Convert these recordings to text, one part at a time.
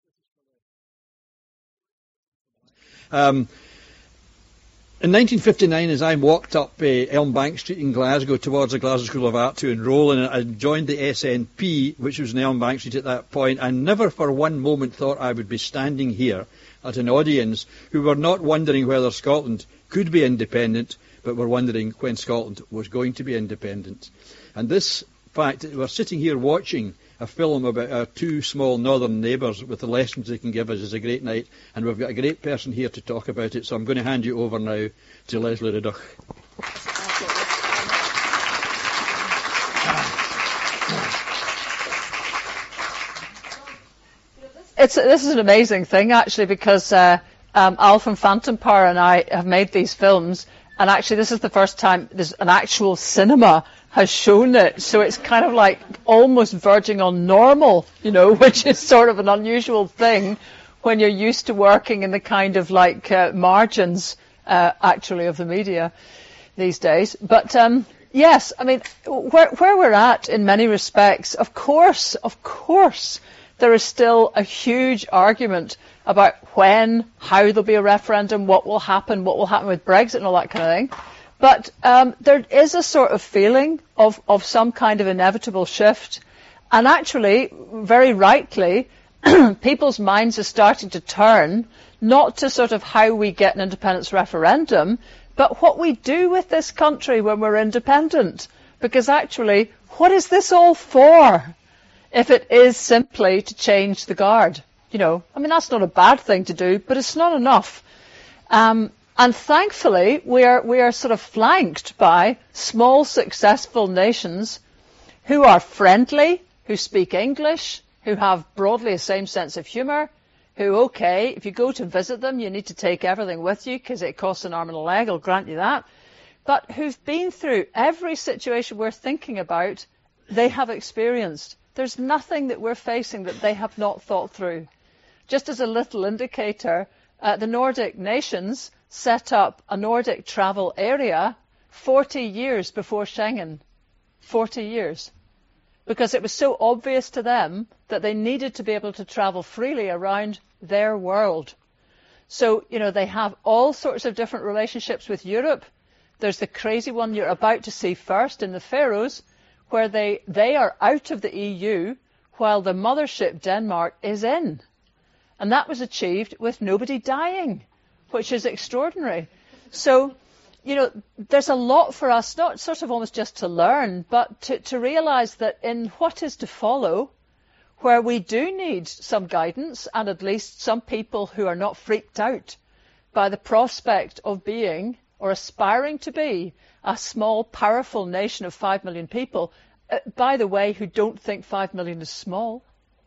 In 1959, as I walked up Elmbank Street in Glasgow towards the Glasgow School of Art to enrol in it, I joined the SNP, which was in Elmbank Street at that point. I never for one moment thought I would be standing here at an audience who were not wondering whether Scotland could be independent, but were wondering when Scotland was going to be independent. And this fact that we're sitting here watching a film about our two small northern neighbours with the lessons they can give us is a great night, and we've got a great person here to talk about it, so I'm going to hand you over now to Lesley Riddoch. This is an amazing thing, actually, because Al from Phantom Power and I have made these films, and actually this is the first time there's an actual cinema has shown it, so it's kind of like almost verging on normal, which is sort of an unusual thing when you're used to working in the kind of like margins, actually, of the media these days. But yes, I mean, where we're at in many respects, of course, there is still a huge argument about when, how there'll be a referendum, what will happen with Brexit and all that kind of thing. But there is a sort of feeling of some kind of inevitable shift. And actually, very rightly, people's minds are starting to turn, not to sort of how we get an independence referendum, but what we do with this country when we're independent. Because actually, what is this all for? If it is simply to change the guard. I mean, that's not a bad thing to do, but it's not enough. And thankfully, we are sort of flanked by small, successful nations who are friendly, who speak English, who have broadly the same sense of humour, who, if you go to visit them, you need to take everything with you because it costs an arm and a leg, I'll grant you that, but who've been through every situation we're thinking about, they have experienced. There's nothing that we're facing that they have not thought through. Just as a little indicator, the Nordic nations set up a Nordic travel area 40 years before Schengen. 40 years. Because it was so obvious to them that they needed to be able to travel freely around their world. So, they have all sorts of different relationships with Europe. There's the crazy one you're about to see first in the Faroes, where they are out of the EU while the mothership Denmark is in. And that was achieved with nobody dying, which is extraordinary. So, there's a lot for us, not sort of almost just to learn, but to realise that in what is to follow, where we do need some guidance and at least some people who are not freaked out by the prospect of being or aspiring to be a small, powerful nation of 5 million people, by the way, who don't think 5 million is small.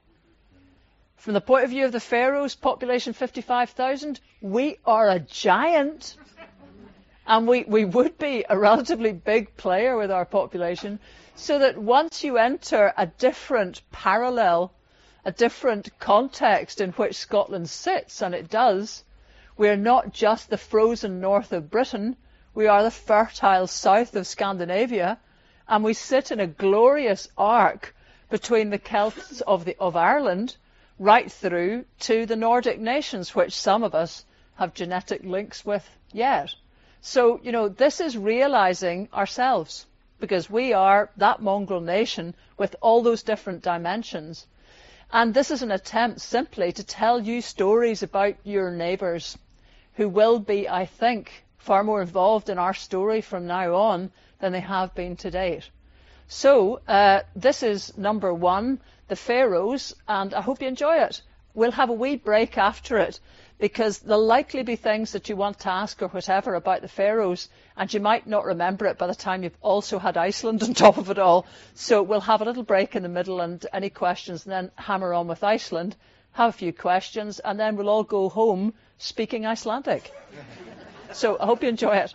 From the point of view of the Faroes, population 55,000, we are a giant. And we would be a relatively big player with our population, so that once you enter a different parallel, a different context in which Scotland sits, and it does, we're not just the frozen north of Britain, we are the fertile south of Scandinavia, and we sit in a glorious arc between the Celts of Ireland right through to the Nordic nations, which some of us have genetic links with yet. So, this is realising ourselves, because we are that mongrel nation with all those different dimensions. And this is an attempt simply to tell you stories about your neighbours, who will be, I think, far more involved in our story from now on than they have been to date. So, this is number one, the Faroes, and I hope you enjoy it. We'll have a wee break after it, because there'll likely be things that you want to ask or whatever about the Faroes, and you might not remember it by the time you've also had Iceland on top of it all. So we'll have a little break in the middle and any questions, and then hammer on with Iceland, have a few questions, and then we'll all go home speaking Icelandic. So I hope you enjoy it.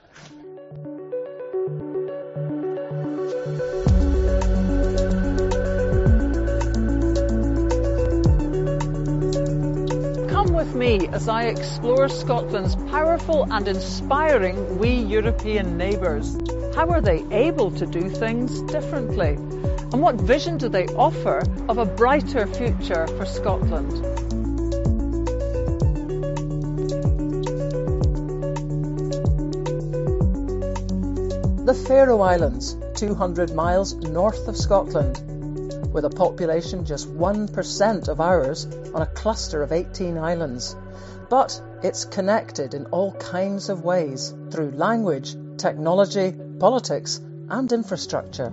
With me as I explore Scotland's powerful and inspiring wee European neighbours. How are they able to do things differently? And what vision do they offer of a brighter future for Scotland? The Faroe Islands, 200 miles north of Scotland, with a population just 1% of ours on a cluster of 18 islands. But it's connected in all kinds of ways through language, technology, politics and infrastructure.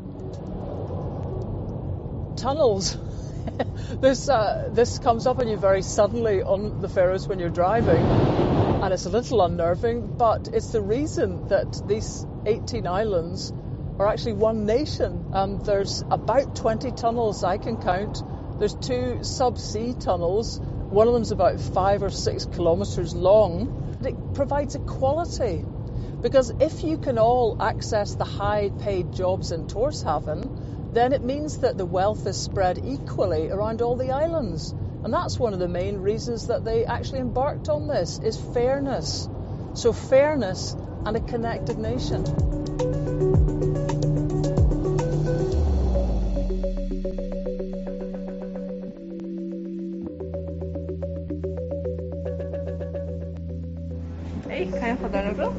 Tunnels. This comes up on you very suddenly on the Faroes when you're driving, and it's a little unnerving, but it's the reason that these 18 islands are actually one nation. There's about 20 tunnels I can count. There's 2 subsea tunnels. One of them's about 5 or 6 kilometres long. It provides equality, because if you can all access the high-paid jobs in Tórshavn, then it means that the wealth is spread equally around all the islands. And that's one of the main reasons that they actually embarked on this, is fairness. So fairness and a connected nation. Hej, kan jag få den över?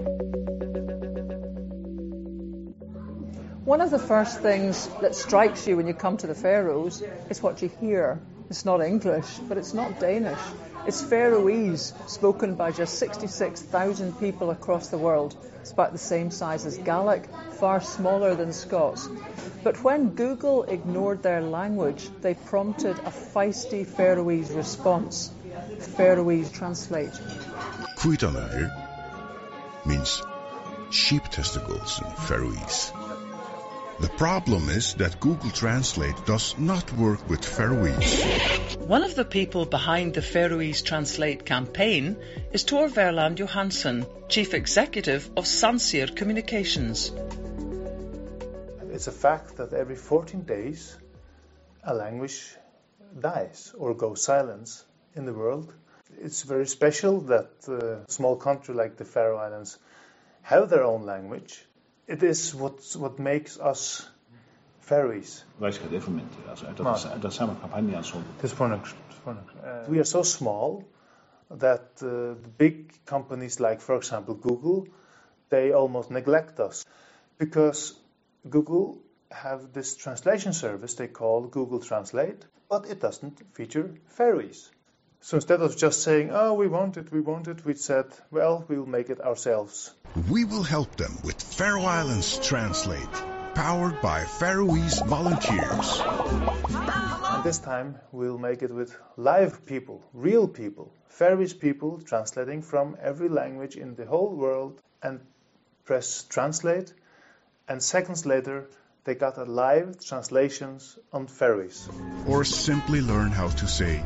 One of the first things that strikes you when you come to the Faroes is what you hear. It's not English, but it's not Danish. It's Faroese, spoken by just 66,000 people across the world. It's about the same size as Gaelic, far smaller than Scots. But when Google ignored their language, they prompted a feisty Faroese response. Faroese Translate. Kuitanaugur means sheep testicles in Faroese. The problem is that Google Translate does not work with Faroese. One of the people behind the Faroese Translate campaign is Tor Verland Johansson, Chief Executive of Sansir Communications. It's a fact that every 14 days a language dies or goes silent in the world. It's very special that a small country like the Faroe Islands have their own language. It is what makes us Faroese. Hvad skal det formente? Altså, er der samme kampagne som? We are so small that the big companies like, for example, Google, they almost neglect us. Because Google have this translation service they call Google Translate, but it doesn't feature Faroese. So instead of just saying, oh, we want it, we said, well, we'll make it ourselves. We will help them with Faroe Islands Translate, powered by Faroese volunteers. And this time we'll make it with live people, real people, Faroese people translating from every language in the whole world, and press translate, and seconds later they got a live translations on Faroese. Or simply learn how to say,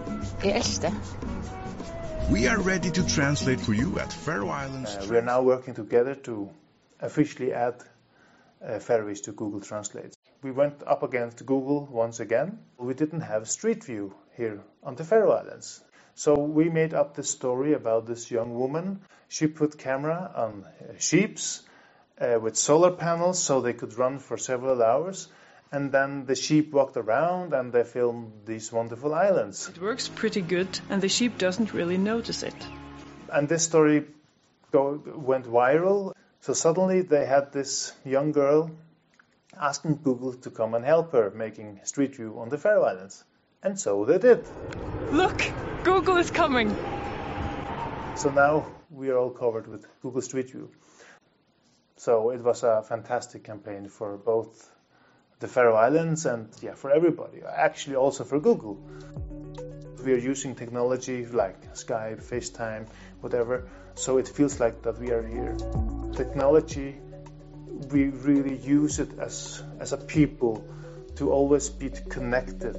we are ready to translate for you at Faroe Islands. We are now working together to officially add Faroese to Google Translate. We went up against Google once again. We didn't have Street View here on the Faroe Islands. So we made up this story about this young woman. She put camera on sheeps with solar panels so they could run for several hours. And then the sheep walked around and they filmed these wonderful islands. It works pretty good and the sheep doesn't really notice it. And this story went viral. So suddenly they had this young girl asking Google to come and help her making Street View on the Faroe Islands. And so they did. Look, Google is coming. So now we are all covered with Google Street View. So it was a fantastic campaign for both the Faroe Islands and for everybody, actually also for Google. We are using technology like Skype, FaceTime, whatever, so it feels like that we are here. Technology, we really use it as a people to always be connected.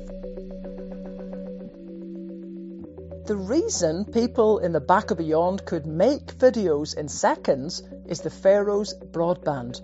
The reason people in the back of beyond could make videos in seconds is the Faroes broadband.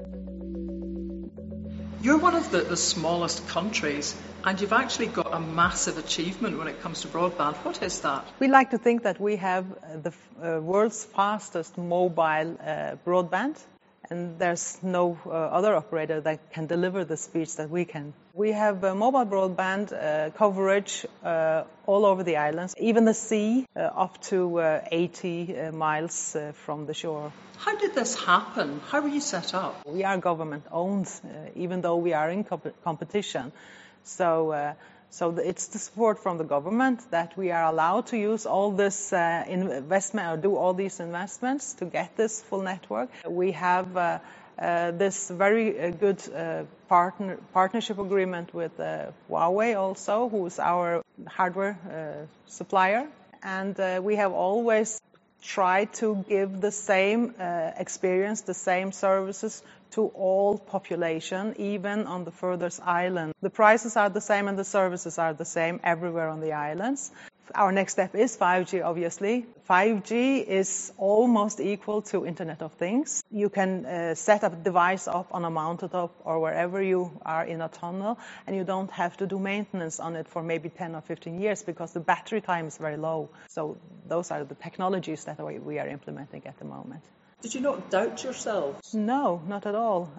You're one of the smallest countries, and you've actually got a massive achievement when it comes to broadband. What is that? We like to think that we have the world's fastest mobile broadband, and there's no other operator that can deliver the speeds that we can. We have mobile broadband coverage all over the islands, even the sea, up to 80 miles from the shore. How did this happen? How were you set up? We are government-owned, even though we are in competition. So it's the support from the government that we are allowed to use all this investment, or do all these investments to get this full network. We have this very good partnership agreement with Huawei also, who is our hardware supplier. And we have always tried to give the same experience, the same services to all population, even on the furthest island. The prices are the same and the services are the same everywhere on the islands. Our next step is 5G, obviously. 5G is almost equal to Internet of Things. You can set a device up on a mountaintop or wherever you are in a tunnel, and you don't have to do maintenance on it for maybe 10 or 15 years because the battery time is very low. So those are the technologies that we are implementing at the moment. Did you not doubt yourselves? No, not at all.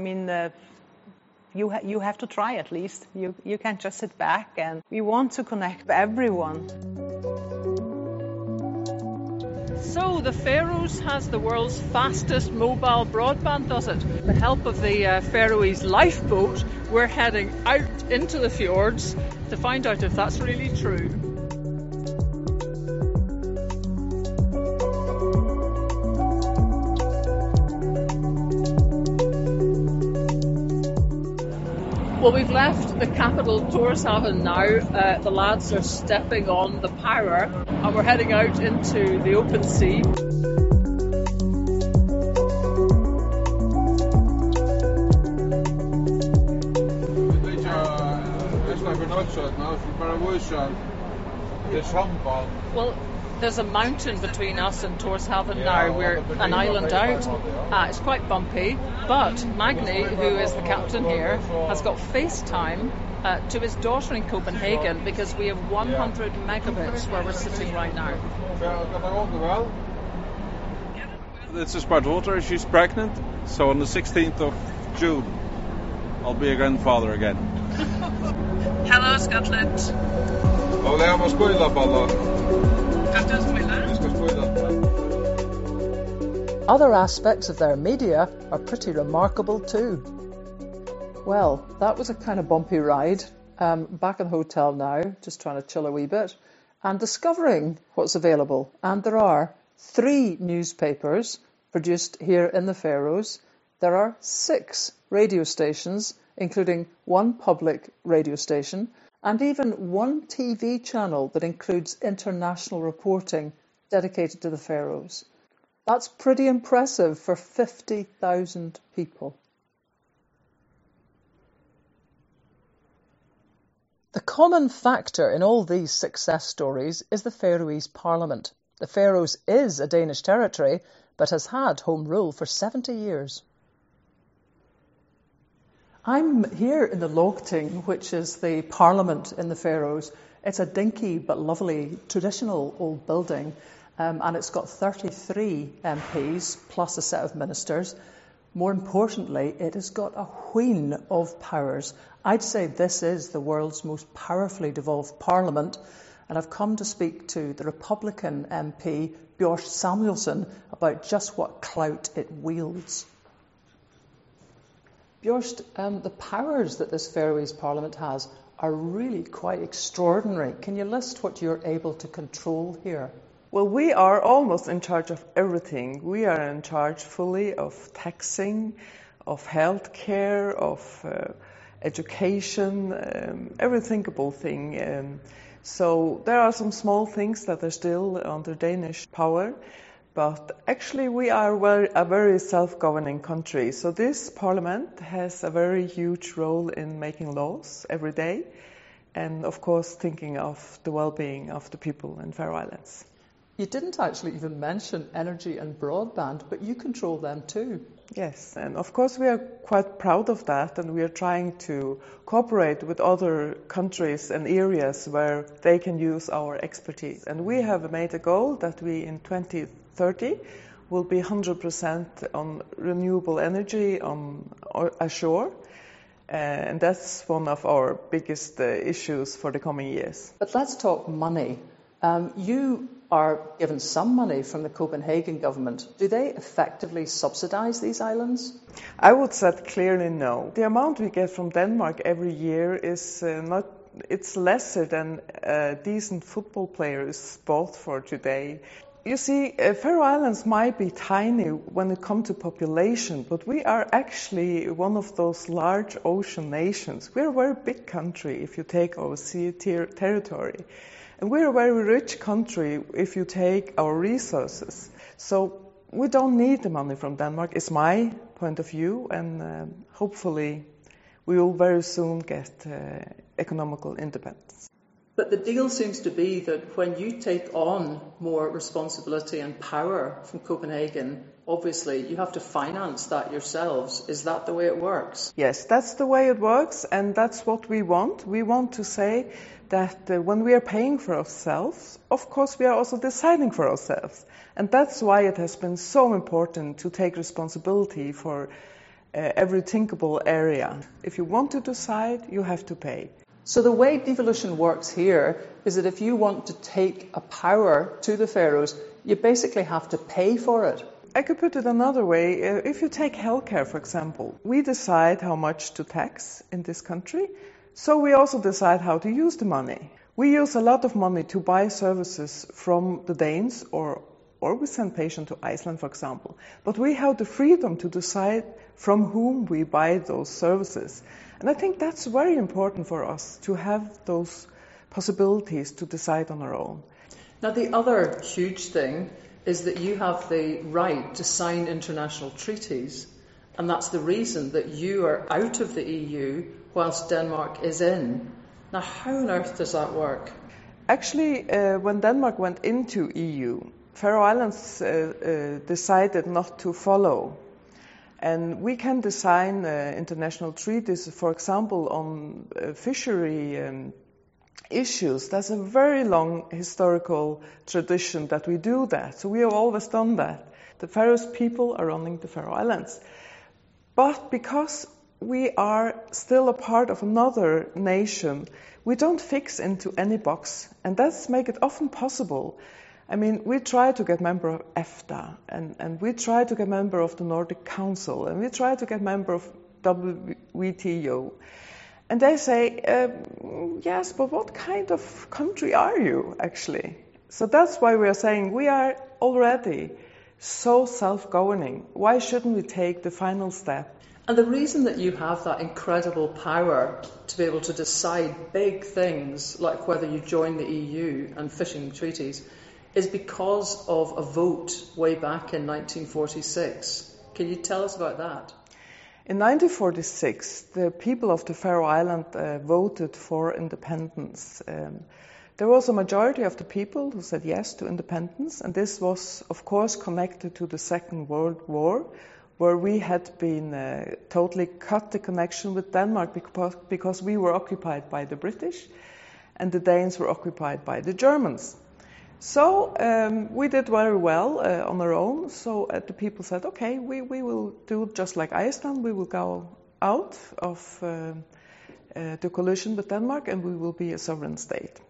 You have to try at least. You can't just sit back, and we want to connect everyone. So the Faroes has the world's fastest mobile broadband, does it? With the help of the Faroese lifeboat, we're heading out into the fjords to find out if that's really true. Well, we've left the capital, Tórshavn, now. The lads are stepping on the power, and we're heading out into the open sea. Well, there's a mountain between us and Tórshavn now. We're an island out. It's quite bumpy, but Magni, who is the captain here, has got FaceTime to his daughter in Copenhagen because we have 100 megabits where we're sitting right now. This is my daughter. She's pregnant, so on the 16th of June, I'll be a grandfather again. Hello, Scotland. Other aspects of their media are pretty remarkable too. Well, that was a kind of bumpy ride. Back in the hotel now, just trying to chill a wee bit, and discovering what's available. And there are 3 newspapers produced here in the Faroes. There are 6 radio stations, including 1 public radio station, and even 1 TV channel that includes international reporting dedicated to the Faroes. That's pretty impressive for 50,000 people. The common factor in all these success stories is the Faroese Parliament. The Faroes is a Danish territory, but has had home rule for 70 years. I'm here in the Lagting, which is the Parliament in the Faroes. It's a dinky but lovely traditional old building, and it's got 33 MPs plus a set of ministers. More importantly, it has got a wheen of powers. I'd say this is the world's most powerfully devolved parliament, and I've come to speak to the Republican MP, Björn Samuelson, about just what clout it wields. Björn, the powers that this Faroese Parliament has are really quite extraordinary. Can you list what you're able to control here? Well, we are almost in charge of everything. We are in charge fully of taxing, of healthcare, of education, every thinkable thing. So there are some small things that are still under Danish power. But actually we are a very self-governing country. So this parliament has a very huge role in making laws every day. And of course thinking of the well-being of the people in Faroe Islands. You didn't actually even mention energy and broadband, but you control them too. Yes, and of course we are quite proud of that, and we are trying to cooperate with other countries and areas where they can use our expertise. And we have made a goal that we in 2030 will be 100% on renewable energy on ashore. And that's one of our biggest issues for the coming years. But let's talk money. You are given some money from the Copenhagen government. Do they effectively subsidise these islands? I would say clearly no. The amount we get from Denmark every year is it's lesser than a decent football player is bought for today. You see, Faroe Islands might be tiny when it comes to population, but we are actually one of those large ocean nations. We're a very big country if you take our sea territory. And we're a very rich country if you take our resources. So we don't need the money from Denmark, is my point of view, and hopefully we will very soon get economical independence. But the deal seems to be that when you take on more responsibility and power from Copenhagen, obviously you have to finance that yourselves. Is that the way it works? Yes, that's the way it works, and that's what we want. We want to say that when we are paying for ourselves, of course we are also deciding for ourselves. And that's why it has been so important to take responsibility for every thinkable area. If you want to decide, you have to pay. So the way devolution works here is that if you want to take a power to the Faroes, you basically have to pay for it. I could put it another way. If you take healthcare, for example, we decide how much to tax in this country, so we also decide how to use the money. We use a lot of money to buy services from the Danes, or we send patients to Iceland, for example. But we have the freedom to decide from whom we buy those services. And I think that's very important for us, to have those possibilities to decide on our own. Now, the other huge thing is that you have the right to sign international treaties, and that's the reason that you are out of the EU whilst Denmark is in. Now, how on earth does that work? Actually, when Denmark went into EU, Faroe Islands decided not to follow. And we can design international treaties, for example, on fishery issues. That's a very long historical tradition that we do that. So we have always done that. The Faroese people are running the Faroe Islands. But because we are still a part of another nation, we don't fix into any box. And that's make it often possible. I mean, we try to get member of EFTA, and we try to get member of the Nordic Council, and we try to get member of WTO. And they say, yes, but what kind of country are you, actually? So that's why we are saying we are already so self-governing. Why shouldn't we take the final step? And the reason that you have that incredible power to be able to decide big things, like whether you join the EU and fishing treaties, is because of a vote way back in 1946. Can you tell us about that? In 1946, the people of the Faroe Islands voted for independence. There was a majority of the people who said yes to independence, and this was, of course, connected to the Second World War, where we had been totally cut the connection with Denmark because we were occupied by the British, and the Danes were occupied by the Germans. So we did very well on our own. So the people said, okay, we will do just like Iceland. We will go out of the coalition with Denmark, and we will be a sovereign state.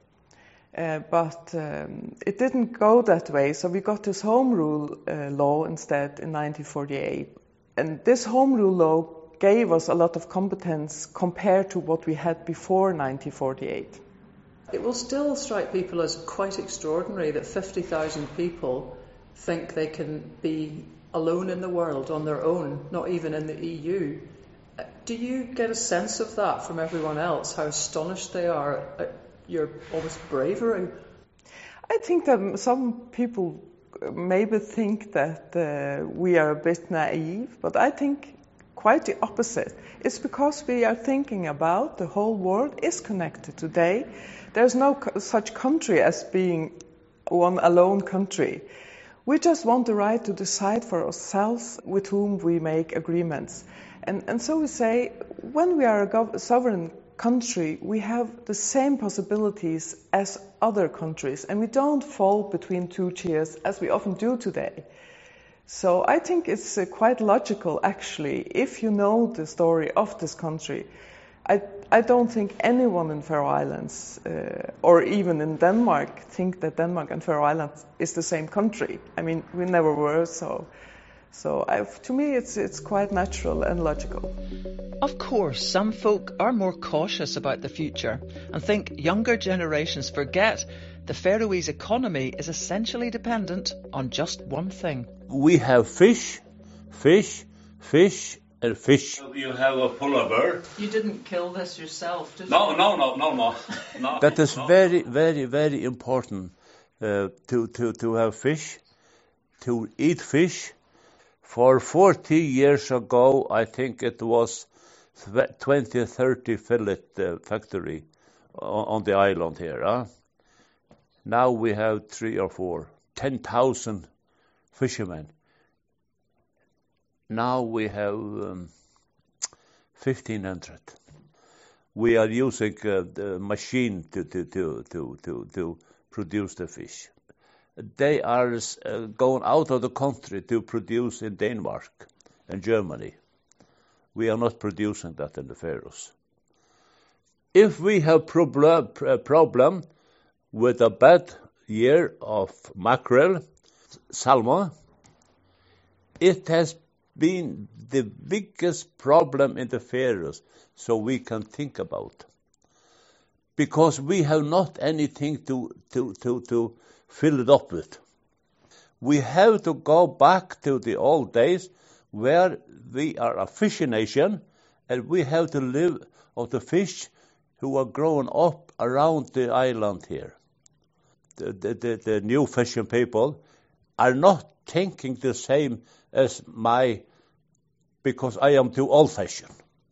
But it didn't go that way. So we got this Home Rule law instead in 1948. And this Home Rule law gave us a lot of competence compared to what we had before 1948. It will still strike people as quite extraordinary that 50,000 people think they can be alone in the world on their own, not even in the EU. Do you get a sense of that from everyone else, how astonished they are at your almost bravery? I think that some people maybe think that we are a bit naive, but I think quite the opposite. It's because we are thinking about the whole world is connected today. There's no such country as being one alone country. We just want the right to decide for ourselves with whom we make agreements. And so we say, when we are a sovereign country, we have the same possibilities as other countries, and we don't fall between two chairs as we often do today. So I think it's quite logical, actually, if you know the story of this country. I don't think anyone in Faroe Islands, or even in Denmark, think that Denmark and Faroe Islands is the same country. I mean, we never were, so to me it's quite natural and logical. Of course, some folk are more cautious about the future and think younger generations forget the Faroese economy is essentially dependent on just one thing. We have fish, and fish. You have a polar bear. You didn't kill this yourself, did you? No. That is very, very, very important to have fish, to eat fish. For 40 years ago, I think it was 20-30 fillet factory on the island here. Huh? Now we have 3 or 4, 10,000 fishermen. Now we have 1,500. We are using the machine to produce the fish. They are going out of the country to produce in Denmark and Germany. We are not producing that in the Faroes. If we have problem with a bad year of mackerel, salmon, it has been the biggest problem in the Faroes, so we can think about. Because we have not anything to fill it up with. We have to go back to the old days where we are a fishing nation and we have to live of the fish who are growing up around the island here. The new fishing people are not thinking the same as because I am too old-fashioned.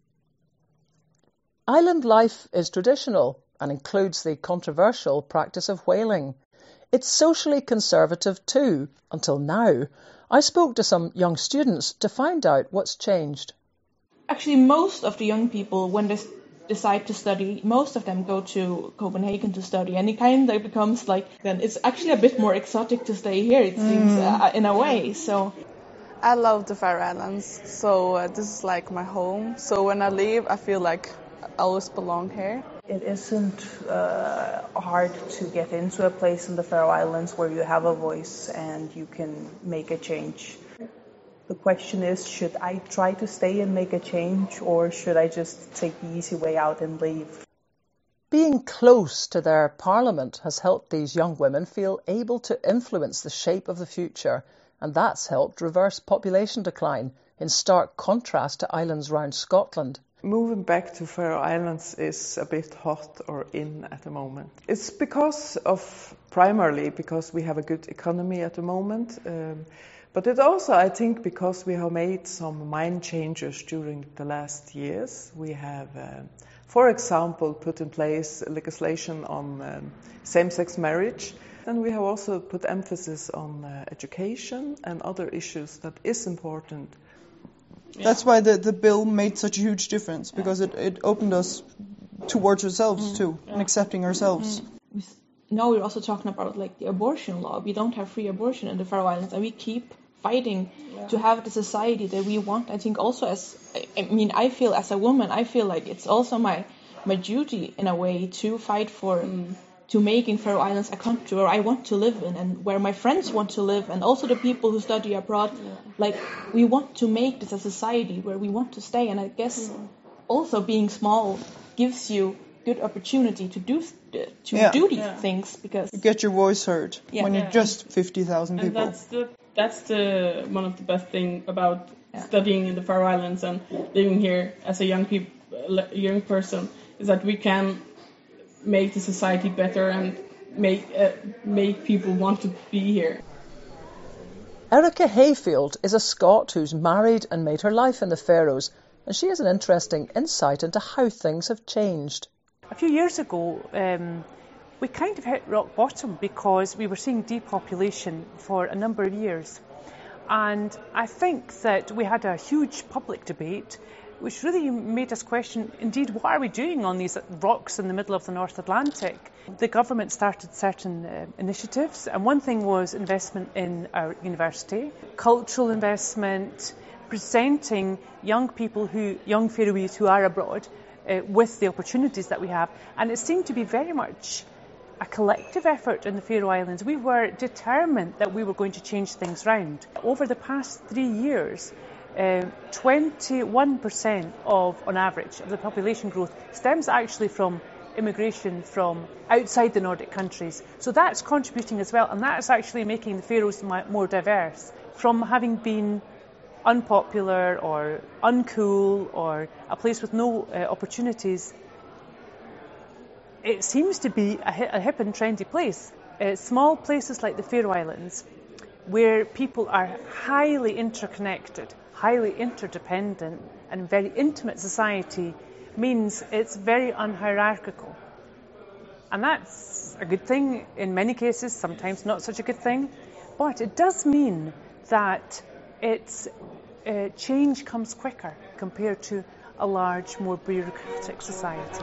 Island life is traditional and includes the controversial practice of whaling. It's socially conservative too, until now. I spoke to some young students to find out what's changed. Actually, most of the young people, when they decide to study, most of them go to Copenhagen to study, and it kind of becomes like, then it's actually a bit more exotic to stay here, it seems, in a way. So I love the Faroe Islands, so this is like my home. So when I leave, I feel like I always belong here. It isn't hard to get into a place in the Faroe Islands where you have a voice and you can make a change. The question is, should I try to stay and make a change, or should I just take the easy way out and leave? Being close to their parliament has helped these young women feel able to influence the shape of the future, and that's helped reverse population decline, in stark contrast to islands round Scotland. Moving back to Faroe Islands is a bit hot or in at the moment. It's primarily because we have a good economy at the moment, but it also, I think, because we have made some mind changes during the last years. We have, for example, put in place legislation on same-sex marriage, and we have also put emphasis on education and other issues that is important. That's why the bill made such a huge difference, because it opened us towards ourselves too, and accepting ourselves. Now we're also talking about like the abortion law. We don't have free abortion in the Faroe Islands, and we keep fighting to have the society that we want. I think also I feel as a woman, I feel like it's also my duty in a way to fight for to making Faroe Islands a country where I want to live in and where my friends want to live, and also the people who study abroad. Like, we want to make this a society where we want to stay, and I guess also being small gives you good opportunity to do these things, because you get your voice heard when you're just 50,000 people. And that's the one of the best thing about studying in the Faroe Islands and living here as a young person, is that we can make the society better and make people want to be here. Erica Hayfield is a Scot who's married and made her life in the Faroes, and she has an interesting insight into how things have changed. A few years ago, we kind of hit rock bottom because we were seeing depopulation for a number of years. And I think that we had a huge public debate which really made us question, indeed, what are we doing on these rocks in the middle of the North Atlantic? The government started certain initiatives, and one thing was investment in our university, cultural investment, presenting young Faroese who are abroad with the opportunities that we have. And it seemed to be very much a collective effort in the Faroe Islands. We were determined that we were going to change things round. Over the past 3 years, 21% on average, of the population growth stems actually from immigration from outside the Nordic countries. So that's contributing as well, and that's actually making the Faroes more diverse. From having been unpopular or uncool or a place with no opportunities, it seems to be a hip and trendy place. Small places like the Faroe Islands, where people are highly interconnected, highly interdependent, and very intimate society, means it's very unhierarchical. And that's a good thing in many cases, sometimes not such a good thing. But it does mean that change comes quicker compared to a large, more bureaucratic society.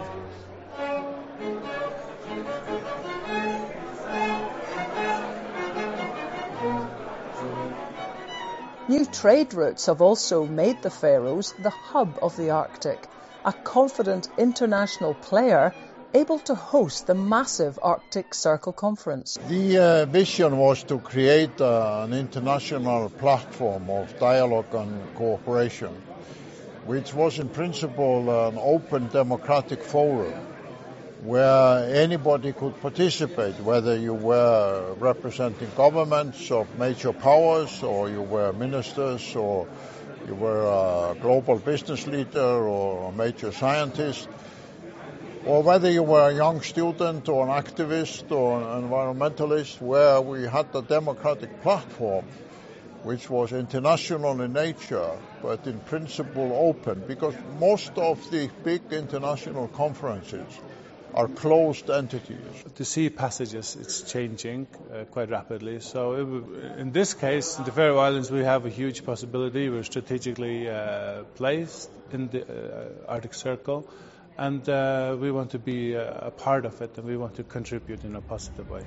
New trade routes have also made the Faroes the hub of the Arctic, a confident international player able to host the massive Arctic Circle Conference. The vision was to create an international platform of dialogue and cooperation, which was in principle an open democratic forum where anybody could participate, whether you were representing governments of major powers, or you were ministers, or you were a global business leader or a major scientist, or whether you were a young student or an activist or an environmentalist, where we had a democratic platform which was international in nature, but in principle open, because most of the big international conferences are closed entities. The sea passages, it's changing quite rapidly. So in this case, in the Faroe Islands, we have a huge possibility. We're strategically placed in the Arctic Circle, and we want to be a part of it, and we want to contribute in a positive way.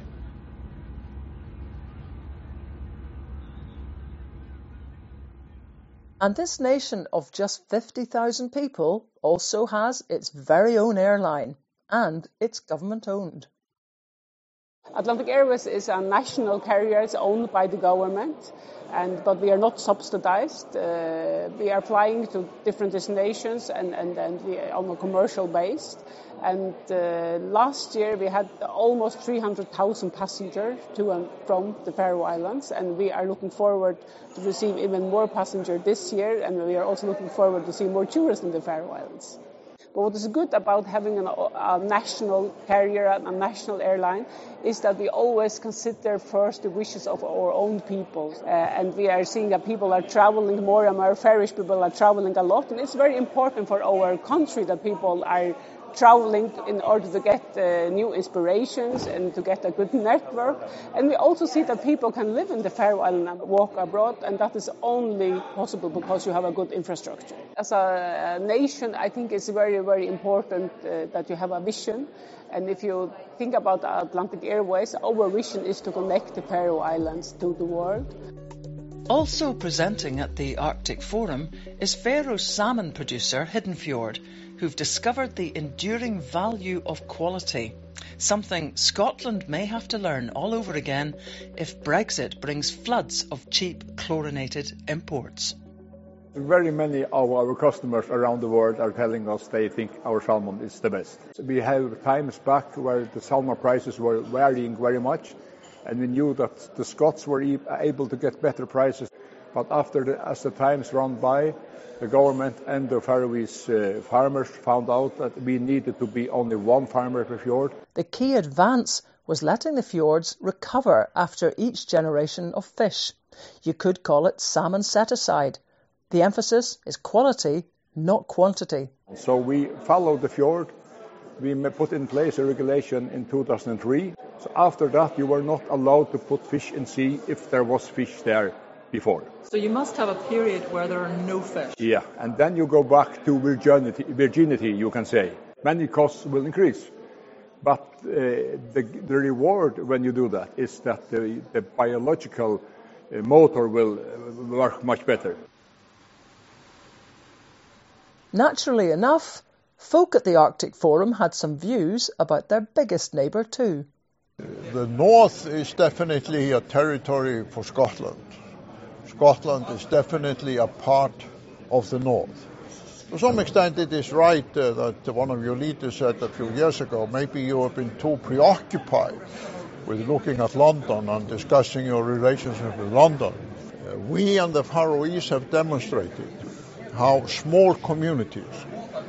And this nation of just 50,000 people also has its very own airline, and it's government-owned. Atlantic Airways is a national carrier. It's owned by the government, but we are not subsidized. We are flying to different destinations and we are on a commercial base. And last year we had almost 300,000 passengers to and from the Faroe Islands, and we are looking forward to receive even more passengers this year, and we are also looking forward to see more tourists in the Faroe Islands. But what is good about having a national carrier, a national airline, is that we always consider first the wishes of our own people. And we are seeing that people are traveling more and more. Faroese people are traveling a lot. And it's very important for our country that people are traveling in order to get new inspirations and to get a good network. And we also see that people can live in the Faroe Islands and walk abroad, and that is only possible because you have a good infrastructure. As a nation, I think it's very, very important that you have a vision. And if you think about Atlantic Airways, our vision is to connect the Faroe Islands to the world. Also presenting at the Arctic Forum is Faroe salmon producer Hidden Fjord, who've discovered the enduring value of quality, something Scotland may have to learn all over again if Brexit brings floods of cheap chlorinated imports. Very many of our customers around the world are telling us they think our salmon is the best. We have times back where the salmon prices were varying very much, and we knew that the Scots were able to get better prices. But as the times run by, the government and the Faroese farmers found out that we needed to be only one farmer per fjord. The key advance was letting the fjords recover after each generation of fish. You could call it salmon set-aside. The emphasis is quality, not quantity. So we followed the fjord. We put in place a regulation in 2003. So after that, you were not allowed to put fish in sea if there was fish there. before. So you must have a period where there are no fish. Yeah, and then you go back to virginity, you can say. Many costs will increase. But the reward when you do that is that the biological motor will work much better. Naturally enough, folk at the Arctic Forum had some views about their biggest neighbour too. The north is definitely a territory for Scotland. Scotland is definitely a part of the north. To some extent it is right that one of your leaders said a few years ago, maybe you have been too preoccupied with looking at London and discussing your relationship with London. We and the Faroese have demonstrated how small communities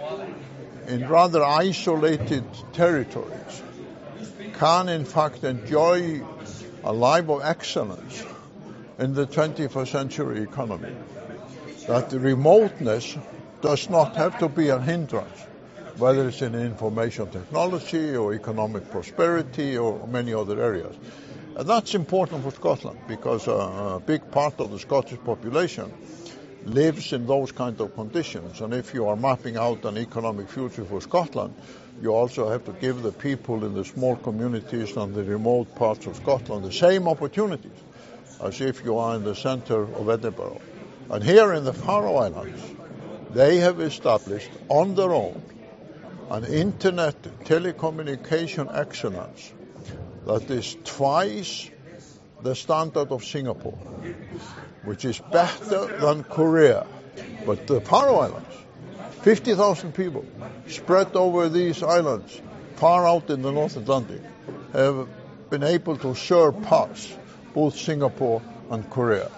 in rather isolated territories can in fact enjoy a life of excellence in the 21st century economy. That the remoteness does not have to be a hindrance, whether it's in information technology or economic prosperity or many other areas. And that's important for Scotland because a big part of the Scottish population lives in those kind of conditions. And if you are mapping out an economic future for Scotland, you also have to give the people in the small communities and the remote parts of Scotland the same opportunities as if you are in the centre of Edinburgh. And here in the Faroe Islands, they have established on their own an internet telecommunication excellence that is twice the standard of Singapore, which is better than Korea. But the Faroe Islands, 50,000 people spread over these islands far out in the North Atlantic, have been able to surpass both Singapore and Korea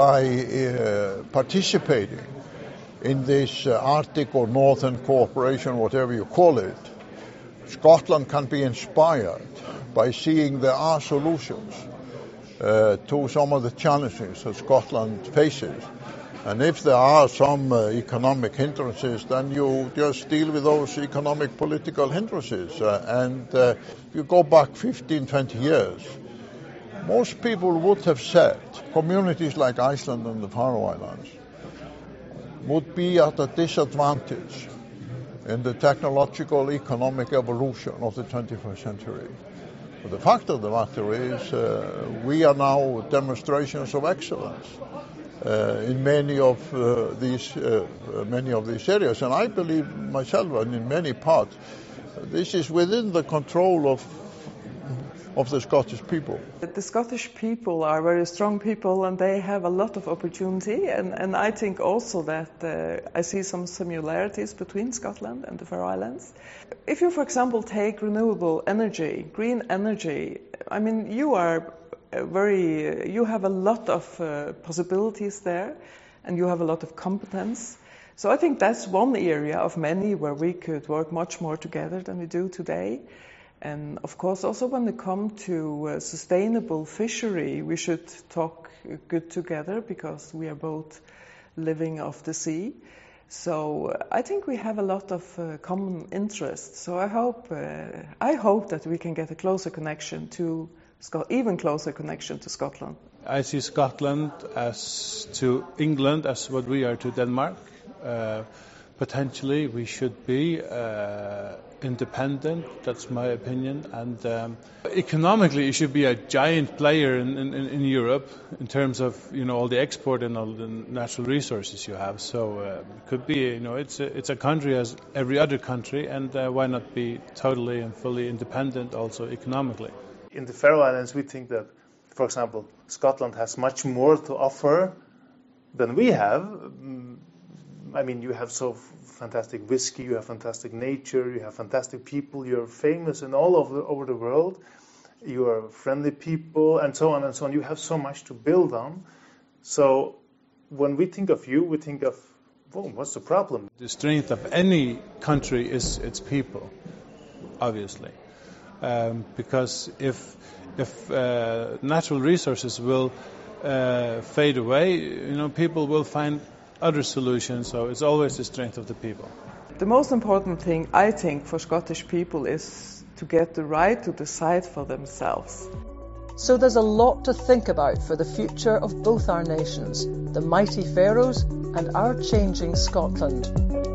by participating in this Arctic or Northern cooperation, whatever you call it. Scotland can be inspired by seeing there are solutions to some of the challenges that Scotland faces. And if there are some economic hindrances, then you just deal with those economic political hindrances. And you go back 15, 20 years, most people would have said communities like Iceland and the Faroe Islands would be at a disadvantage in the technological economic evolution of the 21st century. But the fact of the matter is we are now demonstrations of excellence in many of these areas. And I believe myself, and in many parts, this is within the control of the Scottish people. The Scottish people are very strong people and they have a lot of opportunity, and I think also that I see some similarities between Scotland and the Faroe Islands. If you, for example, take renewable energy, green energy, I mean, you have a lot of possibilities there and you have a lot of competence. So I think that's one area of many where we could work much more together than we do today. And of course, also when it comes to sustainable fishery, we should talk good together because we are both living off the sea. So I think we have a lot of common interests. So I hope that we can get a closer connection to even closer connection to Scotland. I see Scotland as to England as what we are to Denmark. Potentially, we should be independent. That's my opinion. And economically, it should be a giant player in Europe in terms of all the export and all the natural resources you have. So it could be it's a country as every other country, and why not be totally and fully independent also economically? In the Faroe Islands, we think that, for example, Scotland has much more to offer than we have. I mean, you have so fantastic whiskey, you have fantastic nature, you have fantastic people, you're famous in all over the world, you are friendly people, and so on and so on. You have so much to build on. So when we think of you, we think of, well, what's the problem? The strength of any country is its people, obviously. Because if natural resources will fade away, people will find other solutions, so it's always the strength of the people. The most important thing, I think, for Scottish people is to get the right to decide for themselves. So there's a lot to think about for the future of both our nations, the mighty Faroes and our changing Scotland.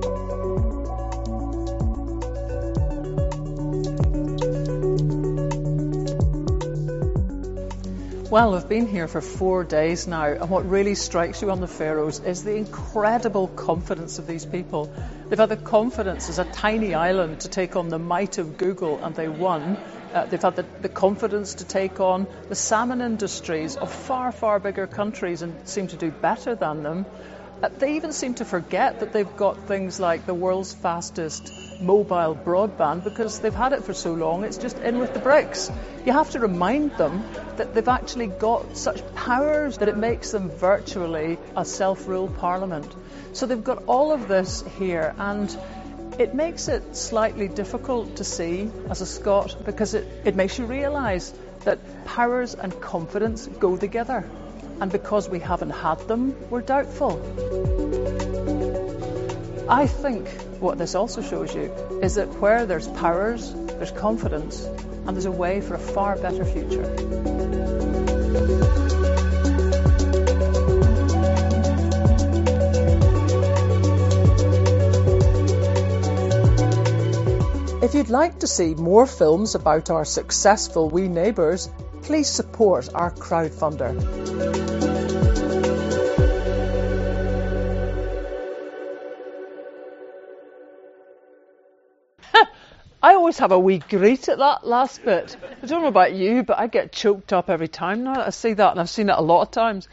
Well, I've been here for 4 days now, and what really strikes you on the Faroes is the incredible confidence of these people. They've had the confidence as a tiny island to take on the might of Google, and they won. They've had the confidence to take on the salmon industries of far, far bigger countries and seem to do better than them. They even seem to forget that they've got things like the world's fastest mobile broadband because they've had it for so long, it's just in with the bricks. You have to remind them that they've actually got such powers that it makes them virtually a self-rule parliament. So they've got all of this here, and it makes it slightly difficult to see as a Scot because it makes you realise that powers and confidence go together. And because we haven't had them, we're doubtful. I think what this also shows you is that where there's powers, there's confidence, and there's a way for a far better future. If you'd like to see more films about our successful wee neighbours, please support our crowdfunder. I always have a wee greet at that last bit. I don't know about you, but I get choked up every time now I see that, and I've seen it a lot of times.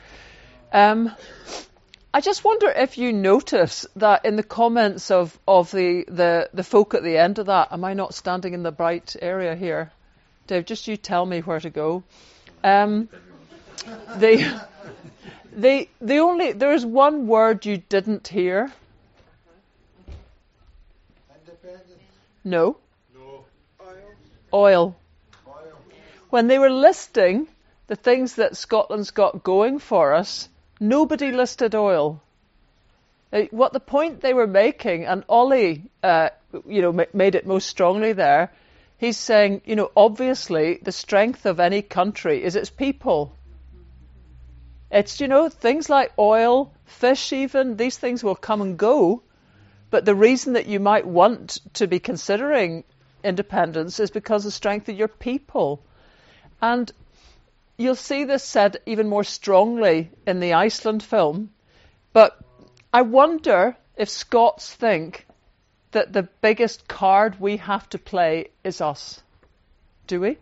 I just wonder if you notice that in the comments of the folk at the end of that, am I not standing in the bright area here? Dave, just you tell me where to go. There is one word you didn't hear. No. Oil. When they were listing the things that Scotland's got going for us, nobody listed oil. What the point they were making, and Ollie, made it most strongly there. He's saying, obviously the strength of any country is its people. It's, things like oil, fish even, these things will come and go. But the reason that you might want to be considering independence is because of the strength of your people. And you'll see this said even more strongly in the Iceland film. But I wonder if Scots think that the biggest card we have to play is us. Do we?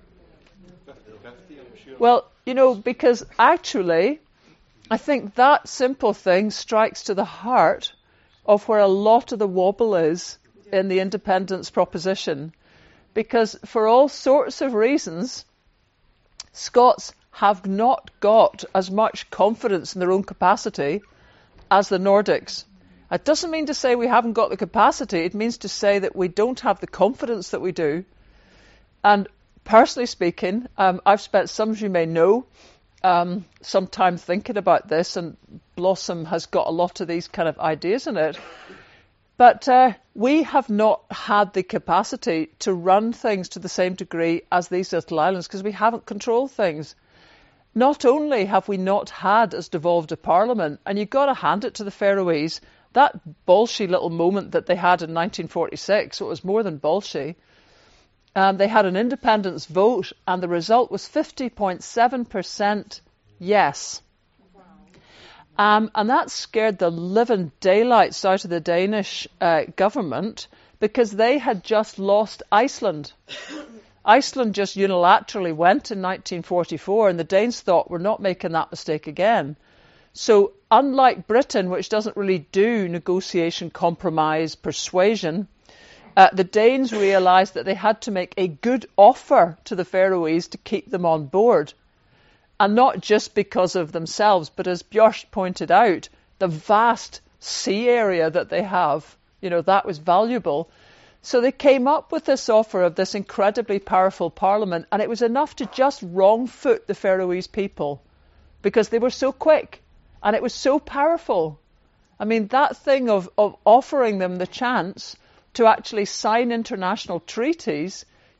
Well, because actually, I think that simple thing strikes to the heart of where a lot of the wobble is in the independence proposition. Because for all sorts of reasons, Scots have not got as much confidence in their own capacity as the Nordics. It doesn't mean to say we haven't got the capacity. It means to say that we don't have the confidence that we do. And personally speaking, I've spent, some of you may know, some time thinking about this, and Blossom has got a lot of these kind of ideas in it. But we have not had the capacity to run things to the same degree as these little islands because we haven't controlled things. Not only have we not had as devolved a parliament, and you've got to hand it to the Faroese, that bolshy little moment that they had in 1946, it was more than bolshy. They had an independence vote, and the result was 50.7% yes. And that scared the living daylights out of the Danish government because they had just lost Iceland. Iceland just unilaterally went in 1944, and the Danes thought, we're not making that mistake again. So unlike Britain, which doesn't really do negotiation, compromise, persuasion, the Danes realised that they had to make a good offer to the Faroese to keep them on board. And not just because of themselves, but as Björn pointed out, the vast sea area that they have, that was valuable. So they came up with this offer of this incredibly powerful parliament, and it was enough to just wrong foot the Faroese people because they were so quick and it was so powerful. I mean, that thing of offering them the chance to actually sign international treaties,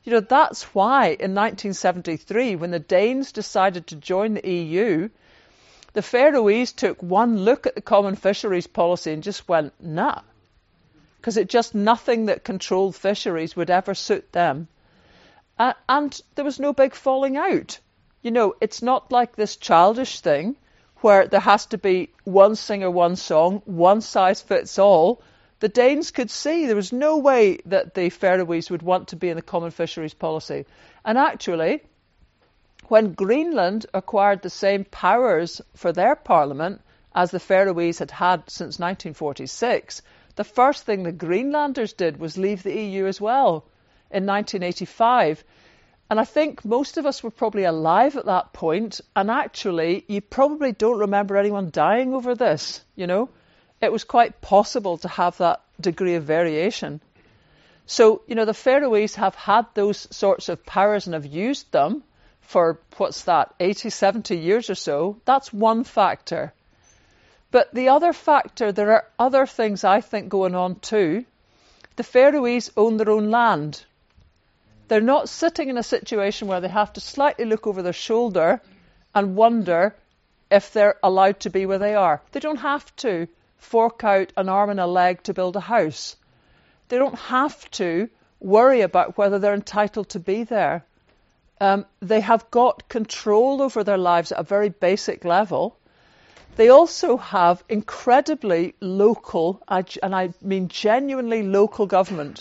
That's why in 1973, when the Danes decided to join the EU, the Faroese took one look at the common fisheries policy and just went, nah. Because nothing that controlled fisheries would ever suit them. And there was no big falling out. It's not like this childish thing where there has to be one singer, one song, one size fits all. The Danes could see there was no way that the Faroese would want to be in the common fisheries policy. And actually, when Greenland acquired the same powers for their parliament as the Faroese had had since 1946, the first thing the Greenlanders did was leave the EU as well in 1985. And I think most of us were probably alive at that point, and actually you probably don't remember anyone dying over this, It was quite possible to have that degree of variation. So, the Faroese have had those sorts of powers and have used them for, 80, 70 years or so. That's one factor. But the other factor, there are other things I think going on too. The Faroese own their own land. They're not sitting in a situation where they have to slightly look over their shoulder and wonder if they're allowed to be where they are. They don't have to fork out an arm and a leg to build a house. They don't have to worry about whether they're entitled to be there. They have got control over their lives at a very basic level. They also have incredibly local, and I mean genuinely local government.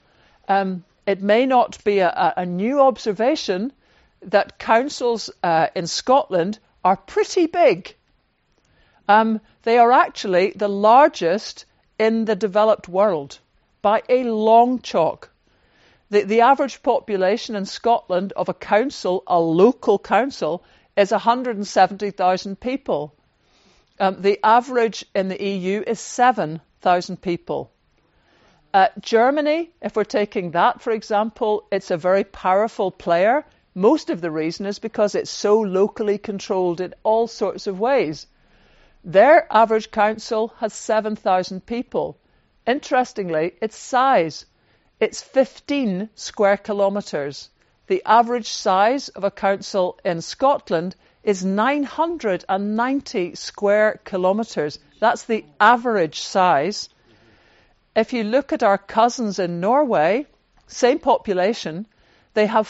It may not be a new observation that councils in Scotland are pretty big. They are actually the largest in the developed world by a long chalk. The average population in Scotland of a council, a local council, is 170,000 people. The average in the EU is 7,000 people. Germany, if we're taking that, for example, it's a very powerful player. Most of the reason is because it's so locally controlled in all sorts of ways. Their average council has 7,000 people. Interestingly, its size, it's 15 square kilometres. The average size of a council in Scotland is 990 square kilometres. That's the average size. If you look at our cousins in Norway, same population, they have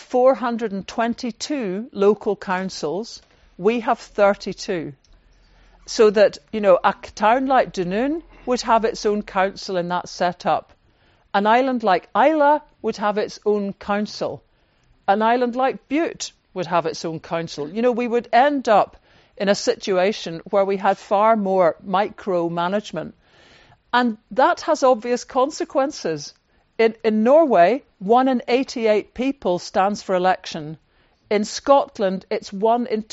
422 local councils. We have 32. So that, a town like Dunoon would have its own council in that setup. An island like Islay would have its own council. An island like Bute would have its own council. We would end up in a situation where we had far more micromanagement. And that has obvious consequences. In Norway, 1 in 88 people stands for election. In Scotland, it's 1 in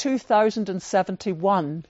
2,071.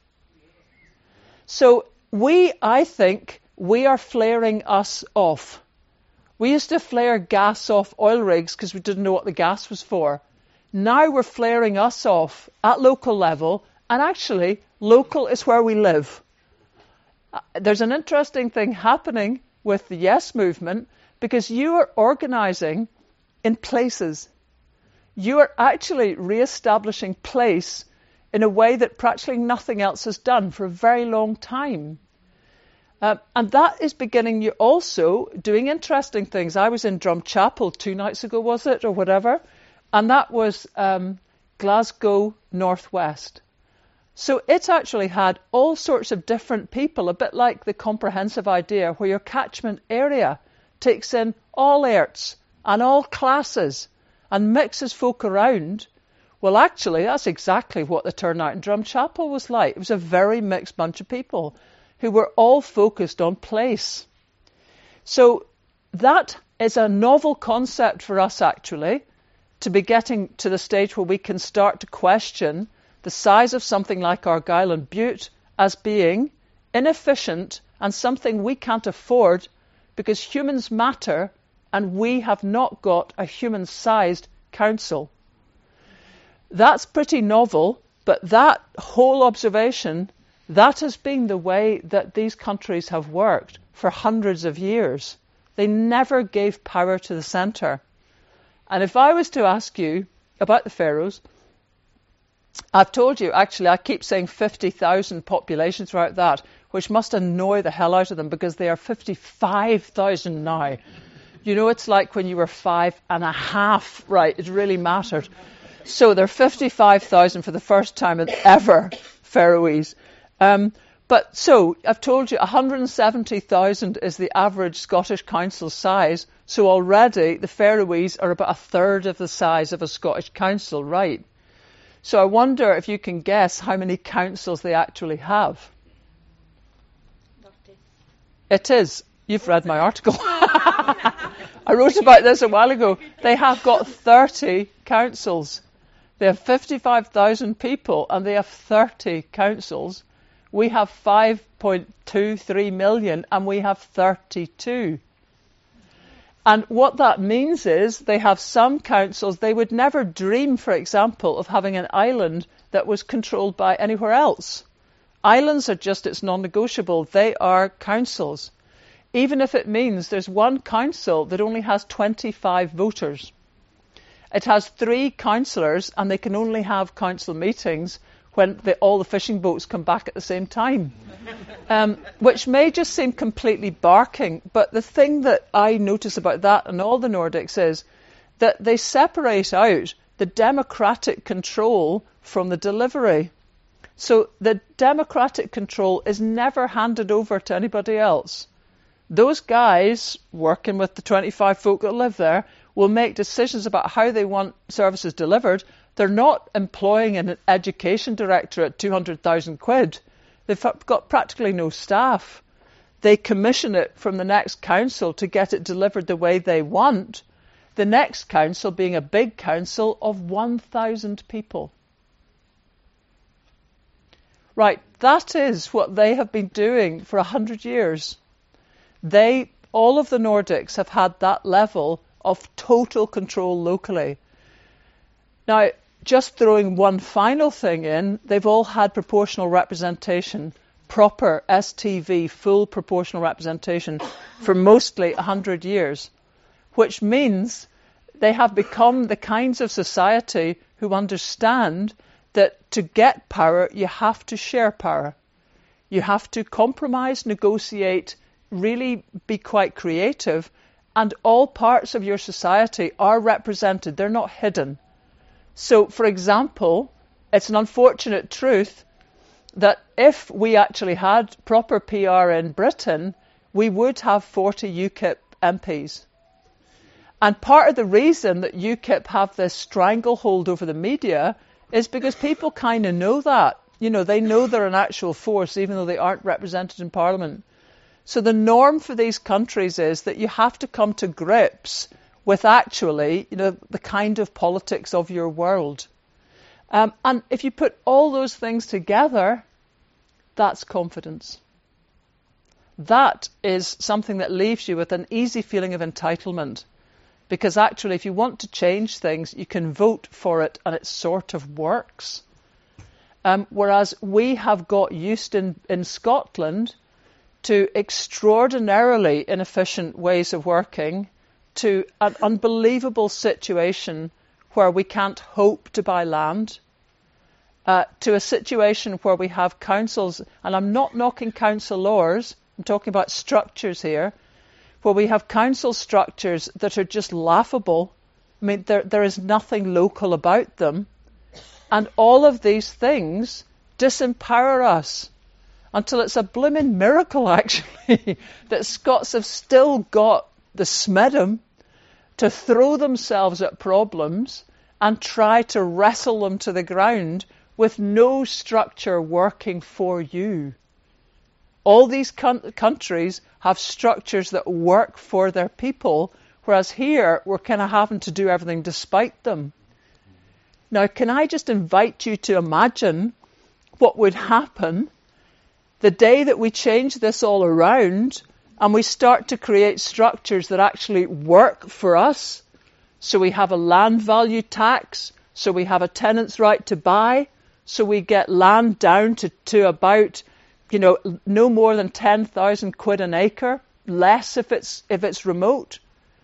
So I think we are flaring us off. We used to flare gas off oil rigs because we didn't know what the gas was for. Now we're flaring us off at local level, and actually, local is where we live. There's an interesting thing happening with the Yes movement because you are organising in places. You are actually re-establishing place in a way that practically nothing else has done for a very long time. And that is beginning, you also doing interesting things. I was in Drumchapel 2 nights ago, was it, or whatever, and that was Glasgow Northwest. So it actually had all sorts of different people, a bit like the comprehensive idea where your catchment area takes in all airts and all classes and mixes folk around. Well, actually, that's exactly what the turnout in Drumchapel was like. It was a very mixed bunch of people who were all focused on place. So that is a novel concept for us, actually, to be getting to the stage where we can start to question the size of something like Argyll and Bute as being inefficient and something we can't afford because humans matter and we have not got a human-sized council. That's pretty novel, but that whole observation, that has been the way that these countries have worked for hundreds of years. They never gave power to the centre. And if I was to ask you about the Faroes, I've told you, actually, I keep saying 50,000 population throughout that, which must annoy the hell out of them because they are 55,000 now. You know, it's like when you were 5.5, right? It really mattered. So they're 55,000 for the first time ever, Faroese. But so I've told you 170,000 is the average Scottish council size. So already the Faroese are about a third of the size of a Scottish council, right? So I wonder if you can guess how many councils they actually have. 30. It is. You've read my article. I wrote about this a while ago. They have got 30 councils. They have 55,000 people and they have 30 councils. We have 5.23 million and we have 32. And what that means is they have some councils, they would never dream, for example, of having an island that was controlled by anywhere else. Islands are just, it's non-negotiable. They are councils. Even if it means there's one council that only has 25 voters. It has 3 councillors and they can only have council meetings when all the fishing boats come back at the same time. Which may just seem completely barking, but the thing that I notice about that and all the Nordics is that they separate out the democratic control from the delivery. So the democratic control is never handed over to anybody else. Those guys working with the 25 folk that live there will make decisions about how they want services delivered. They're not employing an education director at 200,000 quid. They've got practically no staff. They commission it from the next council to get it delivered the way they want. The next council being a big council of 1,000 people. Right, that is what they have been doing for 100 years. All of the Nordics have had that level of total control locally. Now, just throwing one final thing in, they've all had proportional representation, proper STV, full proportional representation, for mostly 100 years, which means they have become the kinds of society who understand that to get power, you have to share power. You have to compromise, negotiate, really be quite creative, and all parts of your society are represented. They're not hidden. So, for example, it's an unfortunate truth that if we actually had proper PR in Britain, we would have 40 UKIP MPs. And part of the reason that UKIP have this stranglehold over the media is because people kind of know that. You know, they know they're an actual force, even though they aren't represented in Parliament. So the norm for these countries is that you have to come to grips with actually, you know, the kind of politics of your world. And if you put all those things together, that's confidence. That is something that leaves you with an easy feeling of entitlement. Because actually, if you want to change things, you can vote for it and it sort of works. Whereas we have got used in Scotland to extraordinarily inefficient ways of working, to an unbelievable situation where we can't hope to buy land, to a situation where we have councils, and I'm not knocking council laws, I'm talking about structures here, where we have council structures that are just laughable. I mean, there is nothing local about them. And all of these things disempower us until it's a blooming miracle, actually, that Scots have still got the smedum to throw themselves at problems and try to wrestle them to the ground with no structure working for you. All these countries have structures that work for their people, whereas here we're kind of having to do everything despite them. Now, can I just invite you to imagine what would happen the day that we change this all around and we start to create structures that actually work for us? So we have a land value tax, so we have a tenant's right to buy, so we get land down to about, you know, no more than 10,000 quid an acre, less if it's remote.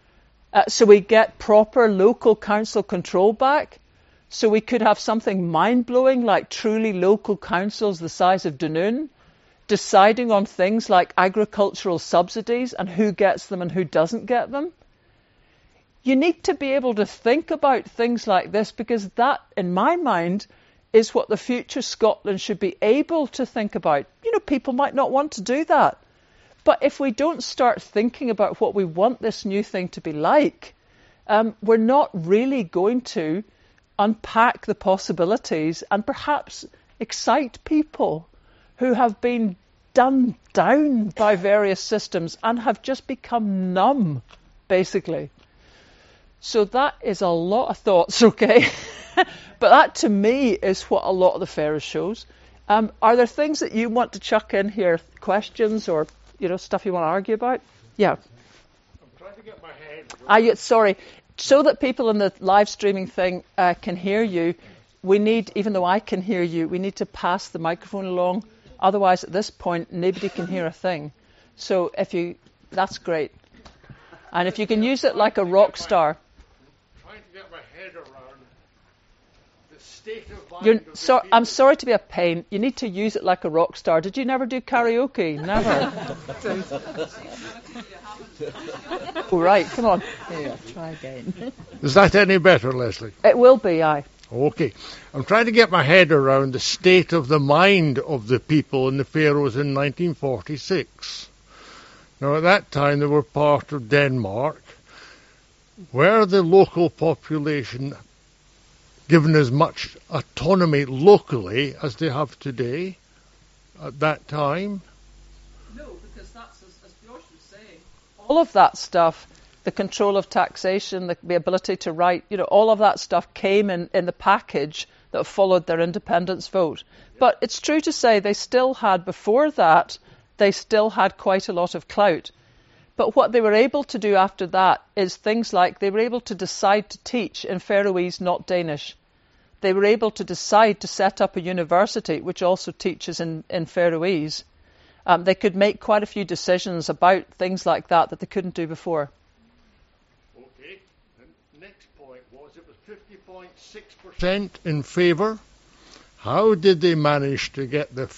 so we get proper local council control back. So we could have something mind-blowing like truly local councils the size of Dunoon, deciding on things like agricultural subsidies and who gets them and who doesn't get them. You need to be able to think about things like this, because that, in my mind, is what the future Scotland should be able to think about. You know, people might not want to do that. But if we don't start thinking about what we want this new thing to be like, we're not really going to unpack the possibilities and perhaps excite people who have been done down by various systems and have just become numb, basically. So that is a lot of thoughts, okay? But that, to me, is what a lot of the Faroes shows. Are there things that you want to chuck in here, questions or, stuff you want to argue about? Yeah. I'm trying to get my head... Sorry. So that people in the live streaming thing can hear you, we need, even though I can hear you, we need to pass the microphone along. Otherwise, at this point, nobody can hear a thing. So that's great. And if you can use it like a rock star. Trying to get my head around the state of mind I'm sorry to be a pain. You need to use it like a rock star. Did you never do karaoke? Never. Oh, right, come on. Here, try again. Is that any better, Leslie? It will be, aye. Okay. I'm trying to get my head around the state of the mind of the people in the Faroes in 1946. Now, at that time, they were part of Denmark. Were the local population given as much autonomy locally as they have today at that time? No, because that's, as Björn was saying, all of that stuff, the control of taxation, the ability to write, all of that stuff came in the package that followed their independence vote. But it's true to say they still had, before that, they still had quite a lot of clout. But what they were able to do after that is things like they were able to decide to teach in Faroese, not Danish. They were able to decide to set up a university which also teaches in Faroese. They could make quite a few decisions about things like that they couldn't do before. Okay. The next point was it was 50.6% in favour. How did they manage to get the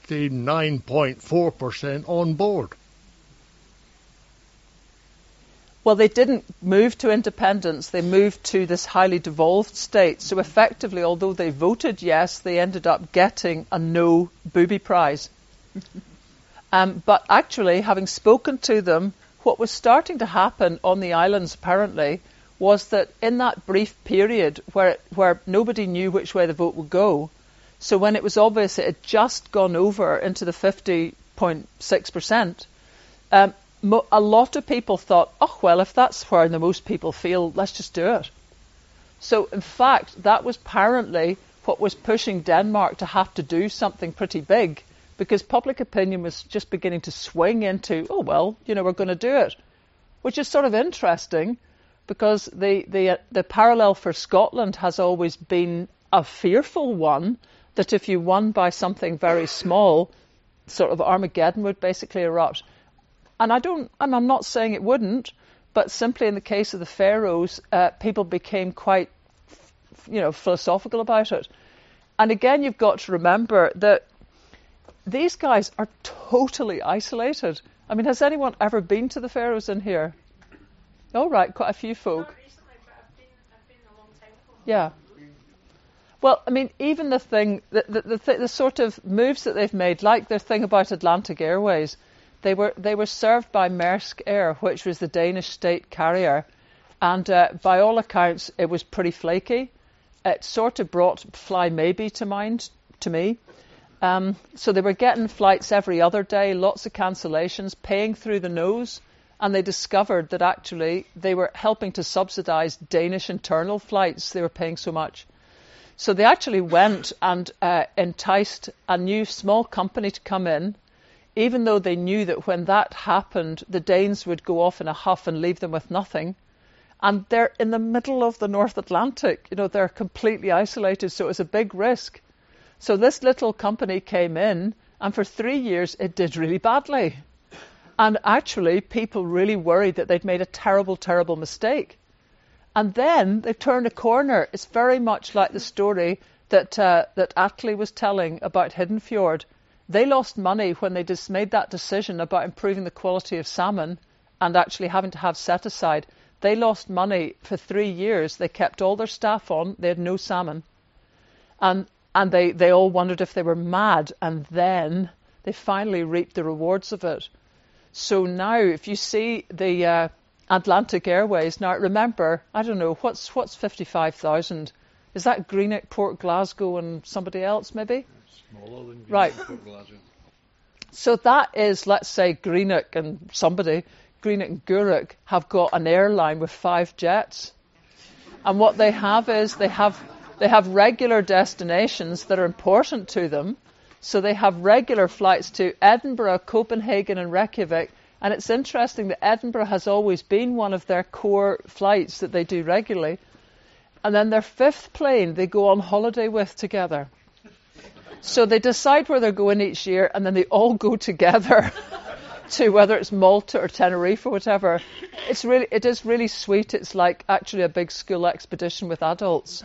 49.4% on board? Well, they didn't move to independence. They moved to this highly devolved state. So effectively, although they voted yes, they ended up getting a no booby prize. But actually, having spoken to them, what was starting to happen on the islands, apparently, was that in that brief period where nobody knew which way the vote would go, so when it was obvious it had just gone over into the 50.6%, a lot of people thought, oh, well, if that's where the most people feel, let's just do it. So, in fact, that was apparently what was pushing Denmark to have to do something pretty big, because public opinion was just beginning to swing into, oh, well, we're going to do it, which is sort of interesting, because the parallel for Scotland has always been a fearful one, that if you won by something very small, sort of Armageddon would basically erupt. And I'm not saying it wouldn't, but simply in the case of the Faroes, people became quite, philosophical about it. And again, you've got to remember that these guys are totally isolated. I mean, has anyone ever been to the Faroes in here? Oh, right, quite a few folk. Not recently, but I've been a long time ago. Yeah. Well, I mean, even the thing, the sort of moves that they've made, like their thing about Atlantic Airways, they were served by Maersk Air, which was the Danish state carrier, and by all accounts, it was pretty flaky. It sort of brought Fly Maybe to mind to me. So they were getting flights every other day, lots of cancellations, paying through the nose, and they discovered that actually they were helping to subsidise Danish internal flights. They were paying so much. So they actually went and enticed a new small company to come in, even though they knew that when that happened, the Danes would go off in a huff and leave them with nothing. And they're in the middle of the North Atlantic. They're completely isolated, so it was a big risk. So this little company came in, and for 3 years it did really badly. And actually, people really worried that they'd made a terrible, terrible mistake. And then they've turned a corner. It's very much like the story that Atle was telling about Hidden Fjord. They lost money when they just made that decision about improving the quality of salmon and actually having to have set aside. They lost money for 3 years. They kept all their staff on. They had no salmon. And they all wondered if they were mad. And then they finally reaped the rewards of it. So now, if you see the Atlantic Airways, now remember, I don't know, what's 55,000? Is that Greenock, Port Glasgow, and somebody else maybe? Smaller than Greenock, right. Port Glasgow. So that is, let's say, Greenock and somebody, Greenock and Gourock, have got an airline with 5 jets. And what they have is they have regular destinations that are important to them. So they have regular flights to Edinburgh, Copenhagen and Reykjavik. And it's interesting that Edinburgh has always been one of their core flights that they do regularly. And then their 5th plane they go on holiday with together. So they decide where they're going each year, and then they all go together to whether it's Malta or Tenerife or whatever. It is really sweet. It's like actually a big school expedition with adults.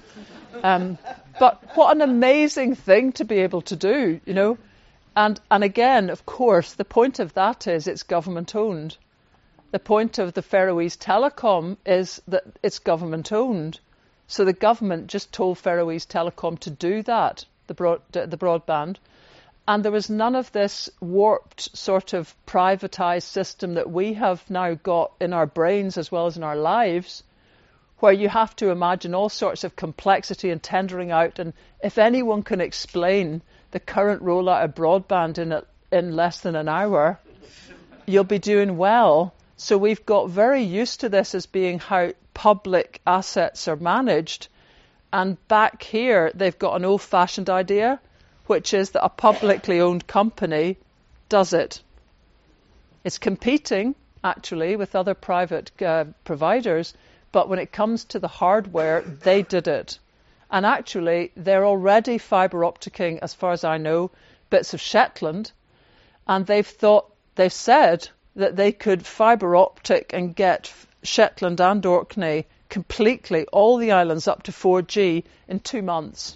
But what an amazing thing to be able to do, you know. And again, of course, the point of that is it's government owned. The point of the Faroese Telecom is that it's government owned. So the government just told Faroese Telecom to do that, the broadband. And there was none of this warped sort of privatised system that we have now got in our brains as well as in our lives, where you have to imagine all sorts of complexity and tendering out. And if anyone can explain the current rollout of broadband in less than an hour, you'll be doing well. So we've got very used to this as being how public assets are managed. And back here, they've got an old-fashioned idea, which is that a publicly owned company does it. It's competing, actually, with other private providers, but when it comes to the hardware, they did it. And actually, they're already fibre opticing, as far as I know, bits of Shetland, and they've said that they could fibre optic and get Shetland and Orkney completely, all the islands up to 4G in 2 months.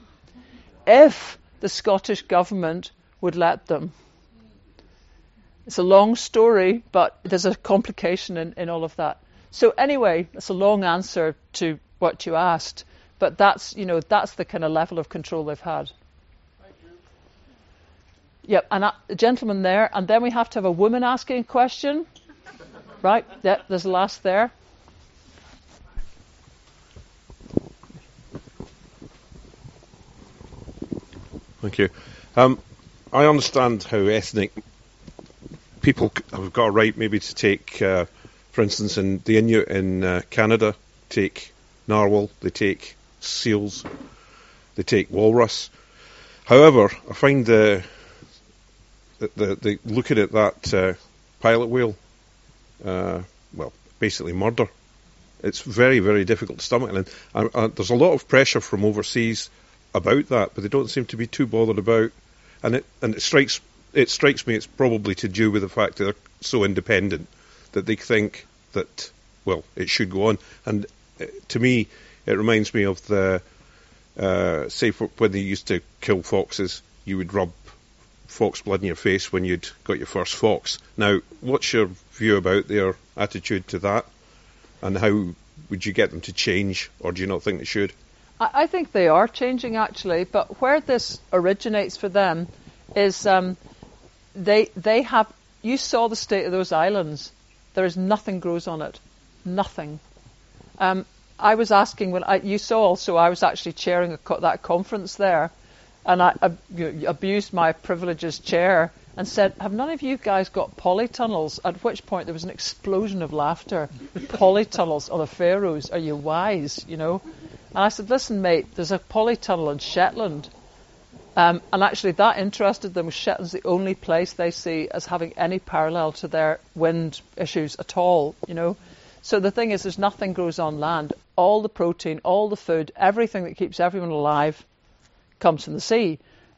If the Scottish government would let them. It's a long story, but there's a complication in all of that. So anyway, that's a long answer to what you asked, but that's the kind of level of control they've had. Yep, and a gentleman there, and then we have to have a woman asking a question. Right, yep, there's the last there. Thank you. I understand how ethnic people have got a right maybe to take, for instance, in the Inuit in Canada, take narwhal, they take seals, they take walrus. However, I find the looking at that pilot whale, well, basically murder. It's very, very difficult to stomach, and there's a lot of pressure from overseas about that, but they don't seem to be too bothered about. And it strikes me it's probably to do with the fact that they're so independent that they think that, well, it should go on. And to me, it reminds me of the say when they used to kill foxes, you would rub fox blood in your face when you'd got your first fox. Now, what's your view about their attitude to that, and how would you get them to change, or do you not think they should? I think they are changing, actually, but where this originates for them is they have. You saw the state of those islands. There is nothing grows on it, nothing. I was asking you saw also. I was actually chairing that conference there, and I abused my privilege as chair and said, "Have none of you guys got polytunnels?" At which point there was an explosion of laughter. Polytunnels on the Faroes? Are you wise? You know. And I said, "Listen, mate, there's a polytunnel in Shetland." And actually that interested them. Shetland's the only place they see as having any parallel to their wind issues at all, you know. So the thing is, there's nothing grows on land. All the protein, all the food, everything that keeps everyone alive comes from the sea.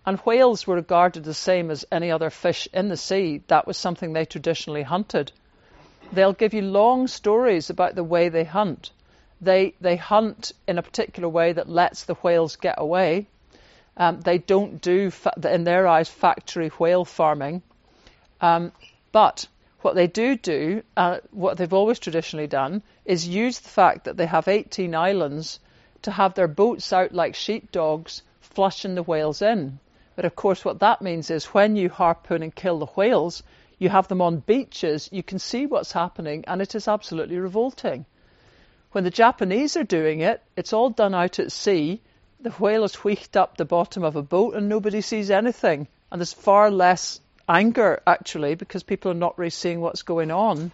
And whales were regarded the same as any other fish in the sea. That was something they traditionally hunted. They'll give you long stories about the way they hunt. They hunt in a particular way that lets the whales get away. They don't do, in their eyes, factory whale farming. But what they do, what they've always traditionally done, is use the fact that they have 18 islands to have their boats out like sheepdogs, flushing the whales in. But of course what that means is when you harpoon and kill the whales, you have them on beaches, you can see what's happening, and it is absolutely revolting. When the Japanese are doing it, it's all done out at sea. The whale is wheeled up the bottom of a boat and nobody sees anything. And there's far less anger, actually, because people are not really seeing what's going on.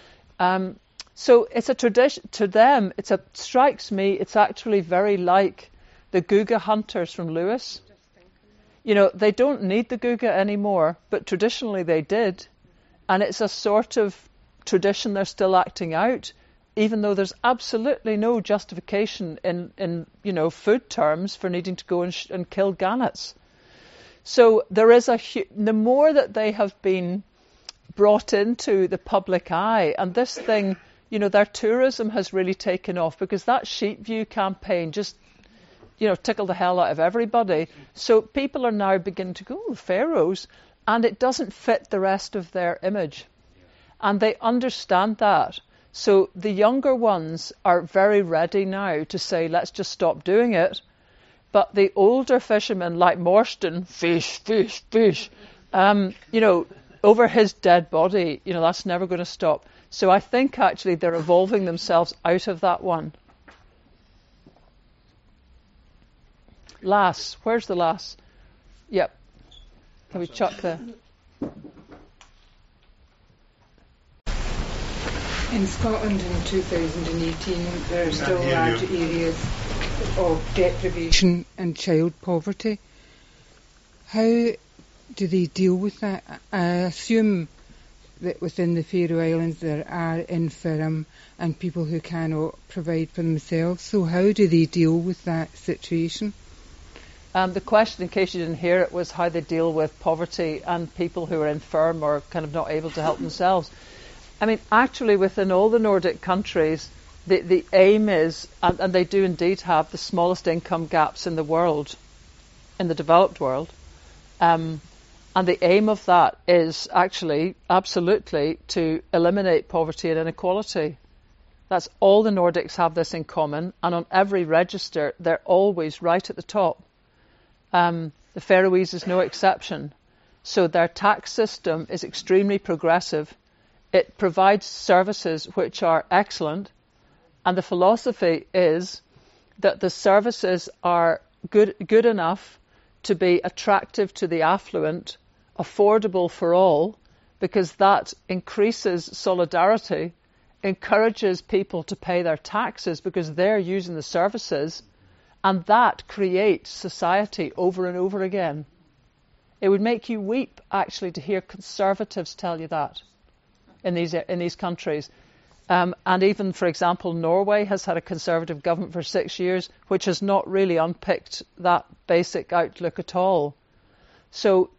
So it's a tradition. To them, strikes me, it's actually very like the Guga hunters from Lewis. You know, they don't need the Guga anymore, but traditionally they did. And it's a sort of tradition they're still acting out, even though there's absolutely no justification in food terms for needing to go and kill gannets. So there is the more that they have been brought into the public eye, and this thing, their tourism has really taken off, because that Sheep View campaign just tickled the hell out of everybody. So people are now beginning to go, Faroes, and it doesn't fit the rest of their image. And they understand that. So the younger ones are very ready now to say, let's just stop doing it. But the older fishermen like Morstan, fish, fish, fish, over his dead body, that's never going to stop. So I think actually they're evolving themselves out of that one. Lass, where's the lass? Yep. Can we chuck the... In Scotland in 2018, there are still large areas of deprivation and child poverty. How do they deal with that? I assume that within the Faroe Islands there are infirm and people who cannot provide for themselves. So how do they deal with that situation? The question, in case you didn't hear it, was how they deal with poverty and people who are infirm or kind of not able to help themselves. I mean, actually, within all the Nordic countries, the aim is, and they do indeed have the smallest income gaps in the world, in the developed world, and the aim of that is actually, absolutely, to eliminate poverty and inequality. That's all the Nordics have this in common, and on every register, they're always right at the top. The Faroese is no exception. So their tax system is extremely progressive. It provides services which are excellent, and the philosophy is that the services are good enough to be attractive to the affluent, affordable for all, because that increases solidarity, encourages people to pay their taxes because they're using the services, and that creates society over and over again. It would make you weep, actually, to hear conservatives tell you that in these countries. And even, for example, Norway has had a conservative government for 6 years, which has not really unpicked that basic outlook at all. So,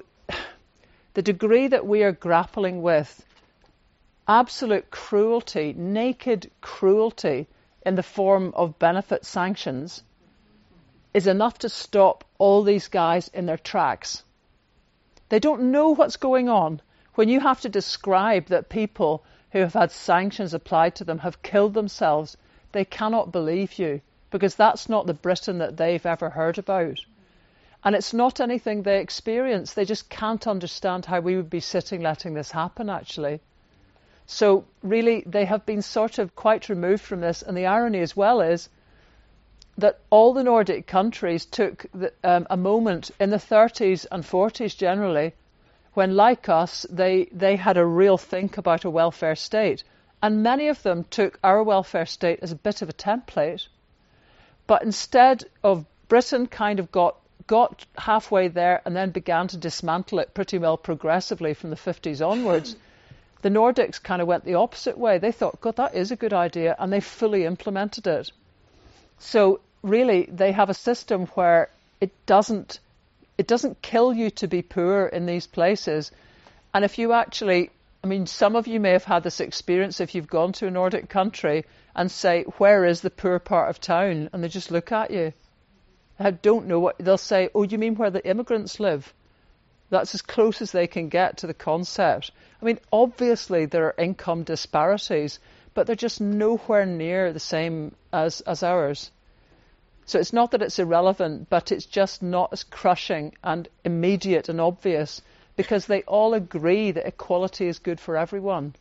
the degree that we are grappling with absolute cruelty, naked cruelty in the form of benefit sanctions is enough to stop all these guys in their tracks. They don't know what's going on. When you have to describe that people who have had sanctions applied to them have killed themselves, they cannot believe you, because that's not the Britain that they've ever heard about. And it's not anything they experience. They just can't understand how we would be sitting letting this happen, actually. So really, they have been sort of quite removed from this. And the irony as well is that all the Nordic countries took a moment in the 30s and 40s generally, when, like us, they had a real think about a welfare state. And many of them took our welfare state as a bit of a template. But instead of Britain kind of got halfway there and then began to dismantle it pretty well progressively from the 50s onwards, the Nordics kind of went the opposite way. They thought, God, that is a good idea, and they fully implemented it. So really, they have a system where it doesn't It doesn't kill you to be poor in these places. And if you actually, I mean, some of you may have had this experience if you've gone to a Nordic country and say, where is the poor part of town? And they just look at you. I don't know what, they'll say, oh, you mean where the immigrants live? That's as close as they can get to the concept. I mean, obviously there are income disparities, but they're just nowhere near the same as ours. So it's not that it's irrelevant, but it's just not as crushing and immediate and obvious, because they all agree that equality is good for everyone.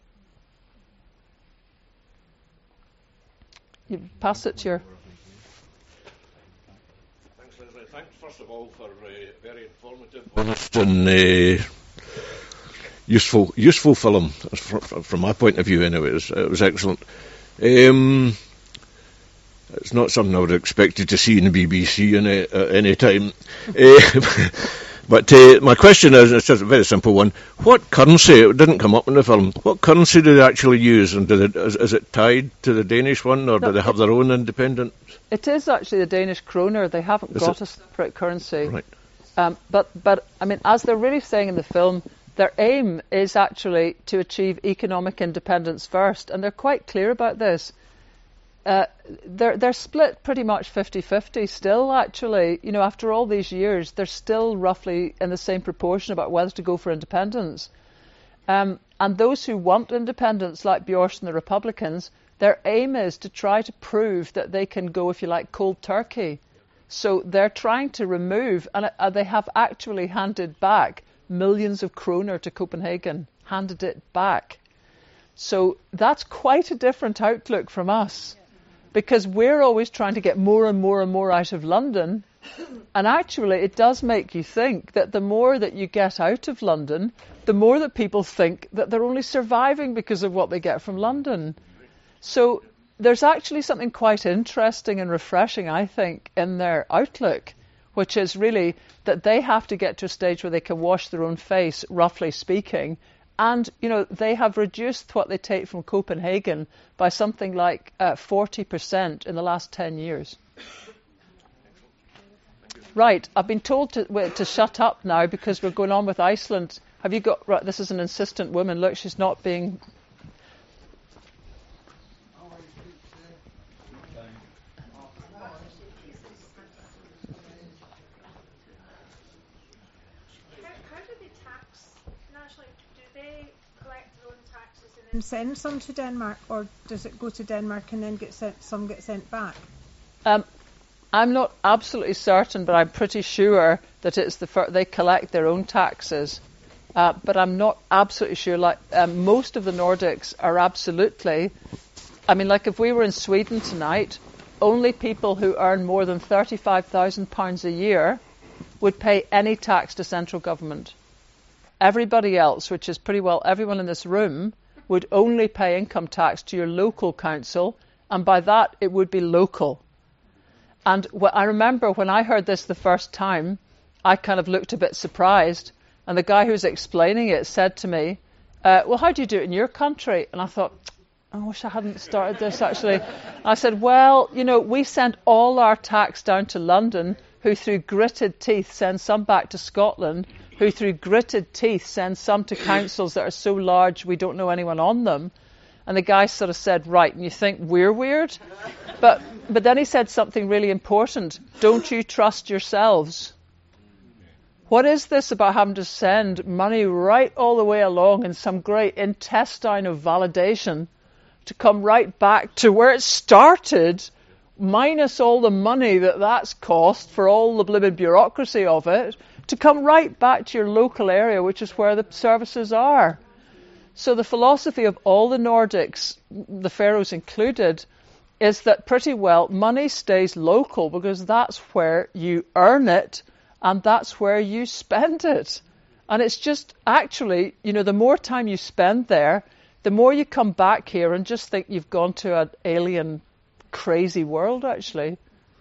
You pass it to your... Thanks, Leslie. Thanks, first of all, for very informative, honest and useful film, from my point of view anyway. It was excellent. It's not something I would have expected to see in the BBC at any time. But my question is, it's just a very simple one. What currency, it didn't come up in the film, what currency do they actually use? And is it tied to the Danish one, or do they have their own independent? It is actually the Danish kroner. They haven't got a separate currency. Right. But I mean, as they're really saying in the film, their aim is actually to achieve economic independence first, and they're quite clear about this. They're split pretty much 50-50 still, actually. You know, after all these years, they're still roughly in the same proportion about whether to go for independence. And those who want independence, like Björst and the Republicans, their aim is to try to prove that they can go, if you like, cold turkey. So they're trying to remove, and they have actually handed back millions of kroner to Copenhagen, handed it back. So that's quite a different outlook from us, because we're always trying to get more and more and more out of London. And actually, it does make you think that the more that you get out of London, the more that people think that they're only surviving because of what they get from London. So there's actually something quite interesting and refreshing, I think, in their outlook, which is really that they have to get to a stage where they can wash their own face, roughly speaking. And, you know, they have reduced what they take from Copenhagen by something like 40% in the last 10 years. Right, I've been told to shut up now because we're going on with Iceland. Have you got... Right, this is an insistent woman. Look, she's not being... And send some to Denmark, or does it go to Denmark and then get sent back? I'm not absolutely certain, but I'm pretty sure that it's they collect their own taxes. But I'm not absolutely sure. Like most of the Nordics are absolutely. I mean, like if we were in Sweden tonight, only people who earn more than £35,000 a year would pay any tax to central government. Everybody else, which is pretty well everyone in this room, would only pay income tax to your local council, and by that it would be local. And I remember when I heard this the first time, I kind of looked a bit surprised, and the guy who was explaining it said to me, well, how do you do it in your country? And I thought, I wish I hadn't started this actually. I said, well, you know, we send all our tax down to London, who through gritted teeth send some back to Scotland, who through gritted teeth send some to councils that are so large we don't know anyone on them. And the guy sort of said, right, and you think we're weird? But then he said something really important. Don't you trust yourselves? What is this about having to send money right all the way along in some great intestine of validation to come right back to where it started, minus all the money that's cost for all the blooming bureaucracy of it, to come right back to your local area, which is where the services are. So the philosophy of all the Nordics, the Faroes included, is that pretty well money stays local because that's where you earn it and that's where you spend it. And it's just actually, you know, the more time you spend there, the more you come back here and just think you've gone to an alien, crazy world, actually.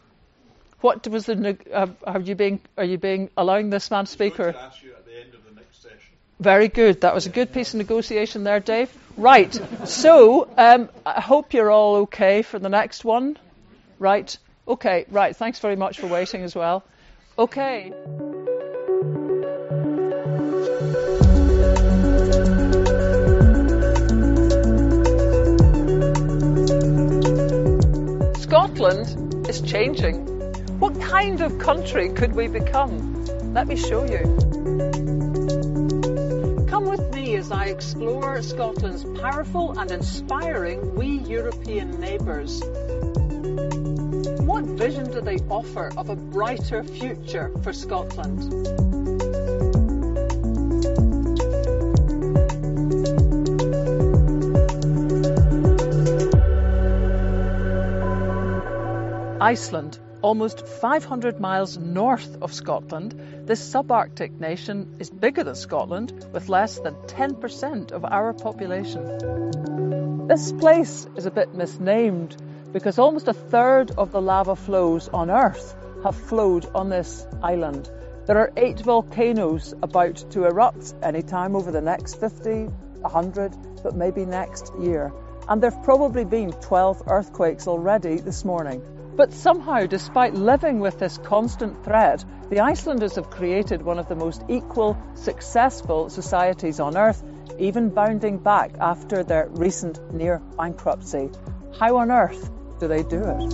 What was are you being allowing this man to speak? Or? Ask you at the end of the next session. Very good. That was a good piece of negotiation there, Dave. Right. So I hope you're all okay for the next one. Right. Okay. Right. Thanks very much for waiting as well. Okay. Iceland is changing. What kind of country could we become? Let me show you. Come with me as I explore Scotland's powerful and inspiring wee European neighbours. What vision do they offer of a brighter future for Scotland? Iceland, almost 500 miles north of Scotland, this subarctic nation is bigger than Scotland, with less than 10% of our population. This place is a bit misnamed because almost a third of the lava flows on Earth have flowed on this island. There are 8 volcanoes about to erupt any time over the next 50, 100, but maybe next year. And there have probably been 12 earthquakes already this morning. But somehow, despite living with this constant threat, the Icelanders have created one of the most equal, successful societies on Earth, even bounding back after their recent near bankruptcy. How on earth do they do it?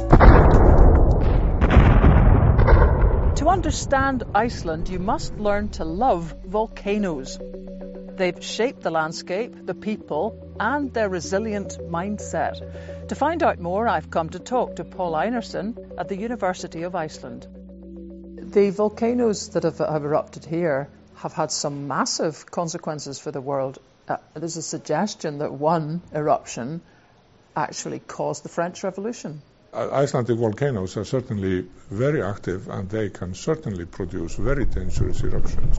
To understand Iceland, you must learn to love volcanoes. They've shaped the landscape, the people, and their resilient mindset. To find out more, I've come to talk to Paul Einarsson at the University of Iceland. The volcanoes that have erupted here have had some massive consequences for the world. There's a suggestion that one eruption actually caused the French Revolution. Icelandic volcanoes are certainly very active, and they can certainly produce very dangerous eruptions,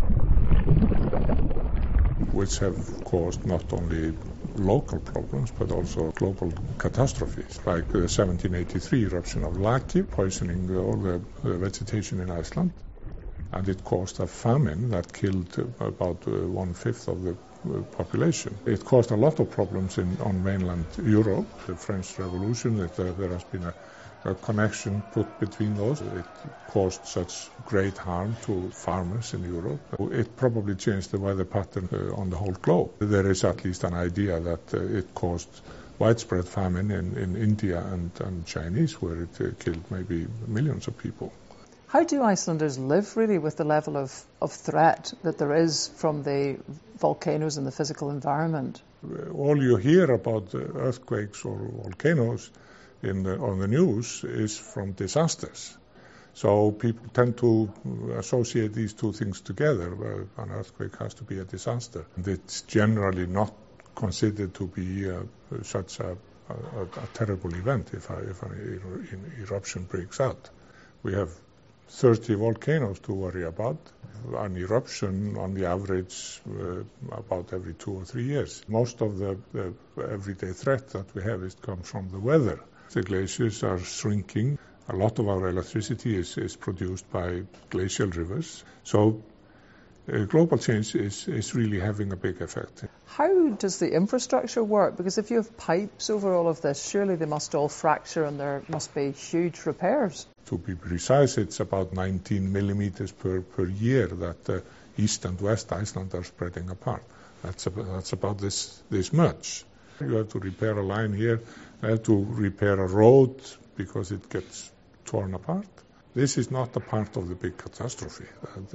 which have caused not only local problems but also global catastrophes, like the 1783 eruption of Laki, poisoning all the vegetation in Iceland, and it caused a famine that killed about 1/5 of the population. It caused a lot of problems on mainland Europe. The French Revolution, there has been a connection put between those. It caused such great harm to farmers in Europe. It probably changed the weather pattern on the whole globe. There is at least an idea that it caused widespread famine in India and Chinese, where it killed maybe millions of people. How do Icelanders live really with the level of threat that there is from the volcanoes and the physical environment? All you hear about earthquakes or volcanoes on the news is from disasters. So people tend to associate these two things together. An earthquake has to be a disaster. And it's generally not considered to be such a terrible event if an eruption breaks out. We have 30 volcanoes to worry about. An eruption on the average about every 2 or 3 years. Most of the everyday threat that we have comes from the weather. The glaciers are shrinking. A lot of our electricity is produced by glacial rivers. So global change is really having a big effect. How does the infrastructure work? Because if you have pipes over all of this, surely they must all fracture and there must be huge repairs. To be precise, it's about 19 millimeters per year that East and West Iceland are spreading apart. That's about this much. You have to repair a line here, you have to repair a road because it gets torn apart. This is not a part of the big catastrophe.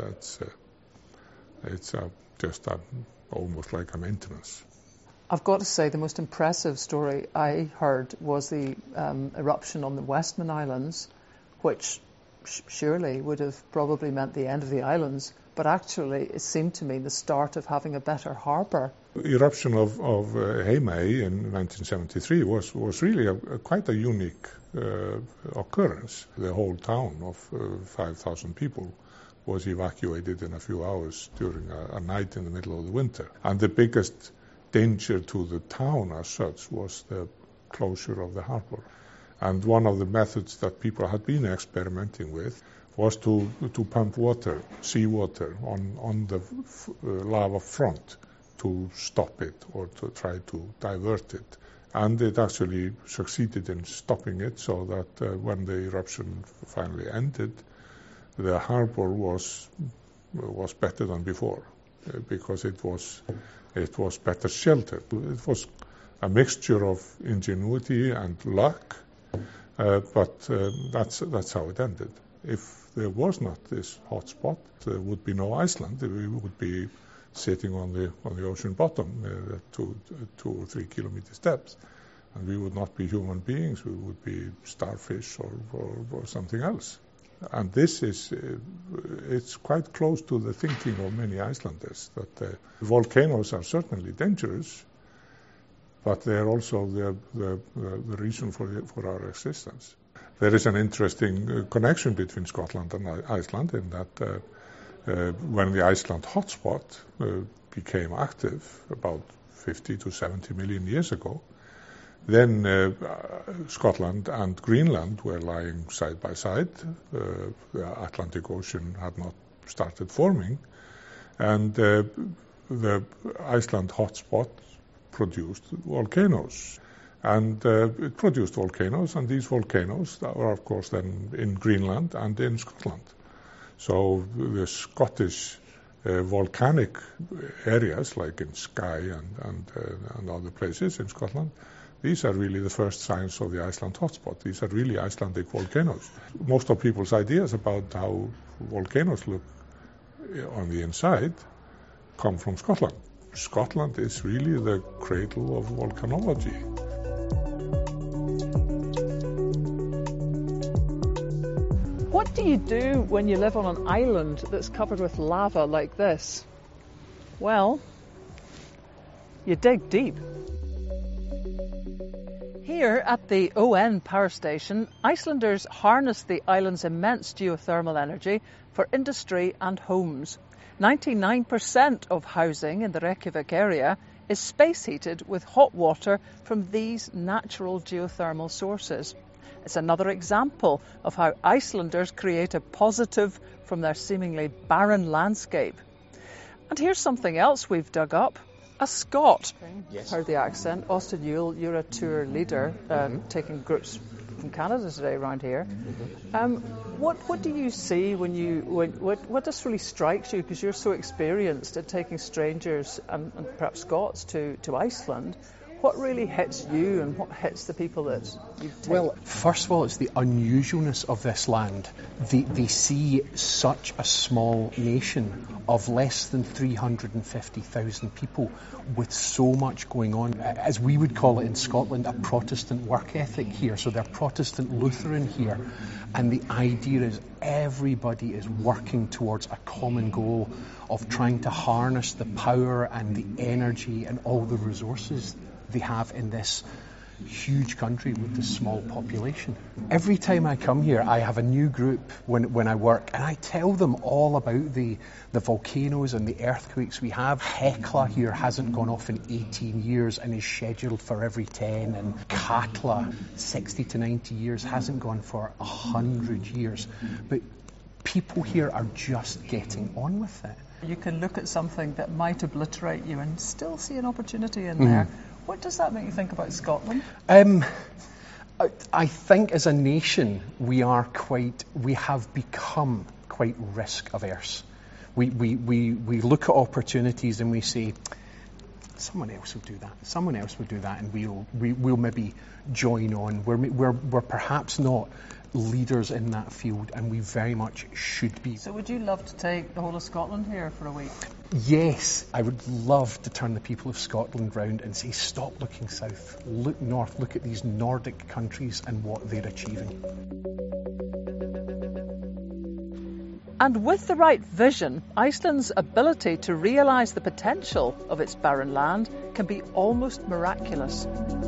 It's just almost like a maintenance. I've got to say the most impressive story I heard was the eruption on the Westman Islands, which surely would have probably meant the end of the islands, but actually it seemed to me the start of having a better harbour. The eruption of Heimaey in 1973 was really quite a unique occurrence. The whole town of 5,000 people was evacuated in a few hours during a night in the middle of the winter. And the biggest danger to the town as such was the closure of the harbour. And one of the methods that people had been experimenting with was to pump water, seawater, on the lava front to stop it or to try to divert it. And it actually succeeded in stopping it, so that when the eruption finally ended, the harbour was better than before, because it was better sheltered. It was a mixture of ingenuity and luck, But that's how it ended. If there was not this hot spot, there would be no Iceland. We would be sitting on the ocean bottom at 2 or 3 kilometers depth, and we would not be human beings. We would be starfish or something else. And this is it's quite close to the thinking of many Icelanders that volcanoes are certainly dangerous, but they are also the reason for our existence. There is an interesting connection between Scotland and Iceland in that when the Iceland hotspot became active about 50 to 70 million years ago, then Scotland and Greenland were lying side by side. The Atlantic Ocean had not started forming, and the Iceland hotspot produced volcanoes. And it produced volcanoes, and these volcanoes are, of course, then in Greenland and in Scotland. So the Scottish volcanic areas, like in Skye and other places in Scotland, these are really the first signs of the Iceland hotspot. These are really Icelandic volcanoes. Most of people's ideas about how volcanoes look on the inside come from Scotland. Scotland is really the cradle of volcanology. What do you do when you live on an island that's covered with lava like this? Well, you dig deep. Here at the ON power station, Icelanders harness the island's immense geothermal energy for industry and homes. 99% of housing in the Reykjavik area is space heated with hot water from these natural geothermal sources. It's another example of how Icelanders create a positive from their seemingly barren landscape. And here's something else we've dug up. A Scot. Yes. Heard the accent. Austin Yule, you're a tour leader taking groups from Canada today around here. What do you see what just really strikes you, because you're so experienced at taking strangers and perhaps Scots to Iceland? What really hits you and what hits the people that you take? Well, first of all, it's the unusualness of this land. They see such a small nation of less than 350,000 people with so much going on. As we would call it in Scotland, a Protestant work ethic here. So they're Protestant Lutheran here. And the idea is everybody is working towards a common goal of trying to harness the power and the energy and all the resources they have in this huge country with this small population. Every time I come here, I have a new group when I work, and I tell them all about the volcanoes and the earthquakes we have. Hekla here hasn't gone off in 18 years and is scheduled for every 10, and Katla, 60 to 90 years, hasn't gone for 100 years. But people here are just getting on with it. You can look at something that might obliterate you and still see an opportunity in there. What does that make you think about Scotland? I think as a nation we have become quite risk averse. We look at opportunities and we say, someone else will do that, and we'll maybe join on. We're perhaps not leaders in that field, and we very much should be. So would you love to take the whole of Scotland here for a week? Yes, I would love to turn the people of Scotland round and say, stop looking south, look north, look at these Nordic countries and what they're achieving. And with the right vision, Iceland's ability to realise the potential of its barren land can be almost miraculous.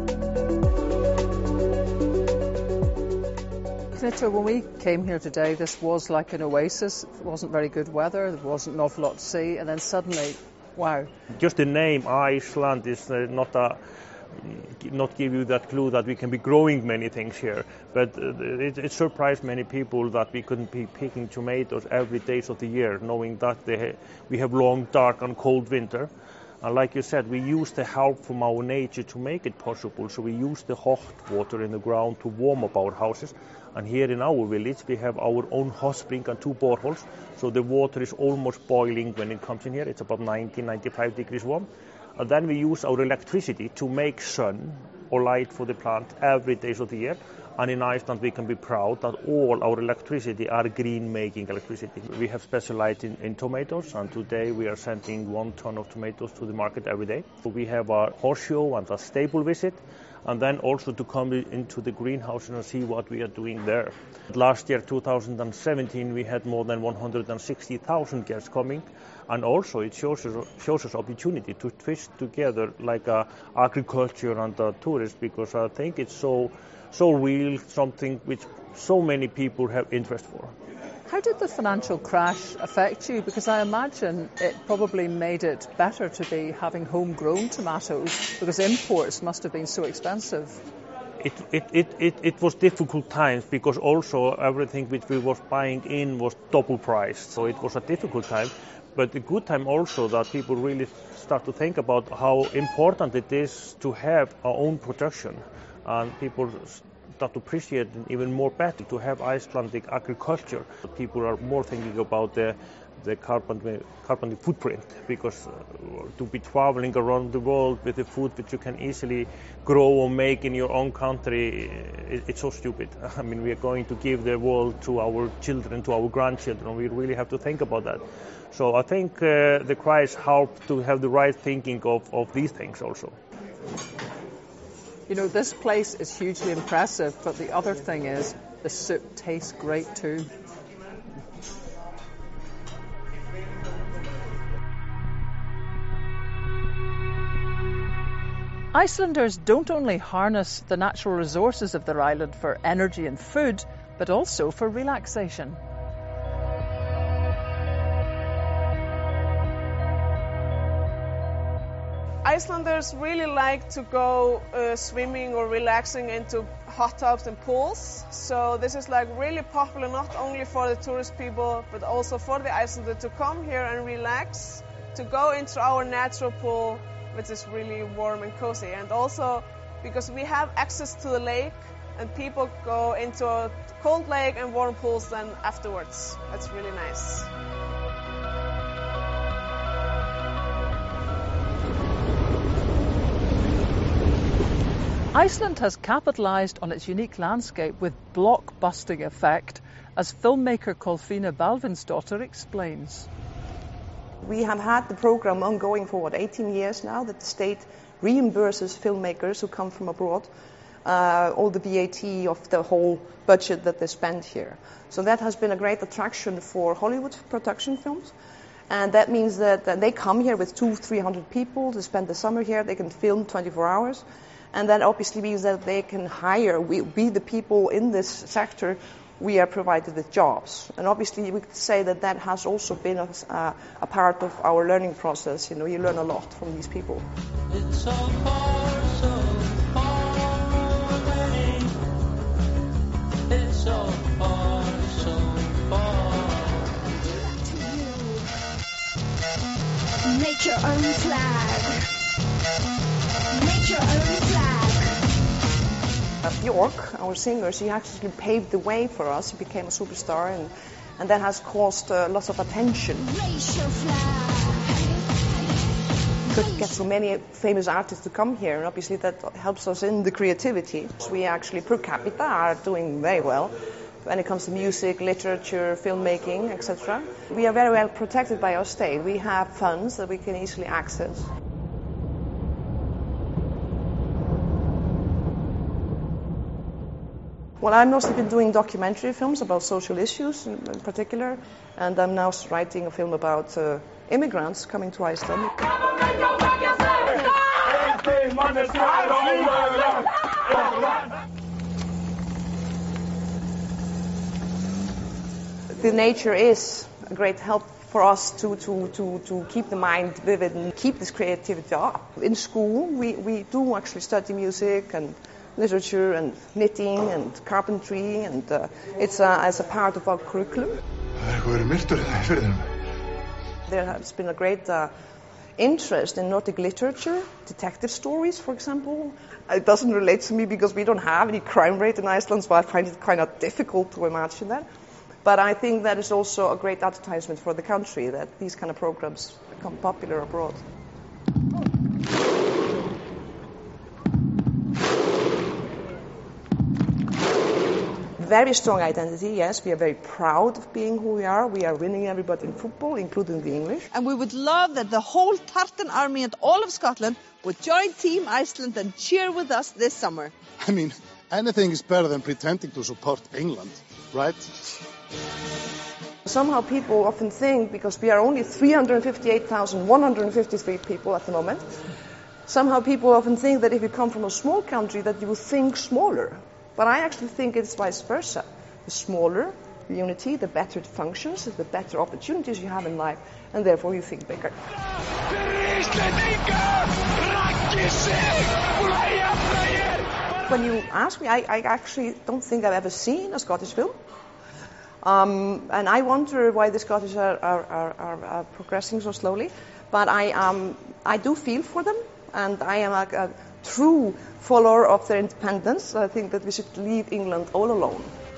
Knitto, when we came here today, this was like an oasis. It wasn't very good weather, there wasn't an awful lot to see, and then suddenly, wow. Just the name Iceland is not give you that clue that we can be growing many things here, but it surprised many people that we couldn't be picking tomatoes every day of the year, knowing that we have long, dark and cold winter. And like you said, we use the help from our nature to make it possible. So we use the hot water in the ground to warm up our houses. And here in our village, we have our own hot spring and 2 boreholes. So the water is almost boiling when it comes in here. It's about 90, 95 degrees warm. And then we use our electricity to make sun or light for the plant every day of the year. And in Iceland, we can be proud that all our electricity are green-making electricity. We have specialized in tomatoes, and today we are sending 1 ton of tomatoes to the market every day. We have a horse show and a stable visit, and then also to come into the greenhouse and see what we are doing there. Last year, 2017, we had more than 160,000 guests coming, and also it shows us opportunity to twist together like agriculture and tourism, because I think it's so real, something which so many people have interest for. How did the financial crash affect you? Because I imagine it probably made it better to be having homegrown tomatoes, because imports must have been so expensive. It was difficult times, because also everything which we was buying in was double priced. So it was a difficult time, but a good time also that people really start to think about how important it is to have our own production, and people start to appreciate it even more better to have Icelandic agriculture. People are more thinking about the carbon footprint, because to be traveling around the world with the food that you can easily grow or make in your own country, it's so stupid. I mean, we are going to give the world to our children, to our grandchildren. We really have to think about that. So I think the crisis helped to have the right thinking of these things also. You know, this place is hugely impressive, but the other thing is the soup tastes great too. Icelanders don't only harness the natural resources of their island for energy and food, but also for relaxation. Icelanders really like to go swimming or relaxing into hot tubs and pools. So this is like really popular not only for the tourist people, but also for the Icelanders to come here and relax, to go into our natural pool, which is really warm and cozy. And also because we have access to the lake, and people go into a cold lake and warm pools then afterwards. That's really nice. Iceland has capitalised on its unique landscape with blockbusting effect, as filmmaker Kolfinna Balvinsdóttir explains. We have had the program ongoing for 18 years now, that the state reimburses filmmakers who come from abroad all the VAT of the whole budget that they spend here. So that has been a great attraction for Hollywood production films. And that means that they come here with 200-300 people to spend the summer here. They can film 24 hours. And that obviously means that they can hire, we the people in this sector, we are provided with jobs. And obviously we could say that that has also been a part of our learning process. You know, you learn a lot from these people. It's so far, so far away. It's so far, so far. Make your own flag. Make your own flag. Björk, our singer, she actually paved the way for us. She became a superstar, and that has caused lots of attention. Raise your flag. We could get so many famous artists to come here, and obviously that helps us in the creativity. So we actually per capita are doing very well when it comes to music, literature, filmmaking, etc. We are very well protected by our state. We have funds that we can easily access. Well, I've mostly been doing documentary films about social issues in particular, and I'm now writing a film about immigrants coming to Iceland. The nature is a great help for us to keep the mind vivid and keep this creativity up. In school, we do actually study music and literature and knitting and carpentry, and it's as a part of our curriculum. There has been a great interest in Nordic literature, detective stories, for example. It doesn't relate to me because we don't have any crime rate in Iceland, so I find it kind of difficult to imagine that. But I think that is also a great advertisement for the country, that these kind of programs become popular abroad. very strong identity, yes. We are very proud of being who we are. We are winning everybody in football, including the English. And we would love that the whole Tartan army and all of Scotland would join Team Iceland and cheer with us this summer. I mean, anything is better than pretending to support England, right? Somehow people often think, because we are only 358,153 people at the moment, somehow people often think that if you come from a small country that you will think smaller. But I actually think it's vice versa. The smaller the unity, the better it functions, the better opportunities you have in life, and therefore you think bigger. When you ask me, I actually don't think I've ever seen a Scottish film. And I wonder why the Scottish are progressing so slowly. But I do feel for them, and I am a true follower of their independence. I think that we should leave England all alone.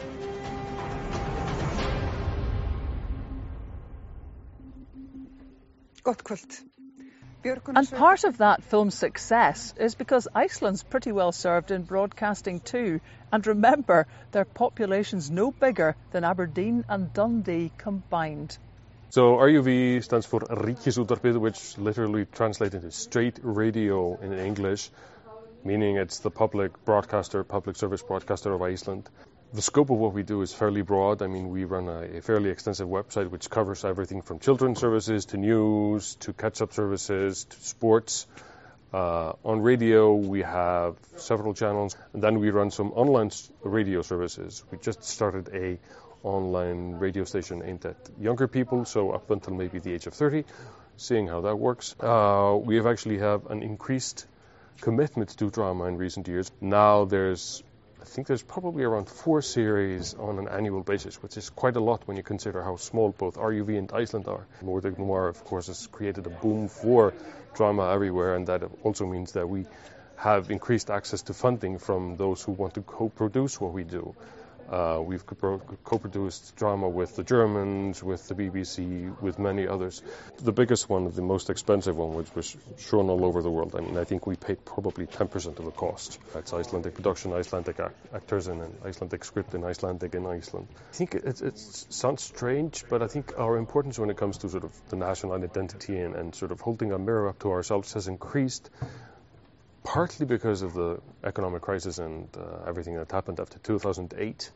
And part of that film's success is because Iceland's pretty well served in broadcasting too. And remember, their population's no bigger than Aberdeen and Dundee combined. So RUV stands for Ríkisútvarpið, which literally translates into state radio in English, meaning it's the public broadcaster, public service broadcaster of Iceland. The scope of what we do is fairly broad. I mean, we run a fairly extensive website which covers everything from children's services to news to catch-up services to sports. On radio, we have several channels, and then we run some online radio services. We just started a online radio station aimed at younger people, so up until maybe the age of 30, seeing how that works. We have actually have an increased commitment to drama in recent years. Now I think there's probably around 4 series on an annual basis, which is quite a lot when you consider how small both RUV and Iceland are. Nordic Noir, of course, has created a boom for drama everywhere, and that also means that we have increased access to funding from those who want to co-produce what we do. We've co-produced drama with the Germans, with the BBC, with many others. The biggest one, the most expensive one, which was shown all over the world. I mean, I think we paid probably 10% of the cost. It's Icelandic production, Icelandic actors, and an Icelandic script in Icelandic in Iceland. I think it sounds strange, but I think our importance when it comes to sort of the national identity and sort of holding a mirror up to ourselves has increased, partly because of the economic crisis and everything that happened after 2008,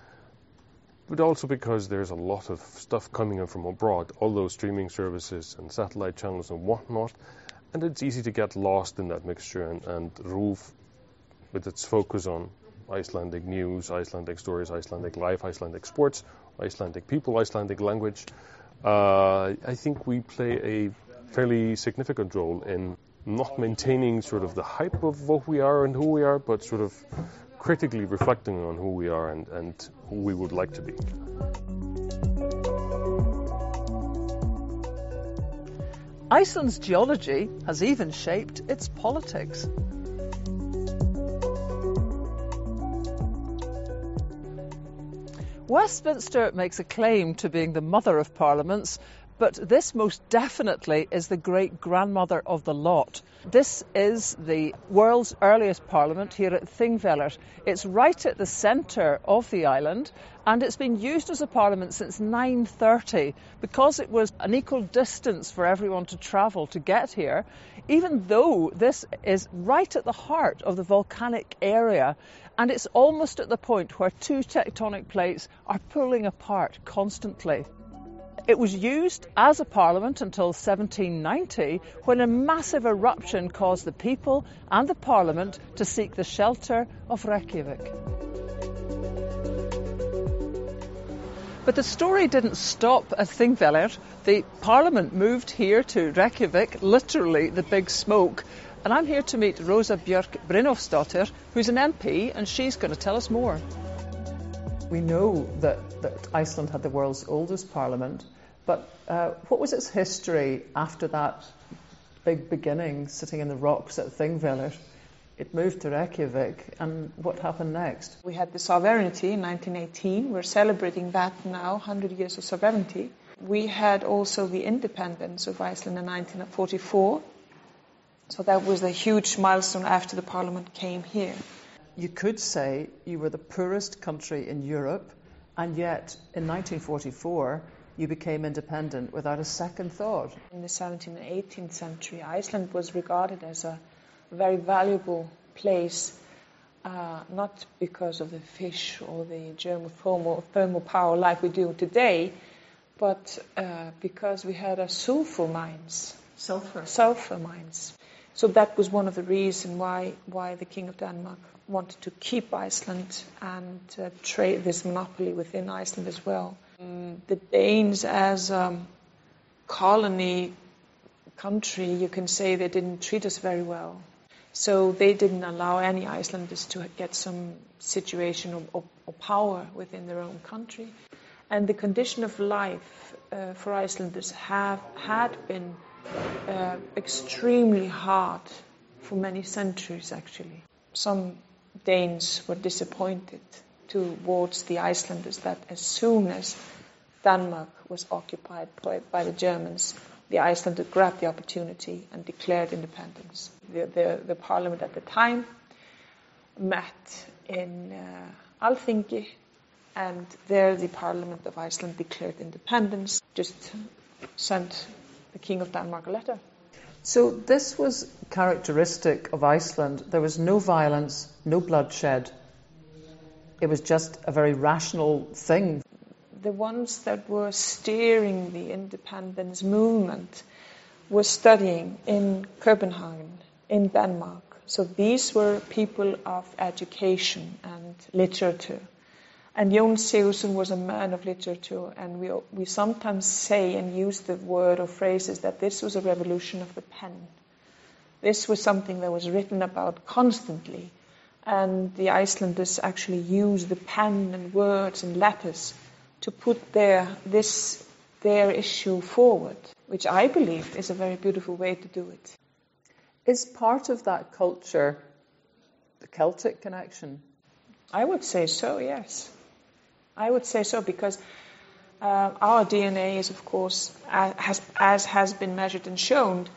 but also because there's a lot of stuff coming in from abroad, all those streaming services and satellite channels and whatnot, and it's easy to get lost in that mixture, and RÚV, with its focus on Icelandic news, Icelandic stories, Icelandic life, Icelandic sports, Icelandic people, Icelandic language, I think we play a fairly significant role in not maintaining sort of the hype of what we are and who we are, but sort of critically reflecting on who we are and who we would like to be. Iceland's geology has even shaped its politics. Westminster makes a claim to being the mother of parliaments, but this most definitely is the great-grandmother of the lot. This is the world's earliest parliament here at Thingvellir. It's right at the centre of the island, and it's been used as a parliament since 930 because it was an equal distance for everyone to travel to get here, even though this is right at the heart of the volcanic area, and it's almost at the point where 2 tectonic plates are pulling apart constantly. It was used as a parliament until 1790, when a massive eruption caused the people and the parliament to seek the shelter of Reykjavik. But the story didn't stop at Thingvellir. The parliament moved here to Reykjavik, literally the big smoke. And I'm here to meet Rosa Björk Brynjolfsdóttir, who's an MP, and she's going to tell us more. We know that Iceland had the world's oldest parliament, but what was its history after that big beginning, sitting in the rocks at Thingvellir? It moved to Reykjavik, and what happened next? We had the sovereignty in 1918. We're celebrating that now, 100 years of sovereignty. We had also the independence of Iceland in 1944. So that was a huge milestone after the parliament came here. you could say you were the poorest country in Europe, and yet in 1944 you became independent without a second thought. In the 17th and 18th century, Iceland was regarded as a very valuable place, not because of the fish or the geothermal power like we do today, but because we had sulfur mines. Sulfur mines. So that was one of the reasons why the King of Denmark wanted to keep Iceland and trade this monopoly within Iceland as well. The Danes, as a colony country, you can say they didn't treat us very well. So they didn't allow any Icelanders to get some situation or power within their own country. And the condition of life for Icelanders had been extremely hard for many centuries, actually. Some Danes were disappointed towards the Icelanders that as soon as Denmark was occupied by the Germans, the Icelanders grabbed the opportunity and declared independence. The parliament at the time met in Alþingi, and there the parliament of Iceland declared independence, just sent the King of Denmark a letter. So this was characteristic of Iceland. There was no violence, no bloodshed. It was just a very rational thing. The ones that were steering the independence movement were studying in Copenhagen, in Denmark. So these were people of education and literature. And Jón Sigurðsson was a man of literature, and we sometimes say and use the word or phrases that this was a revolution of the pen. This was something that was written about constantly, and the Icelanders actually used the pen and words and letters to put their issue forward, which I believe is a very beautiful way to do it. Is part of that culture the Celtic connection? I would say so, yes. I would say so, because our DNA is, of course, as has been measured and shown,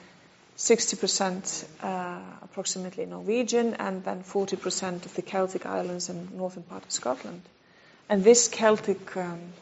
60% approximately Norwegian, and then 40% of the Celtic Islands and northern part of Scotland. And this Celtic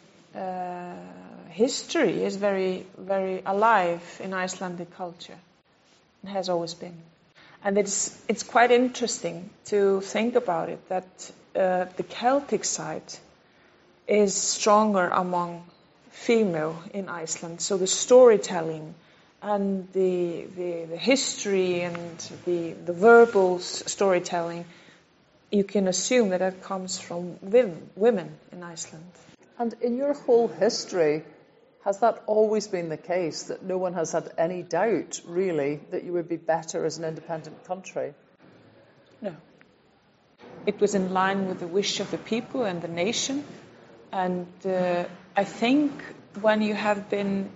history is very, very alive in Icelandic culture. It has always been. And it's quite interesting to think about it, that the Celtic side is stronger among female in Iceland. So the storytelling and the history and the verbal storytelling, you can assume that comes from women in Iceland. And in your whole history, has that always been the case, that no one has had any doubt, really, that you would be better as an independent country? No. It was in line with the wish of the people and the nation. And I think when you have been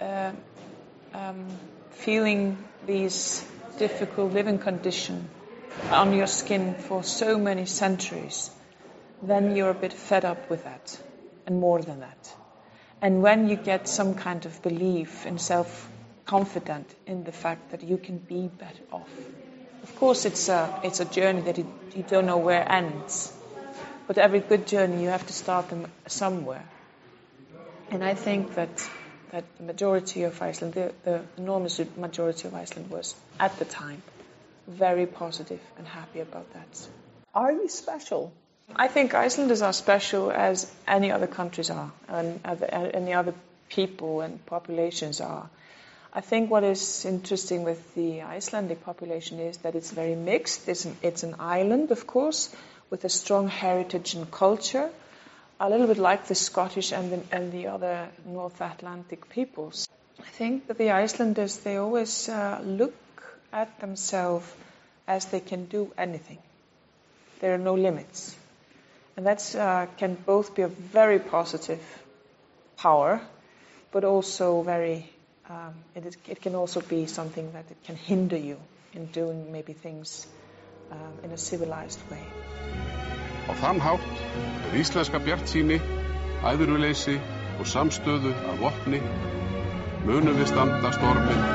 feeling these difficult living conditions on your skin for so many centuries, then you're a bit fed up with that, and more than that. And when you get some kind of belief and self-confident in the fact that you can be better off. Of course, it's a journey that you don't know where it ends. But every good journey, you have to start them somewhere. And I think that the majority of Iceland, the enormous majority of Iceland was, at the time, very positive and happy about that. Are you special? I think Icelanders are special as any other countries are, and any other people and populations are. I think what is interesting with the Icelandic population is that it's very mixed. It's an island, of course, with a strong heritage and culture, a little bit like the Scottish and the other North Atlantic peoples. I think that the Icelanders, they always look at themselves as they can do anything. There are no limits. And that can both be a very positive power, but also very, it can also be something that it can hinder you in doing maybe things in a civilized way. Á þann hátt íslenska bjartsýni, æðruleysi og samstöðu að vopni munum við standa storminn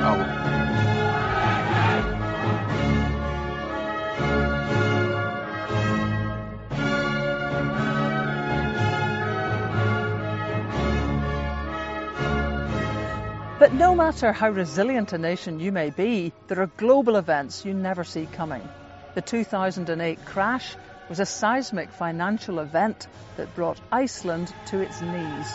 á. But no matter how resilient a nation you may be, there are global events you never see coming. The 2008 crash was a seismic financial event that brought Iceland to its knees.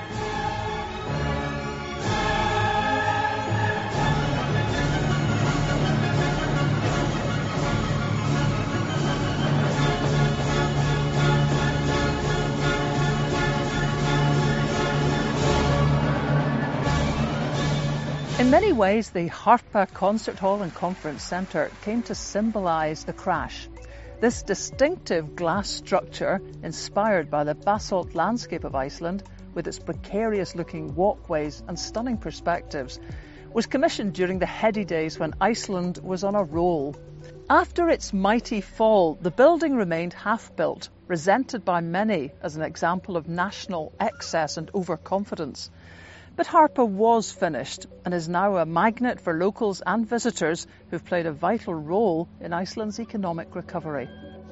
In many ways, the Harpa Concert Hall and Conference Centre came to symbolise the crash. This distinctive glass structure, inspired by the basalt landscape of Iceland, with its precarious-looking walkways and stunning perspectives, was commissioned during the heady days when Iceland was on a roll. After its mighty fall, the building remained half-built, resented by many as an example of national excess and overconfidence. But Harpa was finished and is now a magnet for locals and visitors who've played a vital role in Iceland's economic recovery.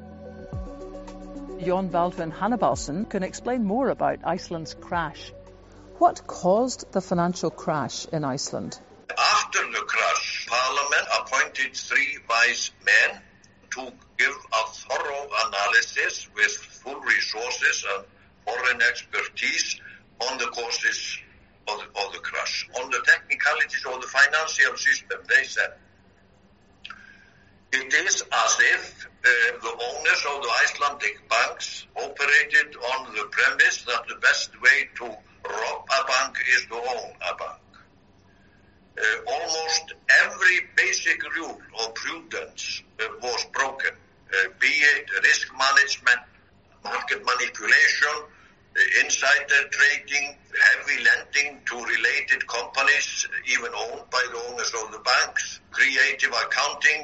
Jon Baldwin Hannibalsson can explain more about Iceland's crash. What caused the financial crash in Iceland? After the crash, Parliament appointed 3 wise men to give a thorough analysis with full resources and foreign expertise on the causes of the crash. On the technicalities of the financial system, they said, it is as if the owners of the Icelandic banks operated on the premise that the best way to rob a bank is to own a bank. Almost every basic rule of prudence was broken, be it risk management, market manipulation, insider trading, heavy lending to related companies, even owned by the owners of the banks, creative accounting,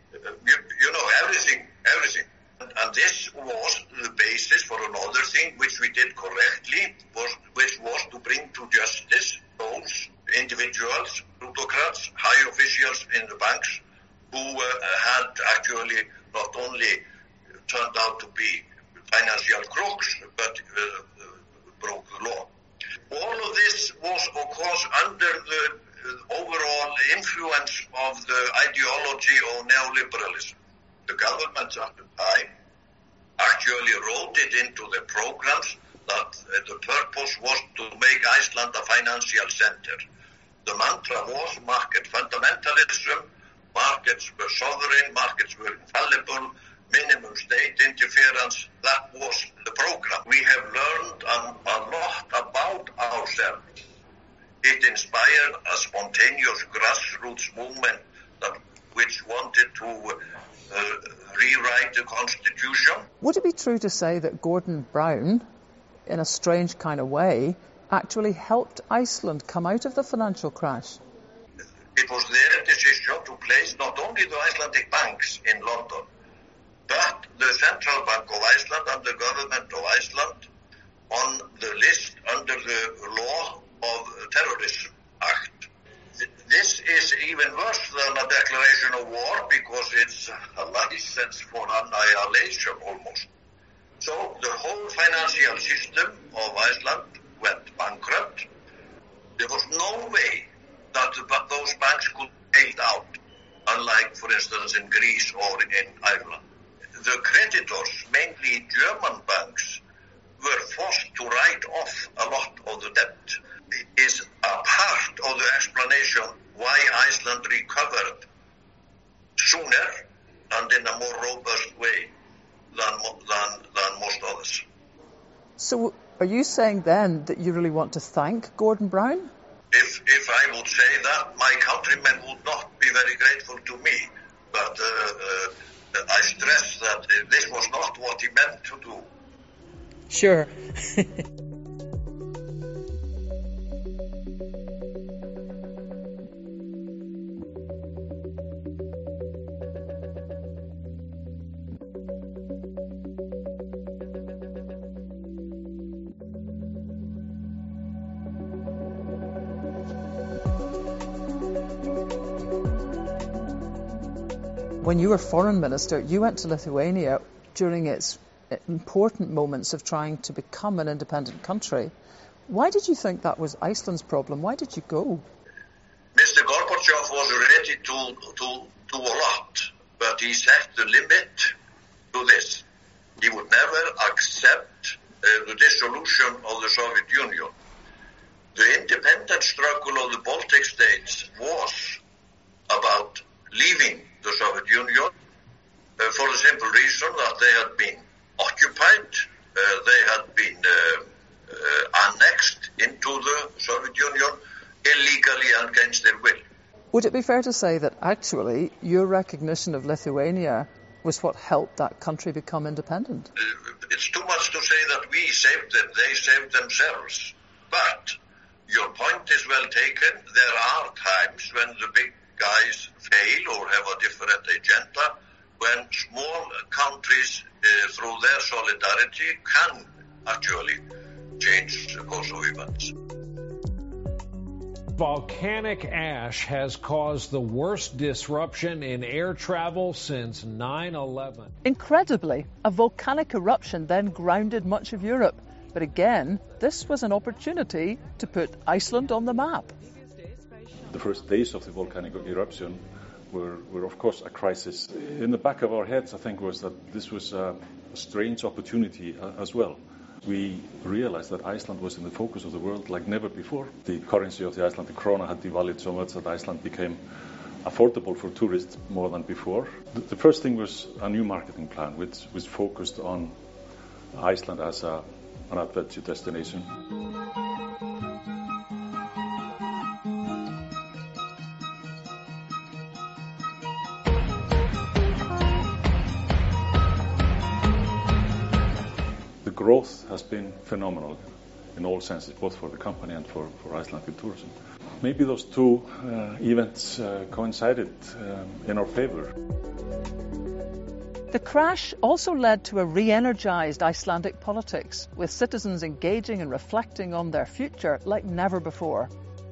everything. And this was the basis for another thing which we did correctly, which was to bring to justice those individuals, plutocrats, high officials in the banks who had actually not only turned out to be financial crooks, but broke the law. All of this was, of course, under the overall influence of the ideology of neoliberalism. The governments at the time actually wrote it into the programs that the purpose was to make Iceland a financial center. The mantra was market fundamentalism, markets were sovereign, markets were infallible, minimum state interference. That was the program. We have learned a lot about ourselves. It inspired a spontaneous grassroots movement which wanted to rewrite the constitution. Would it be true to say that Gordon Brown, in a strange kind of way, actually helped Iceland come out of the financial crash? It was their decision to place not only the Icelandic banks in London, but the Central Bank of Iceland and the government of Iceland on the list under the law of Terrorism Act. This is even worse than a declaration of war because it's a license for annihilation almost. So the whole financial system of Iceland went bankrupt. There was no way that those banks could be bailed out, unlike, for instance, in Greece or in Ireland. The creditors, mainly German banks, were forced to write off a lot of the debt. It is a part of the explanation why Iceland recovered sooner and in a more robust way than most others. So are you saying then that you really want to thank Gordon Brown? If I would say that, my countrymen would not be very grateful to me. But I stress that this was not what he meant to do. Sure. When you were foreign minister, you went to Lithuania during its important moments of trying to become an independent country. Why did you think that was Iceland's problem? Why did you go? was ready to do a lot, but he set the limit to this. He would never accept the dissolution of the Soviet Union. The independence struggle of the Baltic states was about leaving the Soviet Union for the simple reason that they had been occupied, they had been annexed into the Soviet Union illegally and against their will. Would it be fair to say that actually your recognition of Lithuania was what helped that country become independent? It's too much to say that we saved them, they saved themselves. But your point is well taken. There are times when the big guys fail or have a different agenda, when small countries, through their solidarity, can actually change the course of events. Volcanic ash has caused the worst disruption in air travel since 9/11. Incredibly, a volcanic eruption then grounded much of Europe. But again, this was an opportunity to put Iceland on the map. The first days of the volcanic eruption were of course a crisis. In the back of our heads, I think, was that this was a strange opportunity as well. We realized that Iceland was in the focus of the world like never before. The currency of the Icelandic krona had devalued so much that Iceland became affordable for tourists more than before. The first thing was a new marketing plan, which was focused on Iceland as an adventure destination. Growth has been phenomenal in all senses, both for the company and for Icelandic tourism. Maybe those two events coincided in our favor. The crash also led to a re-energized Icelandic politics, with citizens engaging and reflecting on their future like never before.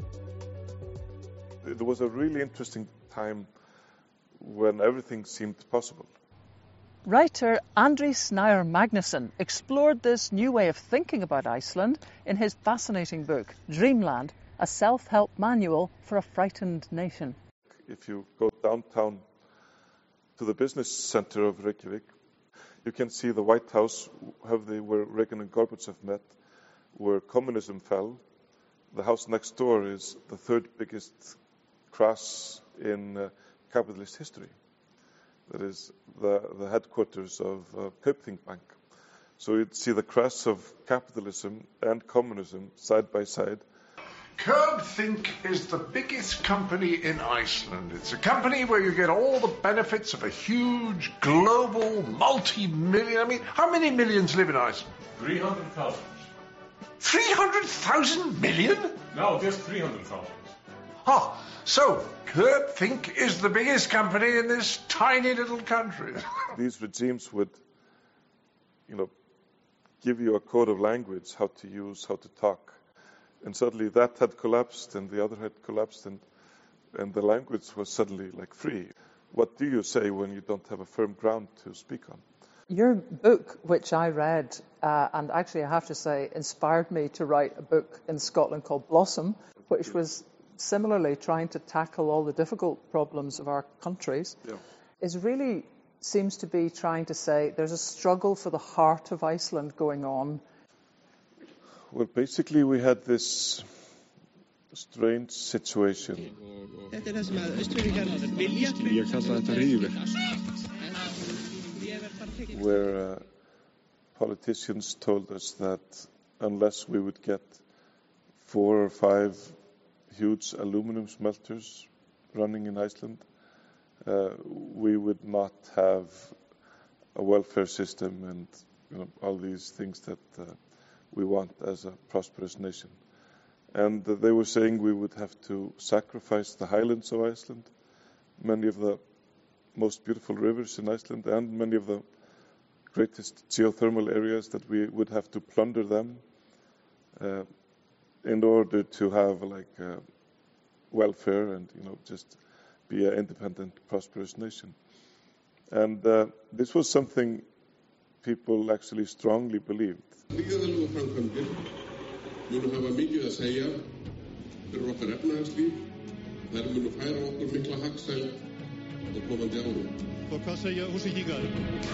There was a really interesting time when everything seemed possible. Writer Andri Snær Magnusson explored this new way of thinking about Iceland in his fascinating book, Dreamland, a self-help manual for a frightened nation. If you go downtown to the business center of Reykjavik, you can see the White House, where Reagan and Gorbachev met, where communism fell. The house next door is the third biggest crash in capitalist history. That is the headquarters of Kaupthing Bank. So you'd see the crash of capitalism and communism side by side. Kaupthing is the biggest company in Iceland. It's a company where you get all the benefits of a huge, global, multi-million... I mean, how many millions live in Iceland? 300,000. 300,000 million? No, just 300,000. Ah, so Kaupthing is the biggest company in this tiny little country. These regimes would, give you a code of language, how to use, how to talk. And suddenly that had collapsed and the other had collapsed and the language was suddenly like free. What do you say when you don't have a firm ground to speak on? Your book, which I read, and actually I have to say inspired me to write a book in Scotland called Blossom, which was similarly trying to tackle all the difficult problems of our countries, is really seems to be trying to say there's a struggle for the heart of Iceland going on. Well, basically we had this strange situation where politicians told us that unless we would get 4 or 5 huge aluminum smelters running in Iceland, we would not have a welfare system and all these things that we want as a prosperous nation. And they were saying we would have to sacrifice the highlands of Iceland, many of the most beautiful rivers in Iceland, and many of the greatest geothermal areas, that we would have to plunder them in order to have welfare and just be an independent, prosperous nation. And this was something people actually strongly believed. Munu hafa mikið að segja fyrir okkar efnahagslíf, Þær munu færa okkur mikla hagsæld á komandi árum. Og hvað segja Húsvíkingar?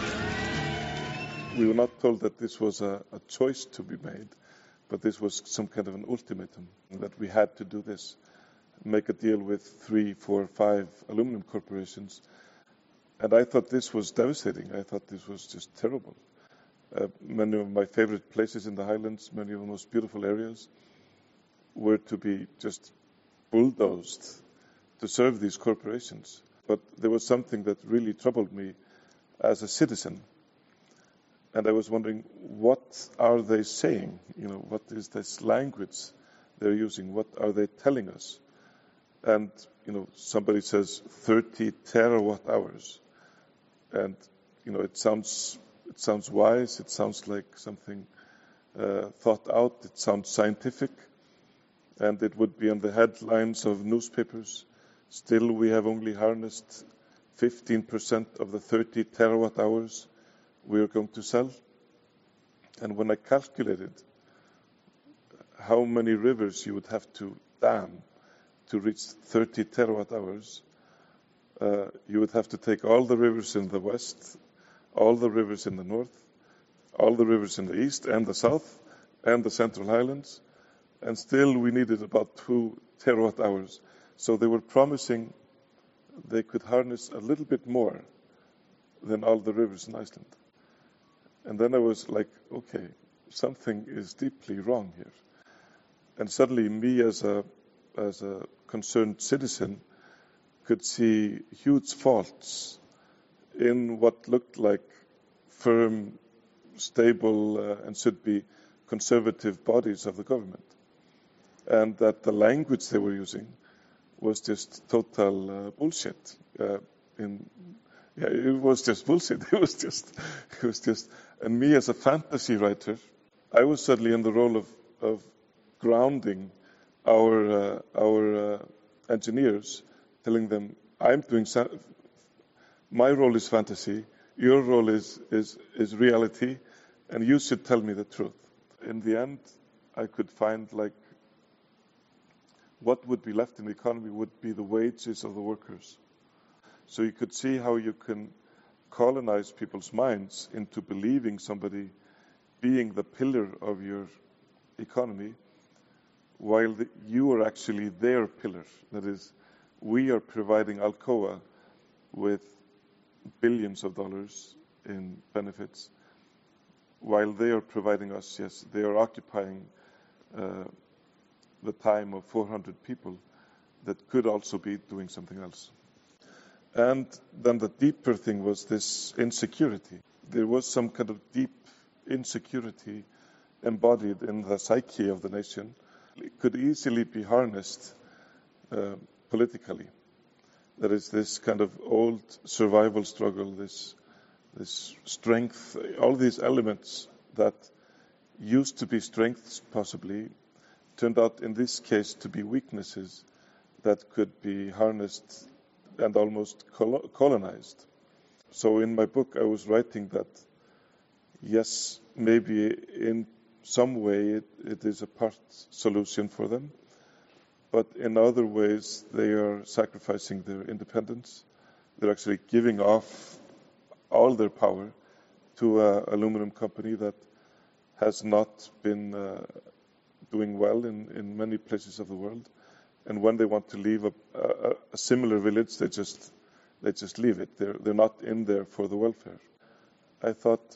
We were not told that this was a choice to be made, but this was some kind of an ultimatum, that we had to do this, make a deal with 3, 4, 5 aluminum corporations. And I thought this was devastating. I thought this was just terrible. Many of my favorite places in the Highlands, many of the most beautiful areas, were to be just bulldozed to serve these corporations. But there was something that really troubled me as a citizen. And I was wondering, what are they saying? You know, what is this language they're using? What are they telling us? And, you know, somebody says 30 terawatt hours. And, you know, it sounds wise. It sounds like something thought out. It sounds scientific. And it would be on the headlines of newspapers. Still, we have only harnessed 15% of the 30 terawatt hours we are going to sell. And when I calculated how many rivers you would have to dam to reach 30 terawatt hours, you would have to take all the rivers in the west, all the rivers in the north, all the rivers in the east and the south, and the Central Highlands, and still we needed about 2 terawatt hours. So they were promising they could harness a little bit more than all the rivers in Iceland. And then I was like, okay, something is deeply wrong here. And suddenly me as a concerned citizen could see huge faults in what looked like firm, stable, and should be conservative bodies of the government. And that the language they were using was just total bullshit. It was just bullshit. It was just. And me as a fantasy writer, I was suddenly in the role of grounding our engineers, telling them, I'm doing. My role is fantasy. Your role is reality, and you should tell me the truth. In the end, I could find like what would be left in the economy would be the wages of the workers. So you could see how you can colonize people's minds into believing somebody being the pillar of your economy, while you are actually their pillar. That is, we are providing Alcoa with billions of dollars in benefits, while they are providing us, yes, they are occupying the time of 400 people that could also be doing something else. And then the deeper thing was this insecurity. There was some kind of deep insecurity embodied in the psyche of the nation. It could easily be harnessed politically. There is this kind of old survival struggle, this strength, all these elements that used to be strengths possibly, turned out in this case to be weaknesses that could be harnessed and almost colonized. So in my book I was writing that, yes, maybe in some way it is a part solution for them, but in other ways they are sacrificing their independence. They're actually giving off all their power to an aluminum company that has not been doing well in many places of the world. And when they want to leave a similar village, they just leave it. They're not in there for the welfare. I thought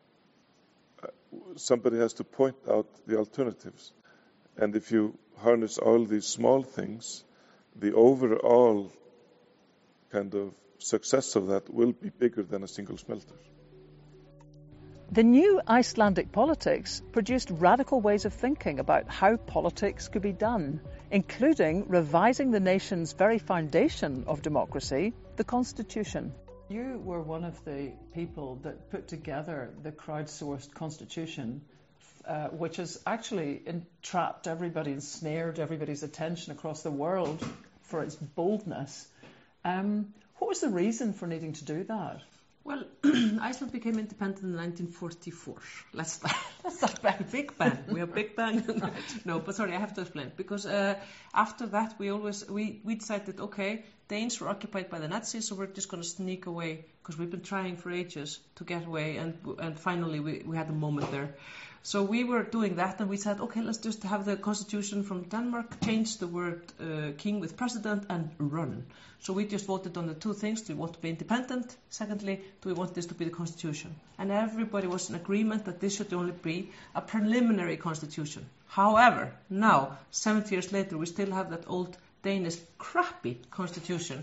somebody has to point out the alternatives. And if you harness all these small things, the overall kind of success of that will be bigger than a single smelter. The new Icelandic politics produced radical ways of thinking about how politics could be done, including revising the nation's very foundation of democracy, the constitution. You were one of the people that put together the crowdsourced constitution, which has actually entrapped everybody, ensnared everybody's attention across the world for its boldness. What was the reason for needing to do that? Well, Iceland became independent in 1944. Let's start back. Big Bang. We have Big Bang. No, but sorry, I have to explain. Because after that, we decided, okay, Danes were occupied by the Nazis, so we're just going to sneak away, because we've been trying for ages to get away, and finally we had a moment there. So we were doing that, and we said, okay, let's just have the constitution from Denmark, change the word king with president, and run. So we just voted on the two things. Do we want to be independent? Secondly, do we want this to be the constitution? And everybody was in agreement that this should only be a preliminary constitution. However, now, 70 years later, we still have that old Danish crappy constitution,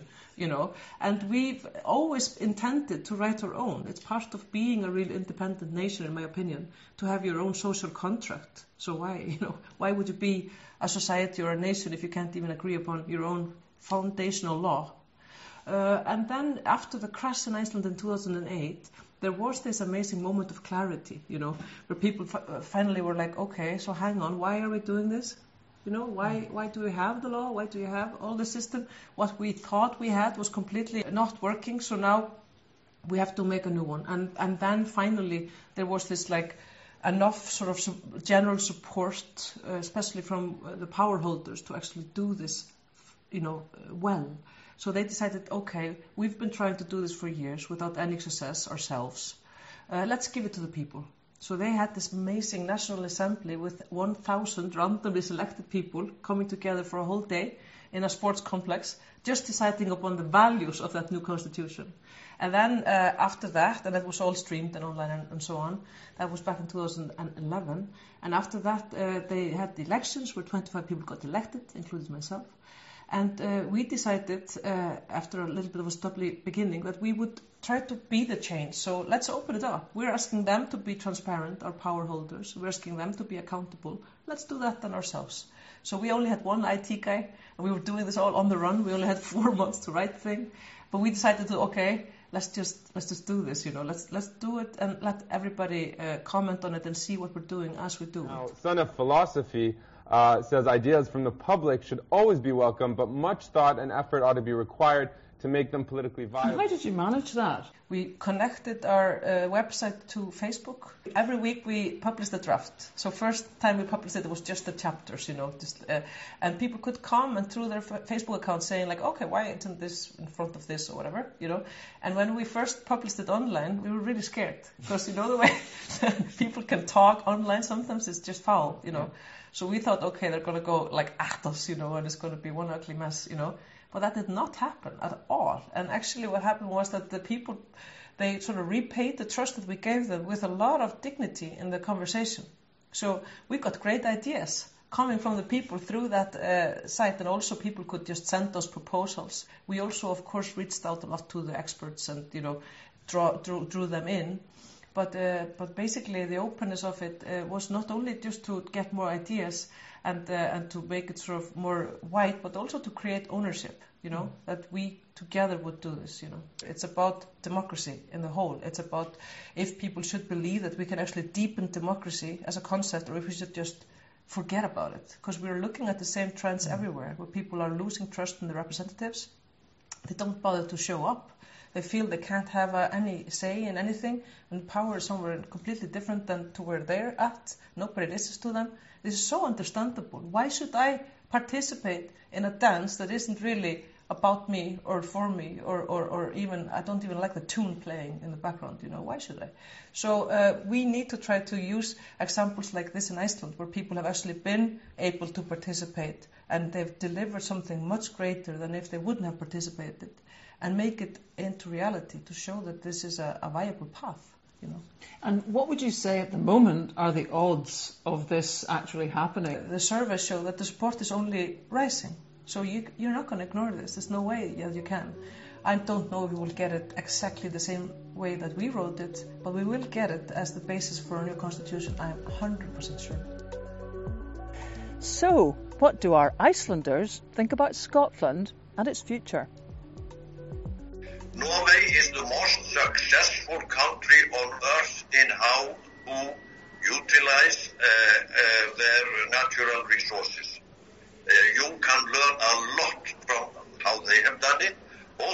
and we've always intended to write our own. It's part of being a real independent nation, in my opinion, to have your own social contract. So why would you be a society or a nation if you can't even agree upon your own foundational law? And then after the crash in Iceland in 2008, there was this amazing moment of clarity, where people finally were like, okay, so hang on, why are we doing this? Why do we have the law? Why do we have all the system? What we thought we had was completely not working, so now we have to make a new one. And then finally there was this enough sort of general support, especially from the power holders, to actually do this, well. So they decided, okay, we've been trying to do this for years without any success ourselves. Let's give it to the people. So they had this amazing National Assembly with 1,000 randomly selected people coming together for a whole day in a sports complex, just deciding upon the values of that new constitution. And then after that, and that was all streamed and online and so on, that was back in 2011. And after that, they had the elections where 25 people got elected, including myself. And we decided, after a little bit of a stubbly beginning, that we would try to be the change. So let's open it up. We're asking them to be transparent, our power holders. We're asking them to be accountable. Let's do that then ourselves. So we only had one IT guy, and we were doing this all on the run. We only had 4 months to write the thing. But we decided to, okay, let's just do this, Let's do it and let everybody comment on it and see what we're doing as we do Now, it. Son of Philosophy says ideas from the public should always be welcome, but much thought and effort ought to be required to make them politically viable. How did you manage that? We connected our website to Facebook. Every week we published a draft. So first time we published it was just the chapters, and people could comment through their Facebook account saying okay, why isn't this in front of this or whatever, And when we first published it online, we were really scared because the way people can talk online sometimes is just foul, So we thought, okay, they're going to go at us, and it's going to be one ugly mess, But that did not happen at all. And actually what happened was that the people, they sort of repaid the trust that we gave them with a lot of dignity in the conversation. So we got great ideas coming from the people through that site, and also people could just send us proposals. We also, of course, reached out a lot to the experts and, drew them in. But basically the openness of it was not only just to get more ideas and to make it sort of more wide, but also to create ownership, that we together would do this, It's about democracy in the whole. It's about if people should believe that we can actually deepen democracy as a concept, or if we should just forget about it. Because we're looking at the same trends everywhere, where people are losing trust in the representatives. They don't bother to show up. They feel they can't have any say in anything, and power is somewhere completely different than to where they're at. Nobody listens to them. This is so understandable. Why should I participate in a dance that isn't really about me or for me, or even, I don't even like the tune playing in the background, why should I? So we need to try to use examples like this in Iceland, where people have actually been able to participate, and they've delivered something much greater than if they wouldn't have participated, and make it into reality to show that this is a viable path. And what would you say at the moment are the odds of this actually happening? The surveys show that the support is only rising. So you're not going to ignore this. There's no way you can. I don't know if we will get it exactly the same way that we wrote it, but we will get it as the basis for a new constitution. I am 100% sure. So, what do our Icelanders think about Scotland and its future? Norway is the most successful country on earth in how to utilize their natural resources. You can learn a lot from how they have done it, both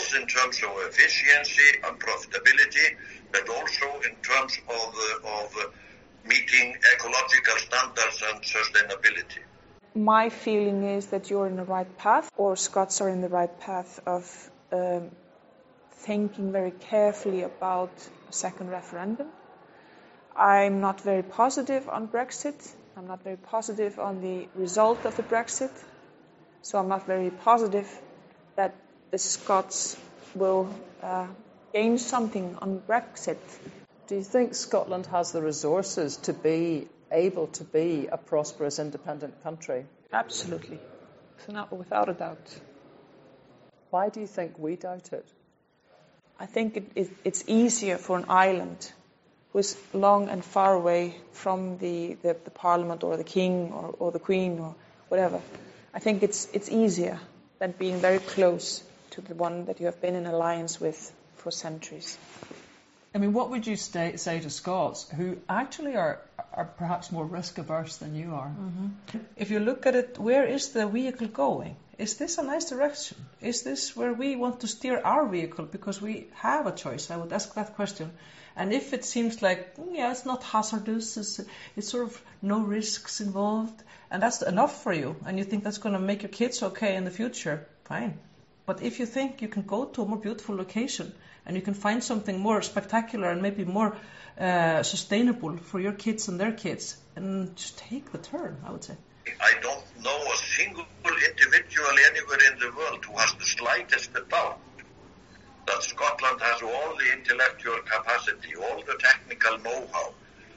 both in terms of efficiency and profitability, but also in terms of meeting ecological standards and sustainability. My feeling is that you're in the right path, or Scots are in the right path of thinking very carefully about a second referendum. I'm not very positive on Brexit. I'm not very positive on the result of the Brexit. So I'm not very positive that the Scots will gain something on Brexit. Do you think Scotland has the resources to be able to be a prosperous, independent country? Absolutely. Without a doubt. Why do you think we doubt it? I think it's easier for an island who is long and far away from the Parliament or the King or the Queen or whatever. I think it's easier than being very close to the one that you have been in alliance with for centuries. I mean, what would you say to Scots who actually are perhaps more risk averse than you are? Mm-hmm. If you look at it, where is the vehicle going? Is this a nice direction? Is this where we want to steer our vehicle? Because we have a choice. I would ask that question. And if it seems like, it's not hazardous, it's sort of no risks involved, and that's enough for you, and you think that's going to make your kids okay in the future, fine. But if you think you can go to a more beautiful location and you can find something more spectacular and maybe more sustainable for your kids and their kids, and just take the turn, I would say. I don't know a single individual anywhere in the world who has the slightest doubt that Scotland has all the intellectual capacity, all the technical know-how,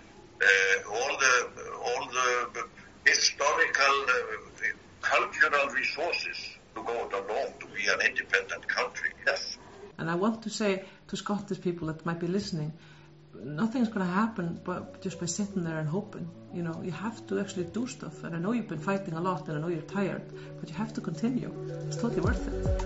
all the historical, cultural resources to go along to be an independent country. Yes. And I want to say to Scottish people that might be listening, nothing's going to happen but just by sitting there and hoping. You have to actually do stuff. And I know you've been fighting a lot, and I know you're tired, but you have to continue. It's totally worth it.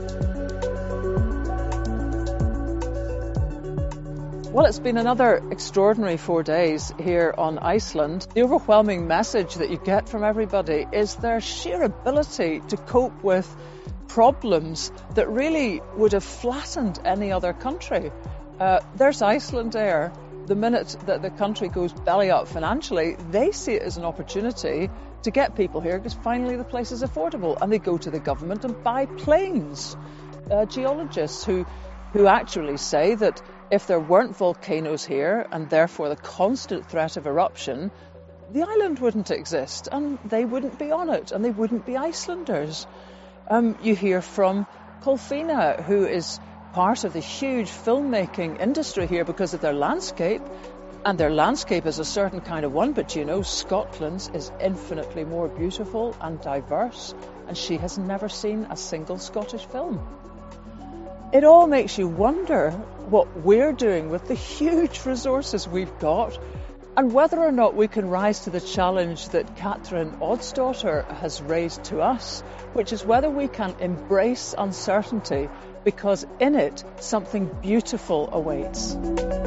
Well, it's been another extraordinary 4 days here on Iceland. The overwhelming message that you get from everybody is their sheer ability to cope with problems that really would have flattened any other country. There's Icelandair. The minute that the country goes belly up financially, they see it as an opportunity to get people here because finally the place is affordable, and they go to the government and buy planes. Geologists who actually say that if there weren't volcanoes here and therefore the constant threat of eruption, the island wouldn't exist and they wouldn't be on it and they wouldn't be Icelanders. You hear from Kolfinna, who is part of the huge filmmaking industry here because of their landscape, and their landscape is a certain kind of one, but Scotland's is infinitely more beautiful and diverse, and she has never seen a single Scottish film. It all makes you wonder what we're doing with the huge resources we've got, and whether or not we can rise to the challenge that Catherine Oddsdottir has raised to us, which is whether we can embrace uncertainty because in it something beautiful awaits.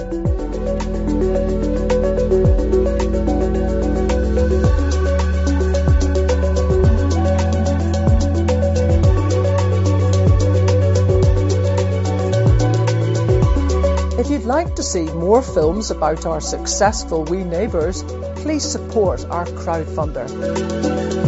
If you'd like to see more films about our successful wee neighbours, please support our crowdfunder.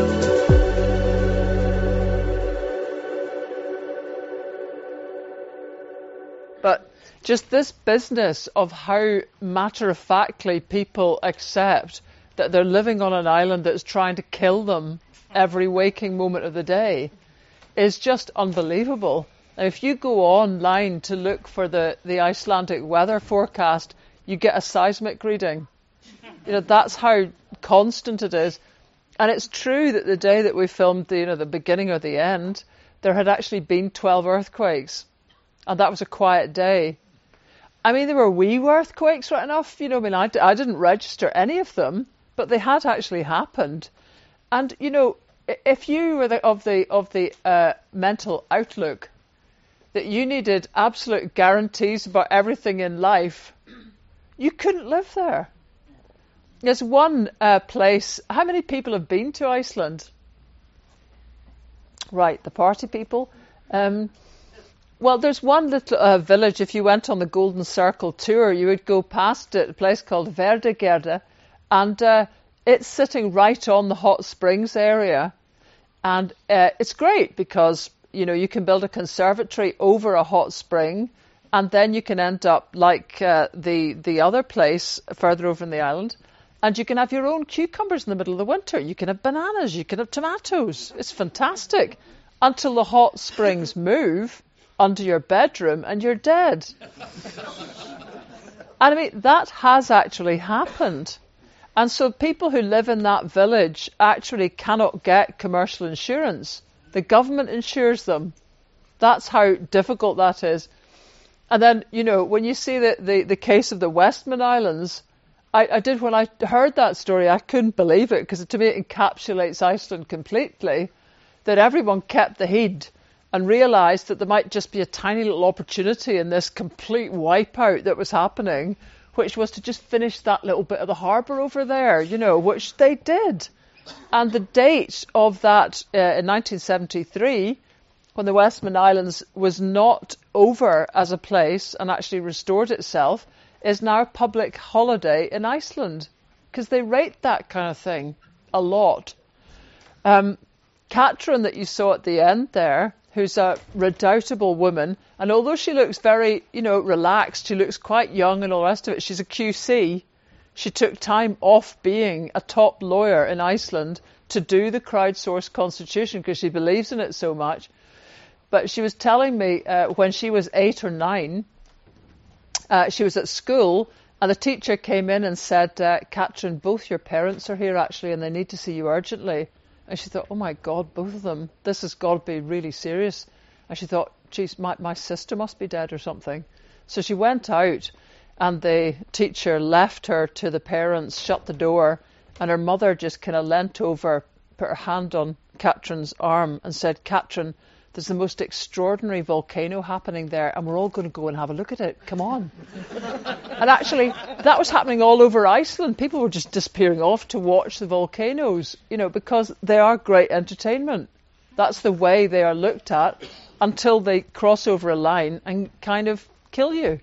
But just this business of how matter-of-factly people accept that they're living on an island that's trying to kill them every waking moment of the day is just unbelievable. Now, if you go online to look for the Icelandic weather forecast, you get a seismic reading. That's how constant it is. And it's true that the day that we filmed the beginning or the end, there had actually been 12 earthquakes. And that was a quiet day. I mean, there were wee earthquakes, right enough. I didn't register any of them, but they had actually happened. And, if you were of the mental outlook that you needed absolute guarantees about everything in life, you couldn't live there. There's one place. How many people have been to Iceland? Right, the party people. Well, there's one little village, if you went on the Golden Circle tour, you would go past it, a place called Verdegerde, and it's sitting right on the hot springs area. And it's great because, you can build a conservatory over a hot spring, and then you can end up like the other place further over in the island, and you can have your own cucumbers in the middle of the winter. You can have bananas, you can have tomatoes. It's fantastic until the hot springs move under your bedroom and you're dead. And I mean, that has actually happened. And so people who live in that village actually cannot get commercial insurance. The government insures them. That's how difficult that is. And then, when you see the case of the Westman Islands, when I heard that story, I couldn't believe it, because to me it encapsulates Iceland completely, that everyone kept the heed and realised that there might just be a tiny little opportunity in this complete wipeout that was happening, which was to just finish that little bit of the harbour over there, which they did. And the date of that in 1973, when the Westman Islands was not over as a place and actually restored itself, is now a public holiday in Iceland, because they rate that kind of thing a lot. Katrin, that you saw at the end there, who's a redoubtable woman, and although she looks very, relaxed, she looks quite young and all the rest of it, she's a QC. She took time off being a top lawyer in Iceland to do the crowdsourced constitution because she believes in it so much. But she was telling me when she was 8 or 9, she was at school, and the teacher came in and said, Katrin, both your parents are here actually, and they need to see you urgently. And she thought, oh my God, both of them, this has got to be really serious. And she thought, geez, my sister must be dead or something. So she went out, and the teacher left her to the parents, shut the door, and her mother just kind of leant over, put her hand on Katrin's arm and said, Katrin, there's the most extraordinary volcano happening there, and we're all going to go and have a look at it. Come on. And actually, that was happening all over Iceland. People were just disappearing off to watch the volcanoes, because they are great entertainment. That's the way they are looked at until they cross over a line and kind of kill you.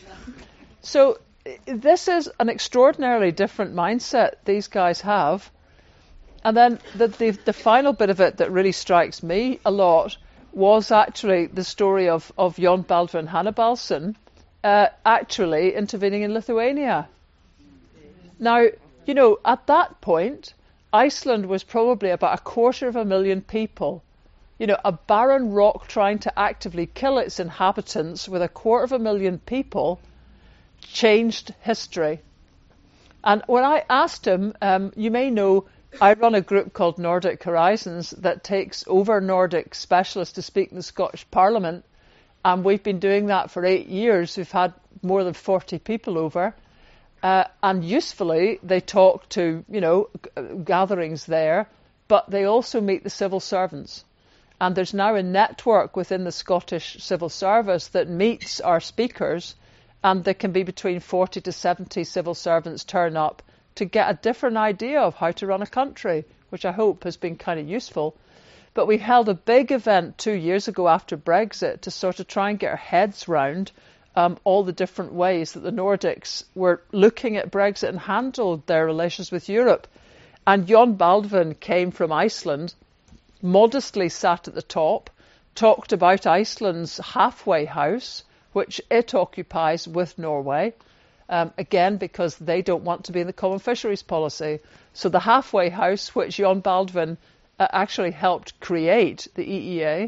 So this is an extraordinarily different mindset these guys have. And then the final bit of it that really strikes me a lot was actually the story of Jon Baldvin Hannibalsson actually intervening in Lithuania. Now, at that point, Iceland was probably about 250,000 people. A barren rock trying to actively kill its inhabitants with 250,000 people changed history. And when I asked him, you may know, I run a group called Nordic Horizons that takes over Nordic specialists to speak in the Scottish Parliament, and we've been doing that for 8 years. We've had more than 40 people over, and usefully they talk to, gatherings there, but they also meet the civil servants. And there's now a network within the Scottish Civil Service that meets our speakers, and there can be between 40 to 70 civil servants turn up to get a different idea of how to run a country, which I hope has been kind of useful. But we held a big event 2 years ago after Brexit to sort of try and get our heads round all the different ways that the Nordics were looking at Brexit and handled their relations with Europe. And Jon Baldvin came from Iceland, modestly sat at the top, talked about Iceland's halfway house, which it occupies with Norway, again, because they don't want to be in the common fisheries policy. So the halfway house, which Jon Baldvin actually helped create, the EEA,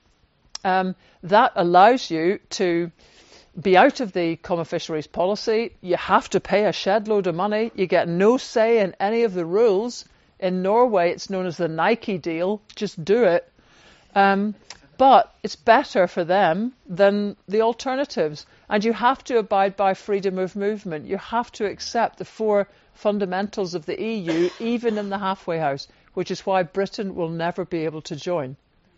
that allows you to be out of the common fisheries policy. You have to pay a shed load of money. You get no say in any of the rules. In Norway, it's known as the Nike deal. Just do it. But it's better for them than the alternatives. And you have to abide by freedom of movement. You have to accept the 4 fundamentals of the EU, even in the halfway house, which is why Britain will never be able to join.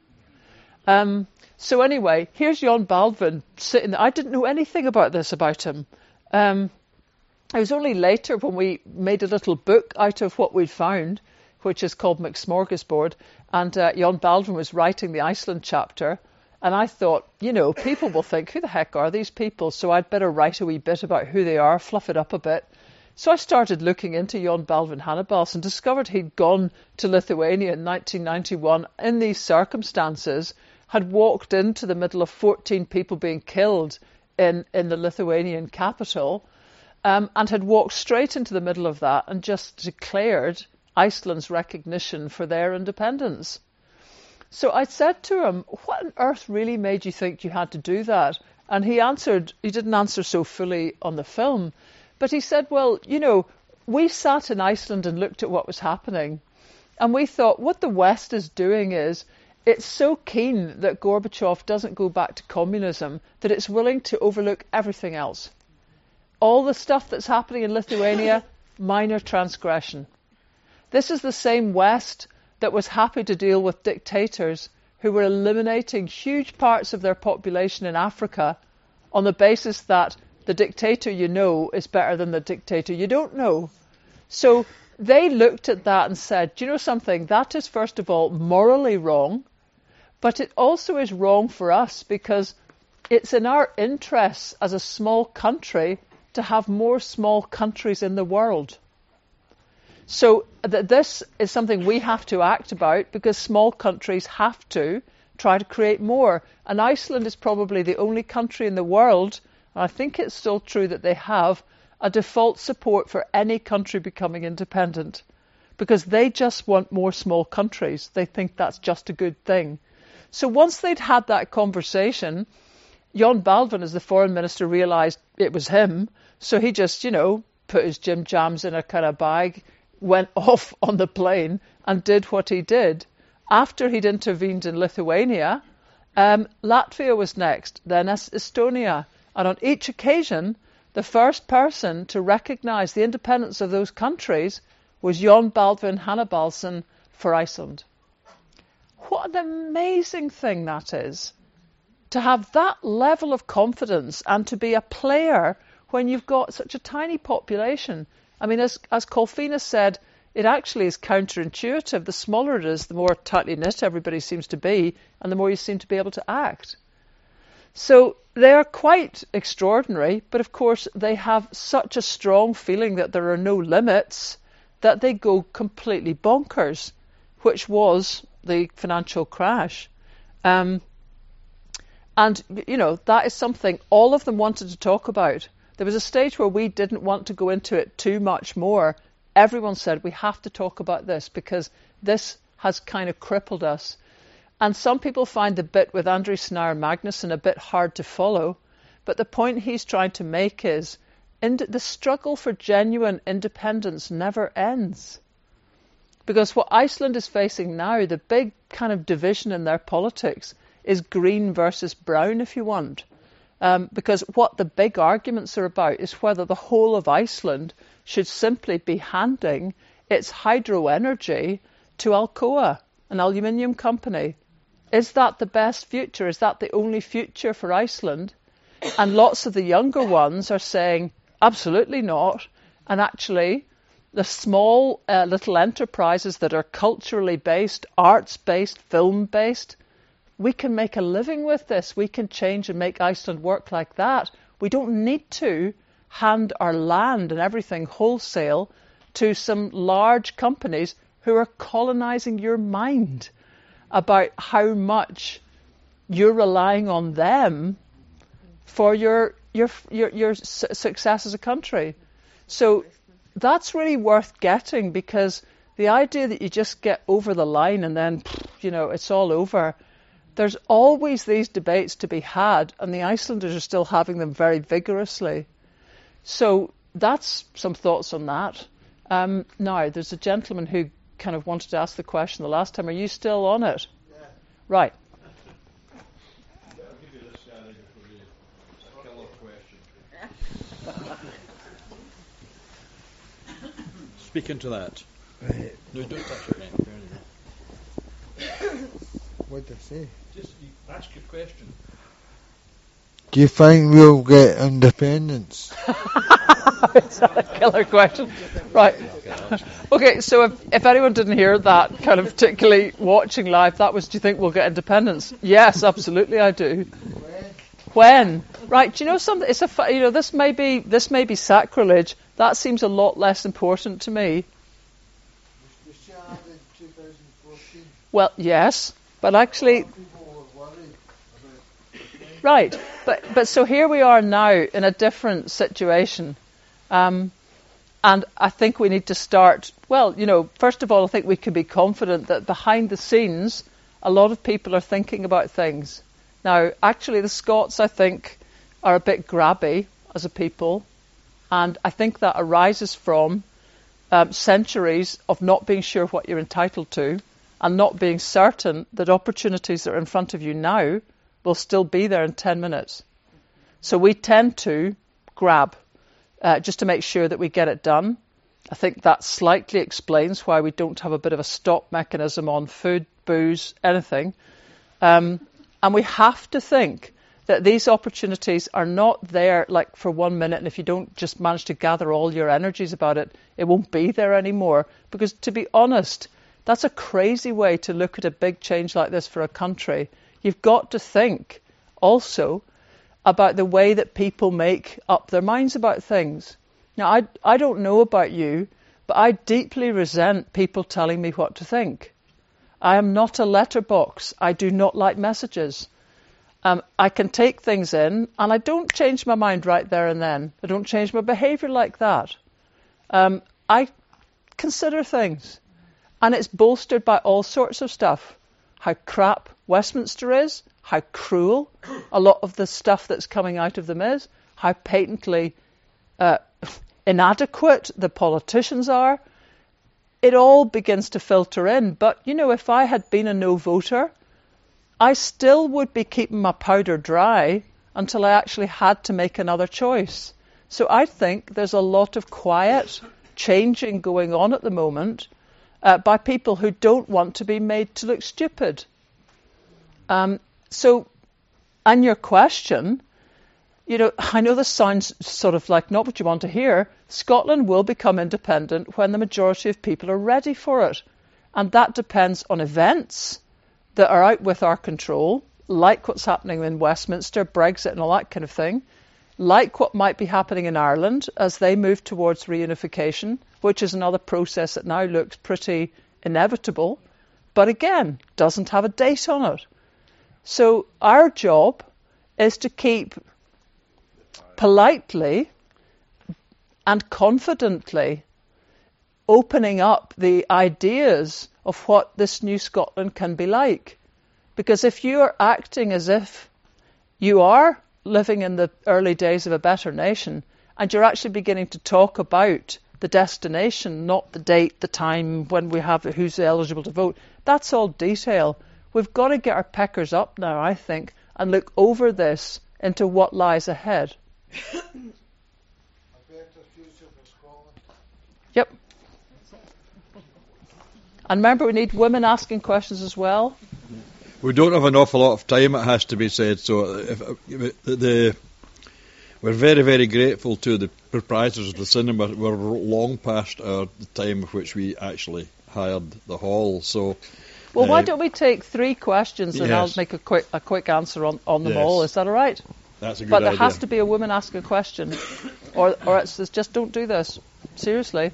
So anyway, here's Jon Baldvin sitting there. I didn't know anything about this about him. It was only later when we made a little book out of what we'd found, which is called McSmorgasbord, and Jon Baldvin was writing the Iceland chapter, And I thought, people will think, who the heck are these people? So I'd better write a wee bit about who they are, fluff it up a bit. So I started looking into Jon Baldvin Hannibalsson and discovered he'd gone to Lithuania in 1991 in these circumstances, had walked into the middle of 14 people being killed in the Lithuanian capital, and had walked straight into the middle of that and just declared Iceland's recognition for their independence. So I said to him, what on earth really made you think you had to do that? And he didn't answer so fully on the film, but he said, well, we sat in Iceland and looked at what was happening, and we thought what the West is doing is it's so keen that Gorbachev doesn't go back to communism that it's willing to overlook everything else. All the stuff that's happening in Lithuania, minor transgression. This is the same West that was happy to deal with dictators who were eliminating huge parts of their population in Africa on the basis that the dictator you know is better than the dictator you don't know. So they looked at that and said, do you know something? That is, first of all, morally wrong, but it also is wrong for us because it's in our interests as a small country to have more small countries in the world. So this is something we have to act about because small countries have to try to create more. And Iceland is probably the only country in the world, and I think it's still true that they have, a default support for any country becoming independent because they just want more small countries. They think that's just a good thing. So once they'd had that conversation, Jon Baldvin, as the foreign minister, realised it was him. So he just, put his Jim Jams in a kind of bag, went off on the plane and did what he did. After he'd intervened in Lithuania, Latvia was next, then Estonia. And on each occasion, the first person to recognise the independence of those countries was Jon Baldvin Hannibalsson for Iceland. What an amazing thing that is, to have that level of confidence and to be a player when you've got such a tiny population. I mean, as Kolfina said, it actually is counterintuitive. The smaller it is, the more tightly knit everybody seems to be, and the more you seem to be able to act. So they are quite extraordinary, but of course they have such a strong feeling that there are no limits that they go completely bonkers, which was the financial crash. And, that is something all of them wanted to talk about. There was a stage where we didn't want to go into it too much more. Everyone said we have to talk about this because this has kind of crippled us. And some people find the bit with Andri Snær Magnusson a bit hard to follow. But the point he's trying to make is the struggle for genuine independence never ends. Because what Iceland is facing now, the big kind of division in their politics, is green versus brown, if you want. Because what the big arguments are about is whether the whole of Iceland should simply be handing its hydro energy to Alcoa, an aluminium company. Is that the best future? Is that the only future for Iceland? And lots of the younger ones are saying, absolutely not. And actually, the small little enterprises that are culturally based, arts-based, film-based, we can make a living with this. We can change and make Iceland work like that. We don't need to hand our land and everything wholesale to some large companies who are colonising your mind about how much you're relying on them for your success as a country. So that's really worth getting, because the idea that you just get over the line and then, it's all over. There's always these debates to be had, and the Icelanders are still having them very vigorously. So that's some thoughts on that. Now, there's a gentleman who kind of wanted to ask the question the last time. Are you still on it? Yeah. Right. I'll give you this guy for a killer question. Speak into that. No, don't touch your name. What did I say? Just ask your question. Do you think we'll get independence? It's a killer question. Right. Okay, so if anyone didn't hear that, kind of particularly watching live, that was, do you think we'll get independence? Yes, absolutely I do. When? Right, do you know something? This may be sacrilege. That seems a lot less important to me. Well, yes, but actually... Right, but so here we are now in a different situation. And I think we need to start, first of all, I think we can be confident that behind the scenes, a lot of people are thinking about things. Now, actually, the Scots, I think, are a bit grabby as a people. And I think that arises from centuries of not being sure what you're entitled to and not being certain that opportunities that are in front of you now will still be there in 10 minutes. So we tend to grab just to make sure that we get it done. I think that slightly explains why we don't have a bit of a stop mechanism on food, booze, anything. And we have to think that these opportunities are not there like for 1 minute, and if you don't just manage to gather all your energies about it, it won't be there anymore. Because to be honest, that's a crazy way to look at a big change like this for a country. You've got to think also about the way that people make up their minds about things. Now, I don't know about you, but I deeply resent people telling me what to think. I am not a letterbox. I do not like messages. I can take things in, and I don't change my mind right there and then. I don't change my behaviour like that. I consider things, and it's bolstered by all sorts of stuff. How crap Westminster is, how cruel a lot of the stuff that's coming out of them is, how patently inadequate the politicians are. It all begins to filter in. But, if I had been a no voter, I still would be keeping my powder dry until I actually had to make another choice. So I think there's a lot of quiet changing going on at the moment by people who don't want to be made to look stupid. And your question, I know this sounds sort of like not what you want to hear. Scotland will become independent when the majority of people are ready for it. And that depends on events that are out with our control, like what's happening in Westminster, Brexit and all that kind of thing, like what might be happening in Ireland as they move towards reunification, which is another process that now looks pretty inevitable, but again, doesn't have a date on it. So our job is to keep politely and confidently opening up the ideas of what this new Scotland can be like. Because if you are acting as if you are living in the early days of a better nation, and you're actually beginning to talk about the destination, not the date, the time, when we have who's eligible to vote, that's all detail. We've got to get our peckers up now, I think, and look over this into what lies ahead. Yep. And remember, we need women asking questions as well. We don't have an awful lot of time, it has to be said, so we're very, very grateful to the proprietors of the cinema. We're long past the time of which we actually hired the hall, so... Well, why don't we take 3 questions and I'll make a quick answer on them all. Is that all right? That's a good idea. But there has to be a woman asking a question, or it's just don't do this. Seriously.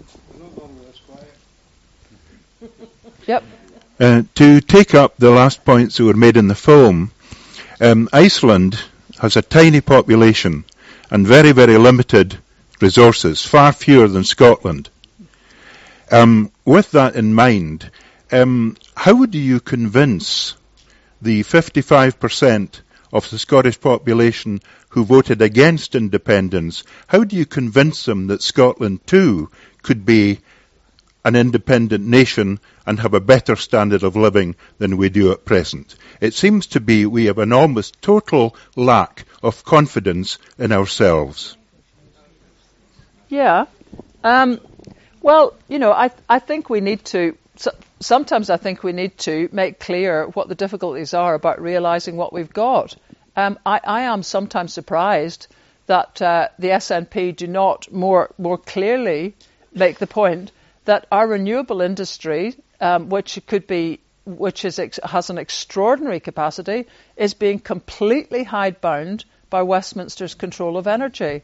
Yep. To take up the last points that were made in the film, Iceland has a tiny population and very, very limited resources, far fewer than Scotland. With that in mind, how would you convince the 55% of the Scottish population who voted against independence, how do you convince them that Scotland too could be an independent nation and have a better standard of living than we do at present? It seems to be we have an almost total lack of confidence in ourselves. Yeah. Well, I think we need to... Sometimes I think we need to make clear what the difficulties are about realising what we've got. I am sometimes surprised that the SNP do not more clearly make the point that our renewable industry, which has an extraordinary capacity, is being completely hidebound by Westminster's control of energy.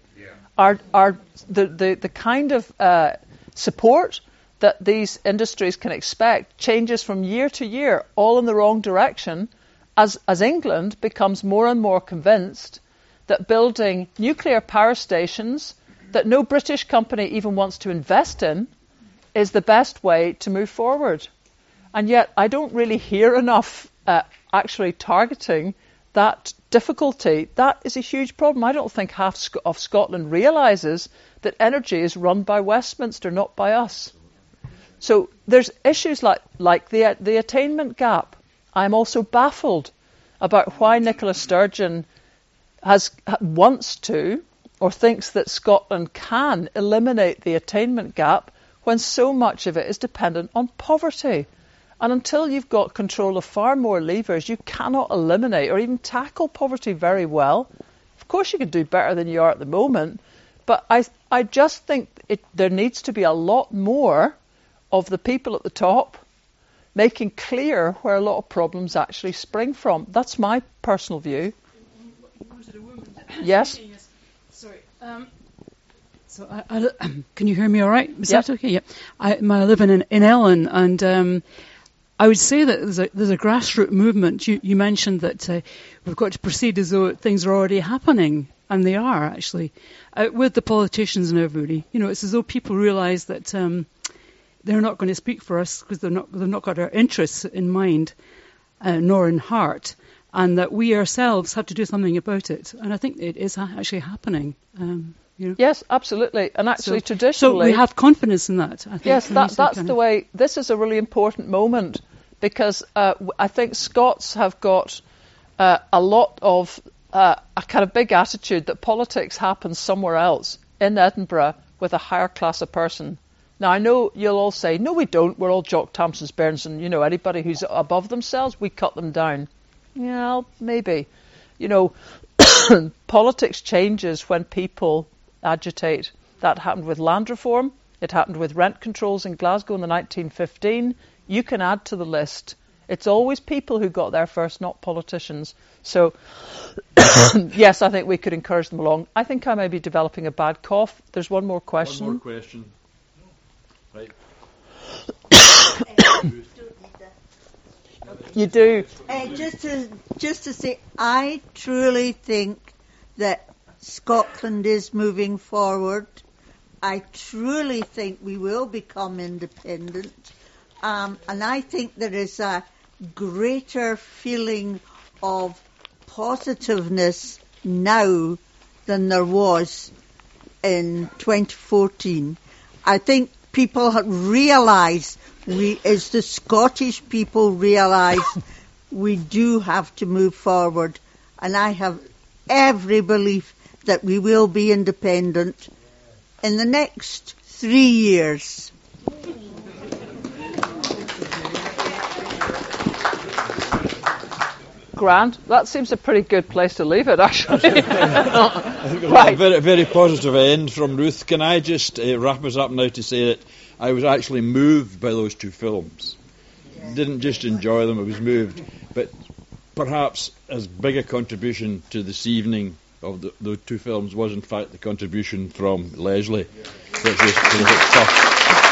The kind of support that these industries can expect changes from year to year, all in the wrong direction, as England becomes more and more convinced that building nuclear power stations that no British company even wants to invest in is the best way to move forward. And yet I don't really hear enough actually targeting that difficulty. That is a huge problem. I don't think half of Scotland realises that energy is run by Westminster, not by us. So there's issues like the attainment gap. I'm also baffled about why Nicola Sturgeon wants to or thinks that Scotland can eliminate the attainment gap when so much of it is dependent on poverty. And until you've got control of far more levers, you cannot eliminate or even tackle poverty very well. Of course you can do better than you are at the moment, but I just think there needs to be a lot more of the people at the top making clear where a lot of problems actually spring from. That's my personal view. Yes? Sorry. So can you hear me all right? Is that okay? Yeah. I live in Ellen, and I would say that there's a grassroots movement. You mentioned that we've got to proceed as though things are already happening, and they are actually, with the politicians and everybody. You know, it's as though people realise that they're not going to speak for us because they've not got our interests in mind, nor in heart, and that we ourselves have to do something about it. And I think it is actually happening. You know? Yes, absolutely. And actually, traditionally... So we have confidence in that. I think yes, that's the way... This is a really important moment because I think Scots have got a lot of a kind of big attitude that politics happens somewhere else, in Edinburgh, with a higher class of person. Now, I know you'll all say, no, we don't. We're all Jock Thompsons, Bairns, and, you know, anybody who's above themselves, we cut them down. Yeah, well, maybe. You know, politics changes when people agitate. That happened with land reform. It happened with rent controls in Glasgow in the 1915. You can add to the list. It's always people who got there first, not politicians. So, yes, I think we could encourage them along. I think I may be developing a bad cough. There's one more question. One more question. Right. You do. Just to say, I truly think that Scotland is moving forward. I truly think we will become independent. And I think there is a greater feeling of positiveness now than there was in 2014. I think people have realised, as the Scottish people realise, we do have to move forward. And I have every belief that we will be independent in the next 3 years. Grand. That seems a pretty good place to leave it, actually. Right. A very, very positive end from Ruth. Can I just wrap us up now to say that I was actually moved by those two films. Didn't just enjoy them, I was moved. But perhaps as big a contribution to this evening of those two films was in fact the contribution from Leslie. Which was tough.